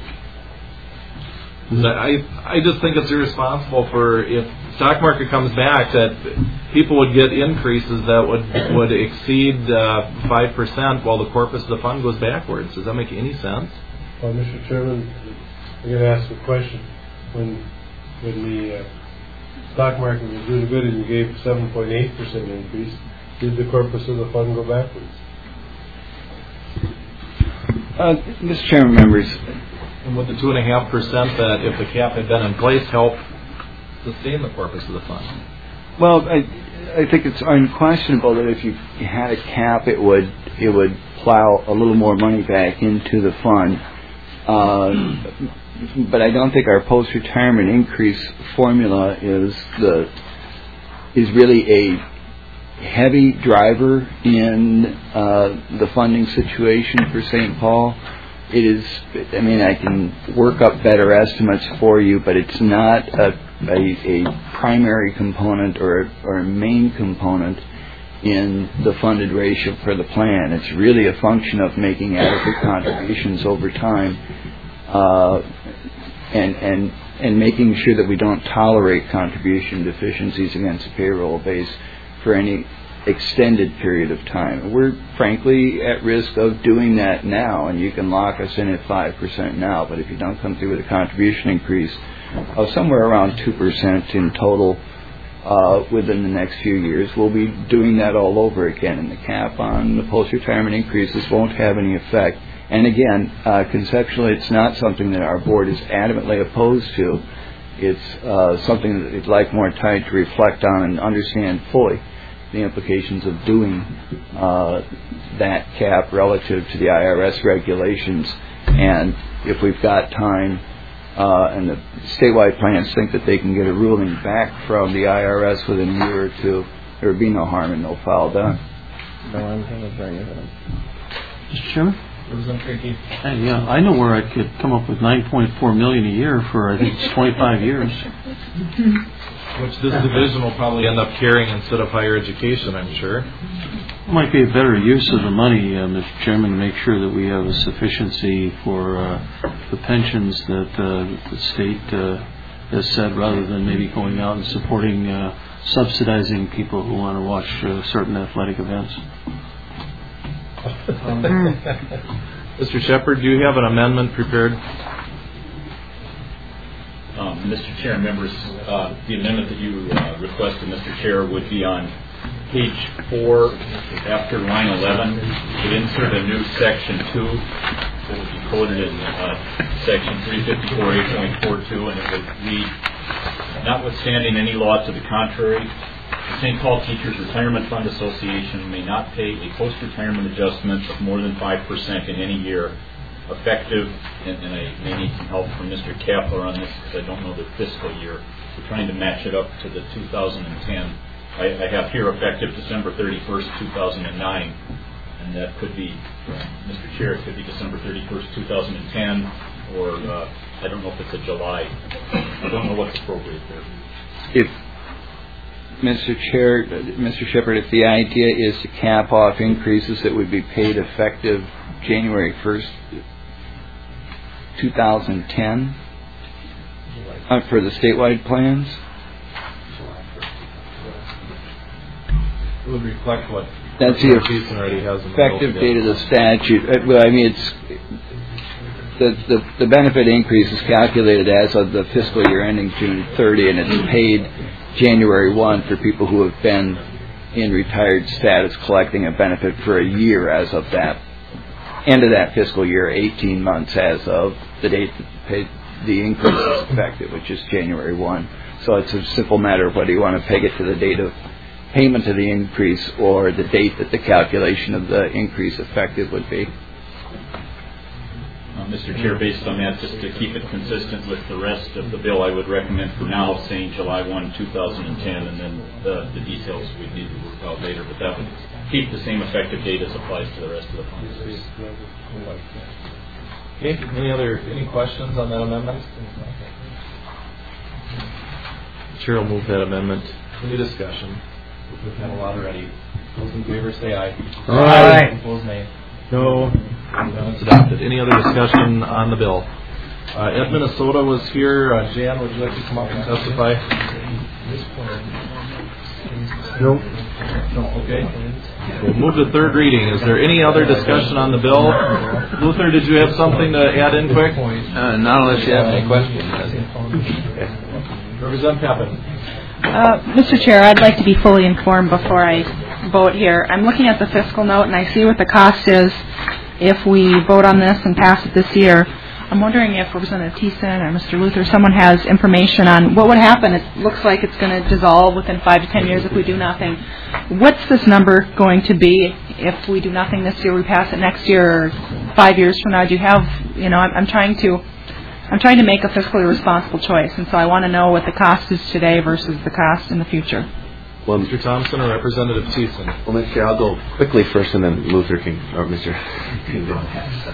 I just think it's irresponsible for, if stock market comes back, that people would get increases that would exceed 5% while the corpus of the fund goes backwards. Does that make any sense? Well, Mr. Chairman, I'm going to ask a question. When the stock market was really good and you gave 7.8% increase, did the corpus of the fund go backwards? Mr. Chairman, members. And would the 2.5% that, if the cap had been in place, help sustain the corpus of the fund? Well, I think it's unquestionable that if you had a cap, it would plow a little more money back into the fund. But I don't think our post-retirement increase formula is really a heavy driver in the funding situation for St. Paul. It is, I mean, I can work up better estimates for you, but it's not a primary component or a main component in the funded ratio for the plan. It's really a function of making adequate contributions over time, and making sure that we don't tolerate contribution deficiencies against the payroll base for any extended period of time. We're frankly at risk of doing that now, and you can lock us in at 5% now, but if you don't come through with a contribution increase of somewhere around 2% in total within the next few years, we'll be doing that all over again, and the cap on the post-retirement increases won't have any effect. And again, conceptually, it's not something that our board is adamantly opposed to. It's something that it'd like more time to reflect on and understand fully the implications of doing that cap relative to the IRS regulations. And if we've got time, and the statewide plans think that they can get a ruling back from the IRS within a year or two, there would be no harm and no foul done. Mr. Chairman? Hey, I know where I could come up with $9.4 million a year for, I think it's 25 years. Which this division will probably end up carrying instead of higher education, I'm sure. It might be a better use of the money, Mr. Chairman, to make sure that we have a sufficiency for the pensions that the state has said, rather than maybe going out and supporting, subsidizing people who want to watch certain athletic events. Mr. Shepard, do you have an amendment prepared? Mr. Chair and members, the amendment that you requested, Mr. Chair, would be on page 4 after line 11. Would insert a new section 2 that would be quoted in section 354A.42, and it would read, notwithstanding any law to the contrary, the St. Paul Teachers Retirement Fund Association may not pay a post-retirement adjustment of more than 5% in any year, effective, and I may need some help from Mr. Kapler on this because I don't know the fiscal year. We're trying to match it up to the 2010. I have here effective December 31st, 2009, and that could be, Mr. Chair, it could be December 31st, 2010, or I don't know if it's a July. I don't know what's appropriate there. If Mr. Chair, Mr. Shepard, if the idea is to cap off increases that would be paid effective January 1st, 2010 for the statewide plans? It would reflect what that's the already has in effective date of the statute. Well, I mean, it's the benefit increase is calculated as of the fiscal year ending June 30, and it's paid January 1 for people who have been in retired status collecting a benefit for a year as of that end of that fiscal year, 18 months as of the date that the increase is effective, which is January 1. So it's a simple matter of whether you want to peg it to the date of payment of the increase or the date that the calculation of the increase effective would be. Mr. Chair, based on that, just to keep it consistent with the rest of the bill, I would recommend for now saying July 1, 2010, and then the details we need to work out later. But that would keep the same effective date as applies to the rest of the funds. Okay, any questions on that amendment? Chair will move that amendment. Any discussion? We've had a lot already. Those in favor say aye. Aye. Opposed, nay. No. Amendment's adopted. Any other discussion on the bill? Ed Minnesota was here. Jan, would you like to come up and testify? No. No, okay. We'll move to third reading. Is there any other discussion on the bill? Luther, did you have something to add in quick? Not unless you have any questions. Representative Pepin. Mr. Chair, I'd like to be fully informed before I vote here. I'm looking at the fiscal note, and I see what the cost is if we vote on this and pass it this year. I'm wondering if Representative Thiessen or Mr. Luther, someone has information on what would happen. It looks like it's going to dissolve within 5 to 10 years if we do nothing. What's this number going to be if we do nothing this year, we pass it next year, or 5 years from now? Do you have, I'm trying to make a fiscally responsible choice, and so I want to know what the cost is today versus the cost in the future. Well, Mr. Thompson or Representative Thiessen? Well, Mr. Chair, I'll go quickly first, and then Luther can, or Mr. can go next.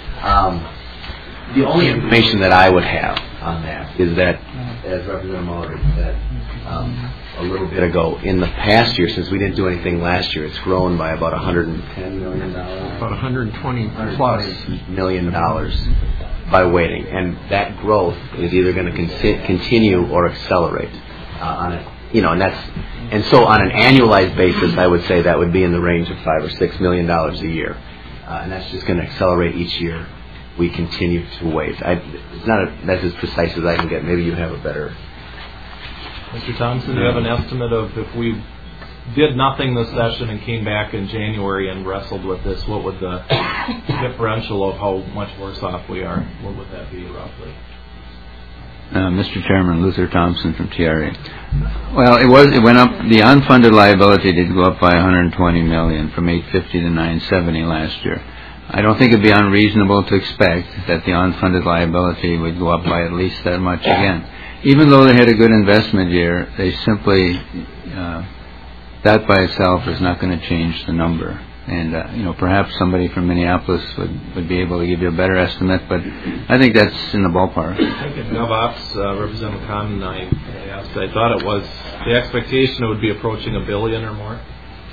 The only information that I would have on that is that, as Representative Muller said a little bit ago, in the past year, since we didn't do anything last year, it's grown by about $110 million. About $120 plus $120 million by waiting, and that growth is either going to continue or accelerate on it. And so on an annualized basis, I would say that would be in the range of $5 or $6 million a year, and that's just going to accelerate each year we continue to wait. That's as precise as I can get. Maybe you have a better. Mr. Thompson, do you have an estimate of if we did nothing this session and came back in January and wrestled with this, what would the differential of how much worse off we are, what would that be roughly? Mr. Chairman, Luther Thompson from TRA. Well, it went up. The unfunded liability did go up by $120 million from $850 to $970 last year. I don't think it'd be unreasonable to expect that the unfunded liability would go up by at least that much again. Even though they had a good investment year, they simply that by itself is not going to change the number. And perhaps somebody from Minneapolis would be able to give you a better estimate, but I think that's in the ballpark. I think in GovOps, Representative Condon, I thought it was the expectation it would be approaching $1 billion or more.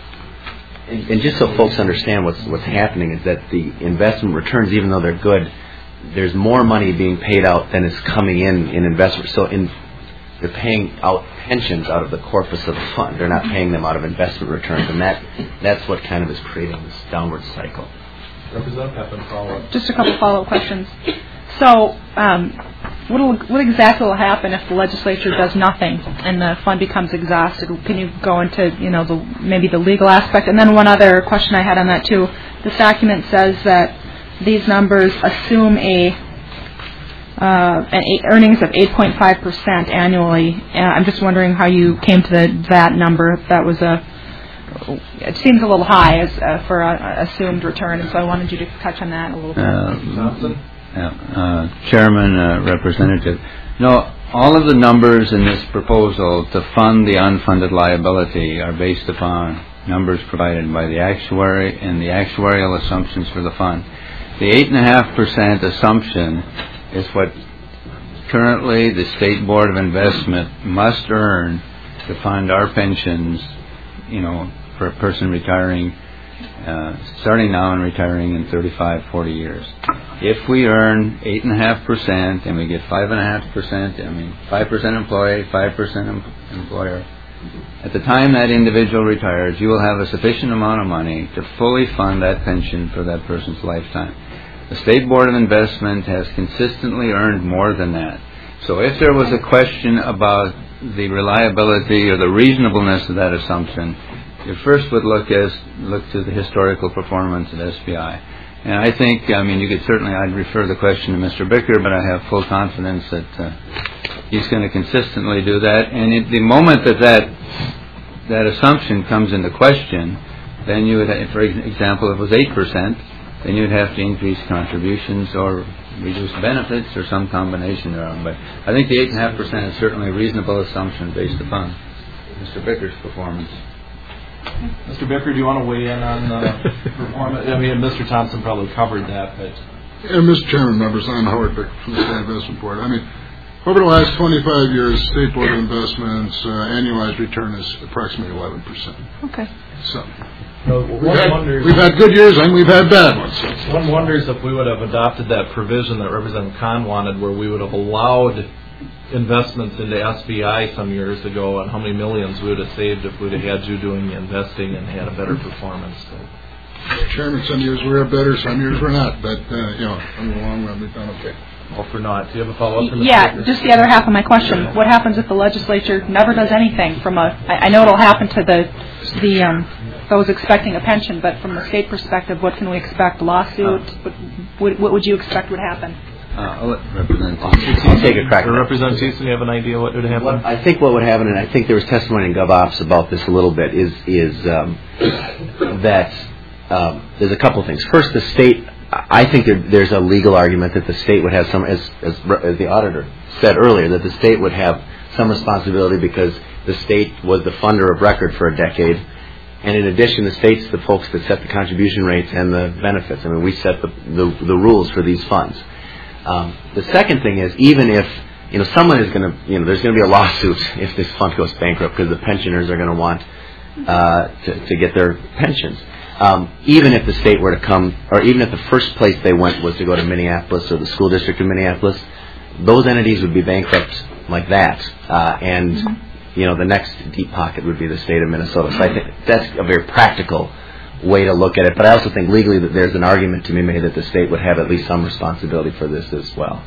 And just so folks understand what's happening is that the investment returns, even though they're good, there's more money being paid out than is coming in investment. So they're paying out pensions out of the corpus of the fund. They're not paying them out of investment returns, and that's what kind of is creating this downward cycle. Representative Pepin, follow-up. Just a couple follow-up questions. So, what exactly will happen if the legislature does nothing and the fund becomes exhausted? Can you go into maybe the legal aspect? And then one other question I had on that too. This document says that these numbers assume earnings of 8.5% annually. I'm just wondering how you came to that number. If that was it seems a little high for an assumed return, and so I wanted you to touch on that a little bit. Thompson? Chairman, Representative. No, all of the numbers in this proposal to fund the unfunded liability are based upon numbers provided by the actuary and the actuarial assumptions for the fund. The 8.5% assumption is what currently the State Board of Investment must earn to fund our pensions, for a person retiring, starting now and retiring in 35, 40 years. If we earn 8.5% and we get 5.5%, 5% employee, 5% employer, at the time that individual retires, you will have a sufficient amount of money to fully fund that pension for that person's lifetime. The State Board of Investment has consistently earned more than that. So if there was a question about the reliability or the reasonableness of that assumption, you first would look to the historical performance of SBI. And I think, you could certainly, I'd refer the question to Mr. Bicker, but I have full confidence that he's going to consistently do that. And at the moment that assumption comes into question, then you would, for example, if it was 8%, then you'd have to increase contributions or reduce benefits or some combination thereof. But I think the 8.5% is certainly a reasonable assumption based upon Mr. Bicker's performance. Mr. Bicker, do you want to weigh in on performance? Mr. Thompson probably covered that, but Mr. Chairman, members, I'm Howard Bick from the State Investment Board. I mean, over the last 25 years, State Board of Investments' annualized return is approximately 11%. Okay. So we've had good years and we've had bad ones. One wonders if we would have adopted that provision that Representative Kahn wanted, where we would have allowed investments into SBI some years ago, and how many millions we would have saved if we'd have had you doing the investing and had a better performance. Chairman, some years we're better, some years we're not, but, in the long run we've done okay. Well, for not. Do you have a follow-up? Yeah, just the other half of my question. What happens if the legislature never does anything from I know it'll happen to the those expecting a pension, but from the state perspective, what can we expect? Lawsuit? What would you expect would happen? I'll let I'll take a crack. Representative Thiessen, you have an idea what would happen? I think what would happen, and I think there was testimony in GovOps about this a little bit, is that there's a couple things. First, the state. I think there's a legal argument that the state would have some, as the auditor said earlier, that the state would have some responsibility because the state was the funder of record for a decade, and in addition, the state's the folks that set the contribution rates and the benefits. I mean, we set the rules for these funds. The second thing is, even if someone is going to, there's going to be a lawsuit if this fund goes bankrupt because the pensioners are going to want to get their pensions. Even if the state were to come, or even if the first place they went was to go to Minneapolis or the school district of Minneapolis, those entities would be bankrupt like that. The next deep pocket would be the state of Minnesota. So I think that's a very practical way to look at it. But I also think legally that there's an argument to be made that the state would have at least some responsibility for this as well.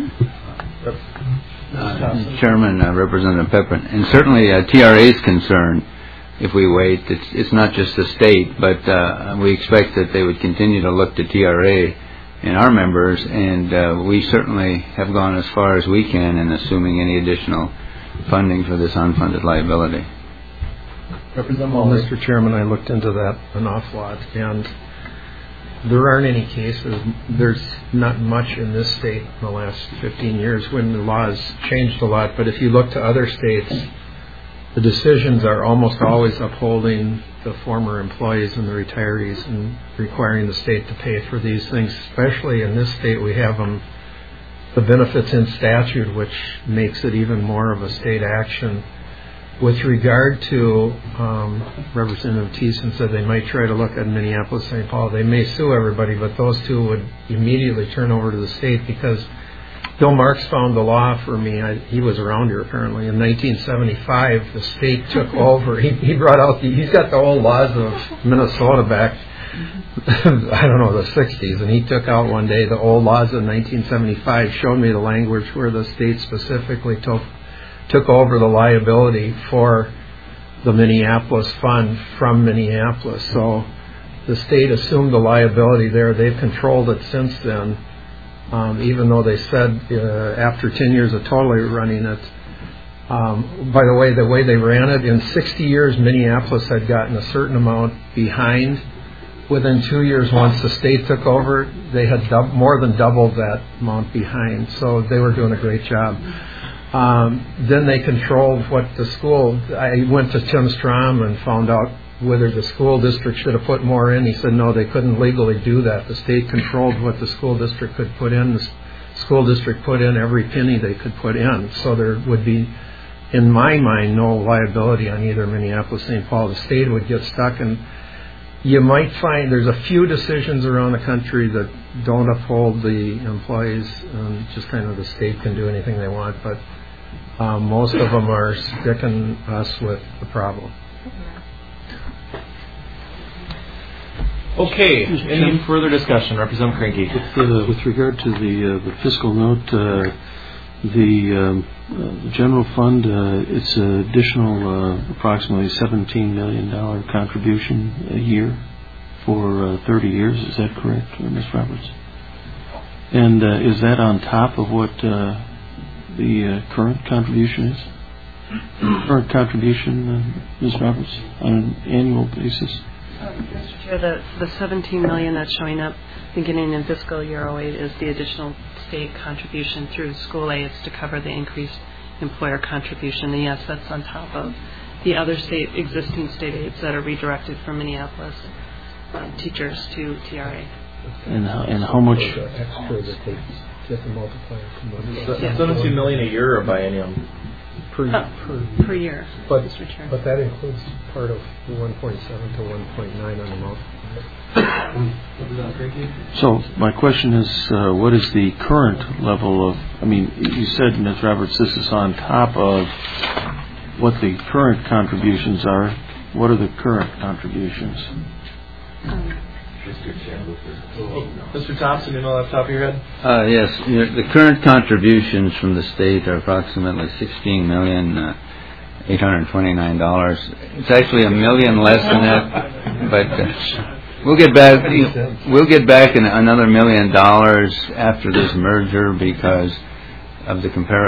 Chairman, Representative Pepin, and certainly TRA's concern. If we wait, it's not just the state, but we expect that they would continue to look to TRA and our members, and we certainly have gone as far as we can in assuming any additional funding for this unfunded liability. Well, Mr. Chairman, I looked into that an awful lot, and there aren't any cases. There's not much in this state in the last 15 years when the laws changed a lot, but if you look to other states, the decisions are almost always upholding the former employees and the retirees and requiring the state to pay for these things. Especially in this state, we have the benefits in statute, which makes it even more of a state action. With regard to Representative Thiessen said they might try to look at Minneapolis, St. Paul. They may sue everybody, but those two would immediately turn over to the state because Bill Marks found the law for me. He was around here apparently. In 1975, the state took over. He brought out he's got the old laws of Minnesota back, I don't know, the 60s, and he took out one day the old laws of 1975, showed me the language where the state specifically took over the liability for the Minneapolis fund from Minneapolis. So the state assumed the liability there. They've controlled it since then. Even though they said after 10 years of totally running it. By the way they ran it, in 60 years, Minneapolis had gotten a certain amount behind. Within 2 years, once the state took over, they had more than doubled that amount behind. So they were doing a great job. Then they controlled what the school. I went to Tim Strom and found out whether the school district should have put more in. He said no, they couldn't legally do that. The state controlled what the school district could put in. The school district put in every penny they could put in. So there would be, in my mind, no liability on either Minneapolis, St. Paul. The state would get stuck, and you might find there's a few decisions around the country that don't uphold the employees. Just kind of the state can do anything they want, but most of them are sticking us with the problem. Okay. Any further discussion? Representative Cranky. With regard to the fiscal note, the general fund, it's an additional approximately $17 million contribution a year for 30 years. Is that correct, Ms. Roberts? And is that on top of what the current contribution is? Current contribution, Ms. Roberts, on an annual basis? Mr. Chair, the $17 million that's showing up beginning in fiscal year 08 is the additional state contribution through school aids to cover the increased employer contribution. And yes, that's on top of the other existing state aids that are redirected from Minneapolis teachers to TRA. And how much? Extra that they get the multiplier from the 17 million a year or biennium? Per year. But that includes part of the 1.7 to 1.9 on the multiplier. So my question is, what is the current level of? I mean, you said, Ms. Roberts, this is on top of what the current contributions are. What are the current contributions? Mr. Thompson, you know off the top of your head? Yes. The current contributions from the state are approximately $16,829,000. It's actually $1 million less than that, but we'll get back. We'll get back another $1 million after this merger because of the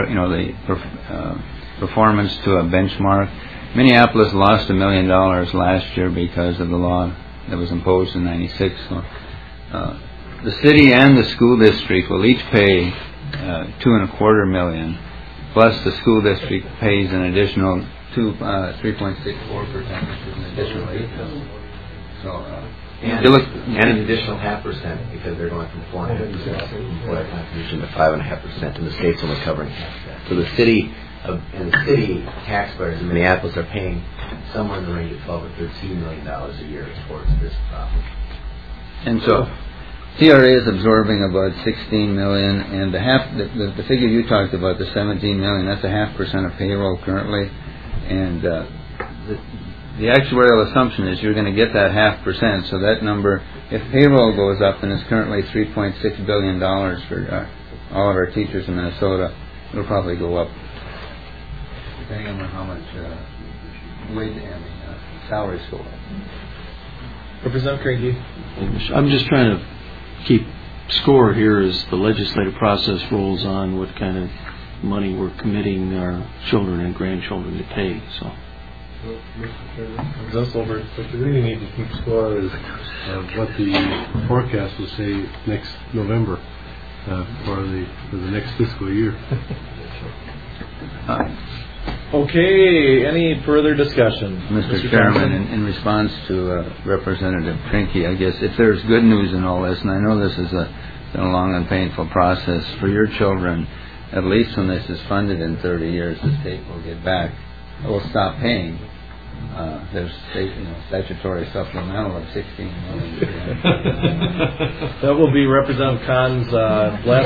performance to a benchmark. Minneapolis lost $1 million last year because of the law that was imposed in '96. So, the city and the school district will each pay $2.25 million, plus the school district pays an additional 3.64%, which is an additional $8 million. So, and an additional 0.5% because they're going from 4.5% employer contribution to 5.5%, and the state's only covering half that. So the city and the city taxpayers in Minneapolis are paying somewhere in the range of $12 or $13 million a year towards this problem. And so, TRA is absorbing about $16 million, and the figure you talked about, the $17 million, that's 0.5% of payroll currently, and the actuarial assumption is you're going to get that 0.5%. So that number, if payroll goes up, and it's currently $3.6 billion for all of our teachers in Minnesota, it'll probably go up, depending on how much salaries go up. Representative Cranky. I'm just trying to keep score here as the legislative process rolls on, what kind of money we're committing our children and grandchildren to pay. So. What you really need to keep score is what the forecast will say next November for the next fiscal year. Okay, any further discussion? Mr. Chairman, in response to Representative Krinke, I guess if there's good news in all this, and I know this has been a long and painful process for your children, at least when this is funded in 30 years, the state will get back, will stop paying. There's statutory supplemental of $16 million. That will be Representative Kahn's last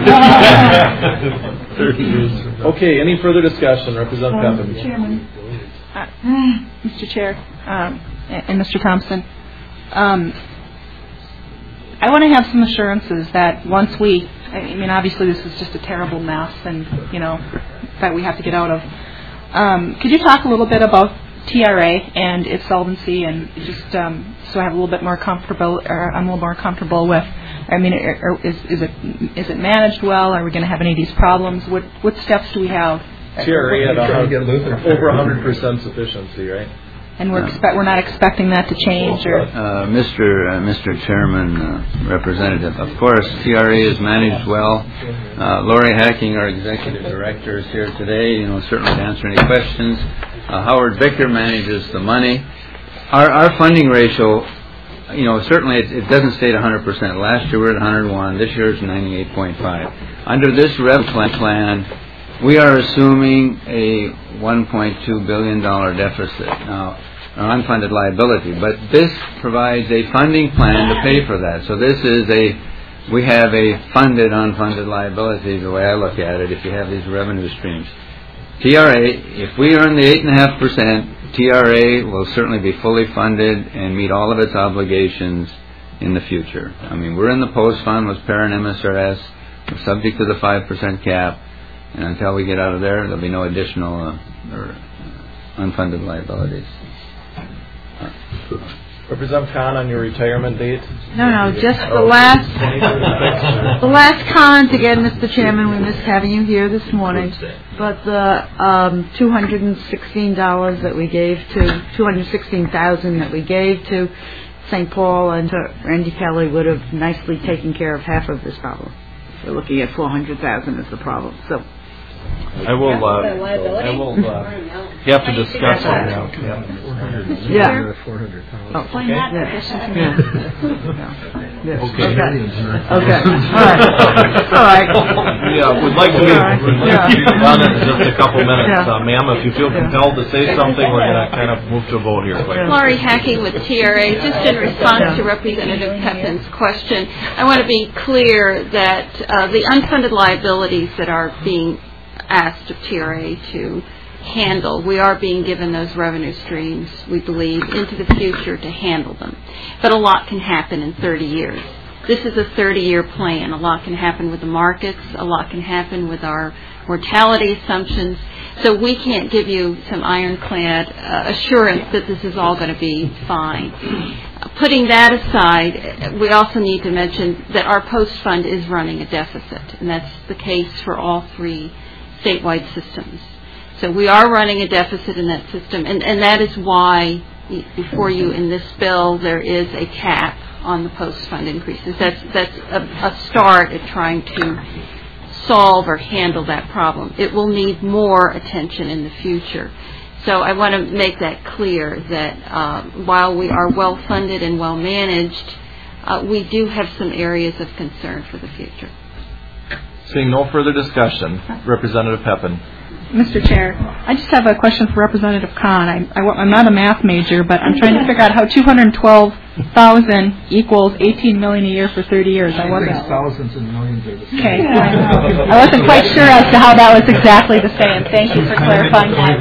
term. 30 years. Okay, any further discussion? Representative Cummins. Chairman. Mr. Chair and Mr. Thompson, I want to have some assurances that once obviously this is just a terrible mess and, that we have to get out of. Could you talk a little bit about TRA and its solvency, and just so I have a little bit more comfortable, or I'm a little more comfortable with. Is it managed well? Are we going to have any of these problems? What steps do we have? TRA at over 100% sufficiency, right? And we're not expecting that to change, or Mr. Chairman, Representative. Of course, TRA is managed well. Lori Hacking, our executive director, is here today. Certainly to answer any questions. Howard Vicker manages the money. Our funding ratio, certainly it doesn't stay at 100%. Last year we were at 101. This year it's 98.5. Under this rev plan, we are assuming a $1.2 billion deficit. Now, an unfunded liability, but this provides a funding plan to pay for that. So we have a funded, unfunded liability, the way I look at it, if you have these revenue streams. TRA, if we earn the 8.5%, TRA will certainly be fully funded and meet all of its obligations in the future. We're in the post fund with parent MSRS. We're subject to the 5% cap. And until we get out of there, there'll be no additional or unfunded liabilities. Representative Kahn, on your retirement date? No, just the last comment again, Mr. Chairman. We missed having you here this morning. But the $216,000 that we gave to $216,000 that we gave to St. Paul and to Randy Kelly would have nicely taken care of half of this problem. We're looking at $400,000 as the problem. So I will have to discuss it now. Yeah. Explain that position to me. Yes. Okay. Okay. All right. Yeah, we'd like to get done in just a couple minutes. Yeah. Ma'am, if you feel compelled to say something, we're going to kind of move to a vote here quick. Laurie Hacking with TRA. Just in response to Representative Pepin's question, I want to be clear that the unfunded liabilities that are being asked of TRA to handle, we are being given those revenue streams, we believe, into the future to handle them. But a lot can happen in 30 years. This is a 30-year plan. A lot can happen with the markets. A lot can happen with our mortality assumptions. So we can't give you some ironclad assurance that this is all going to be fine. Putting that aside, we also need to mention that our post fund is running a deficit, and that's the case for all three statewide systems. So we are running a deficit in that system, and that is why before you in this bill there is a cap on the post-fund increases. That's a start at trying to solve or handle that problem. It will need more attention in the future. So I want to make that clear that while we are well-funded and well-managed, we do have some areas of concern for the future. Seeing no further discussion, Representative Pepin. Mr. Chair, I just have a question for Representative Kahn. I'm not a math major, but I'm trying to figure out how 212,000 equals 18 million a year for 30 years. I wasn't. Thousands and millions are the same. Okay. I wasn't quite sure as to how that was exactly the same. Thank you for clarifying that.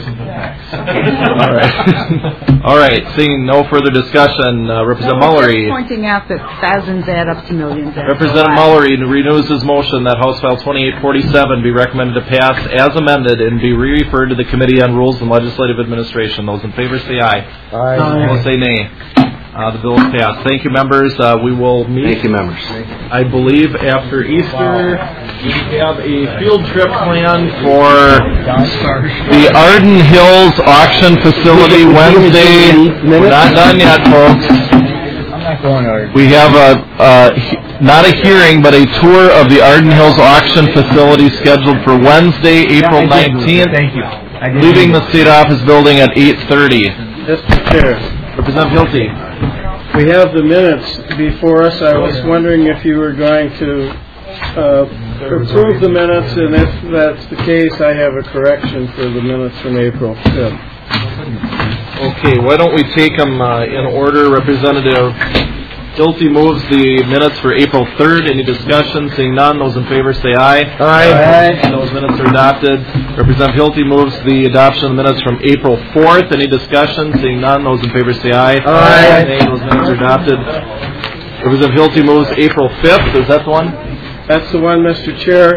All right. Seeing no further discussion, Representative Mullery. Just pointing out that thousands add up to millions. Representative Mullery renews his motion that House File 2847 be recommended to pass as amended and be referred to the Committee on Rules and Legislative Administration. Those in favor say aye. Aye. Those say nay. The bill is passed. Thank you, members. We will meet. Thank you, members. I believe after Easter, we have a field trip planned for the Arden Hills Auction Facility Wednesday. We're not done yet, folks. We have not a hearing, but a tour of the Arden Hills Auction Facility scheduled for Wednesday, April 19th. Thank you. Leaving the State Office Building at 8:30. Mr. Chair. Representative Hilty. We have the minutes before us. I was wondering if you were going to approve the minutes, and if that's the case, I have a correction for the minutes from April 5th. Okay, why don't we take them in order? Representative Hilty moves the minutes for April 3rd. Any discussion? Seeing none, those in favor say aye. Aye. Those minutes are adopted. Representative Hilty moves the adoption of the minutes from April 4th. Any discussion? Seeing none, those in favor say aye. Aye. Nay, those minutes are adopted. Representative Hilty moves April 5th. Is that the one? That's the one, Mr. Chair.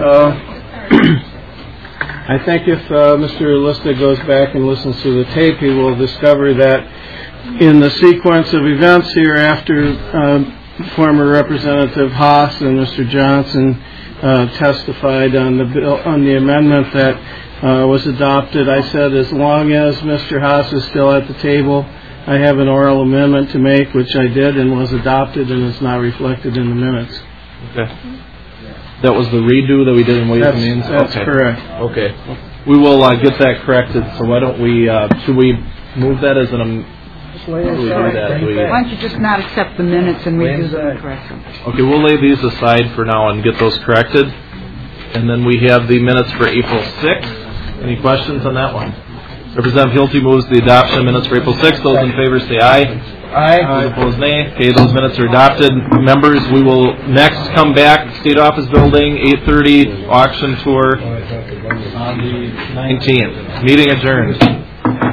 I think if Mr. Lista goes back and listens to the tape, he will discover that in the sequence of events here after former Representative Haas and Mr. Johnson testified on the bill, on the amendment that was adopted, I said as long as Mr. Haas is still at the table, I have an oral amendment to make, which I did and was adopted and is now reflected in the minutes. Okay. That was the redo that we did in Ways and Means? That's correct. Okay. We will get that corrected, so why don't we, should we move that as an Why don't you just not accept the minutes and we do the correction? Okay, we'll lay these aside for now and get those corrected. And then we have the minutes for April 6th. Any questions on that one? Representative Hilty moves the adoption of minutes for April 6th. Those in favor say aye. Aye. Those opposed, nay. Okay, those minutes are adopted. Members, we will next come back to State Office Building, 8:30, auction tour on the 19th. Meeting adjourned.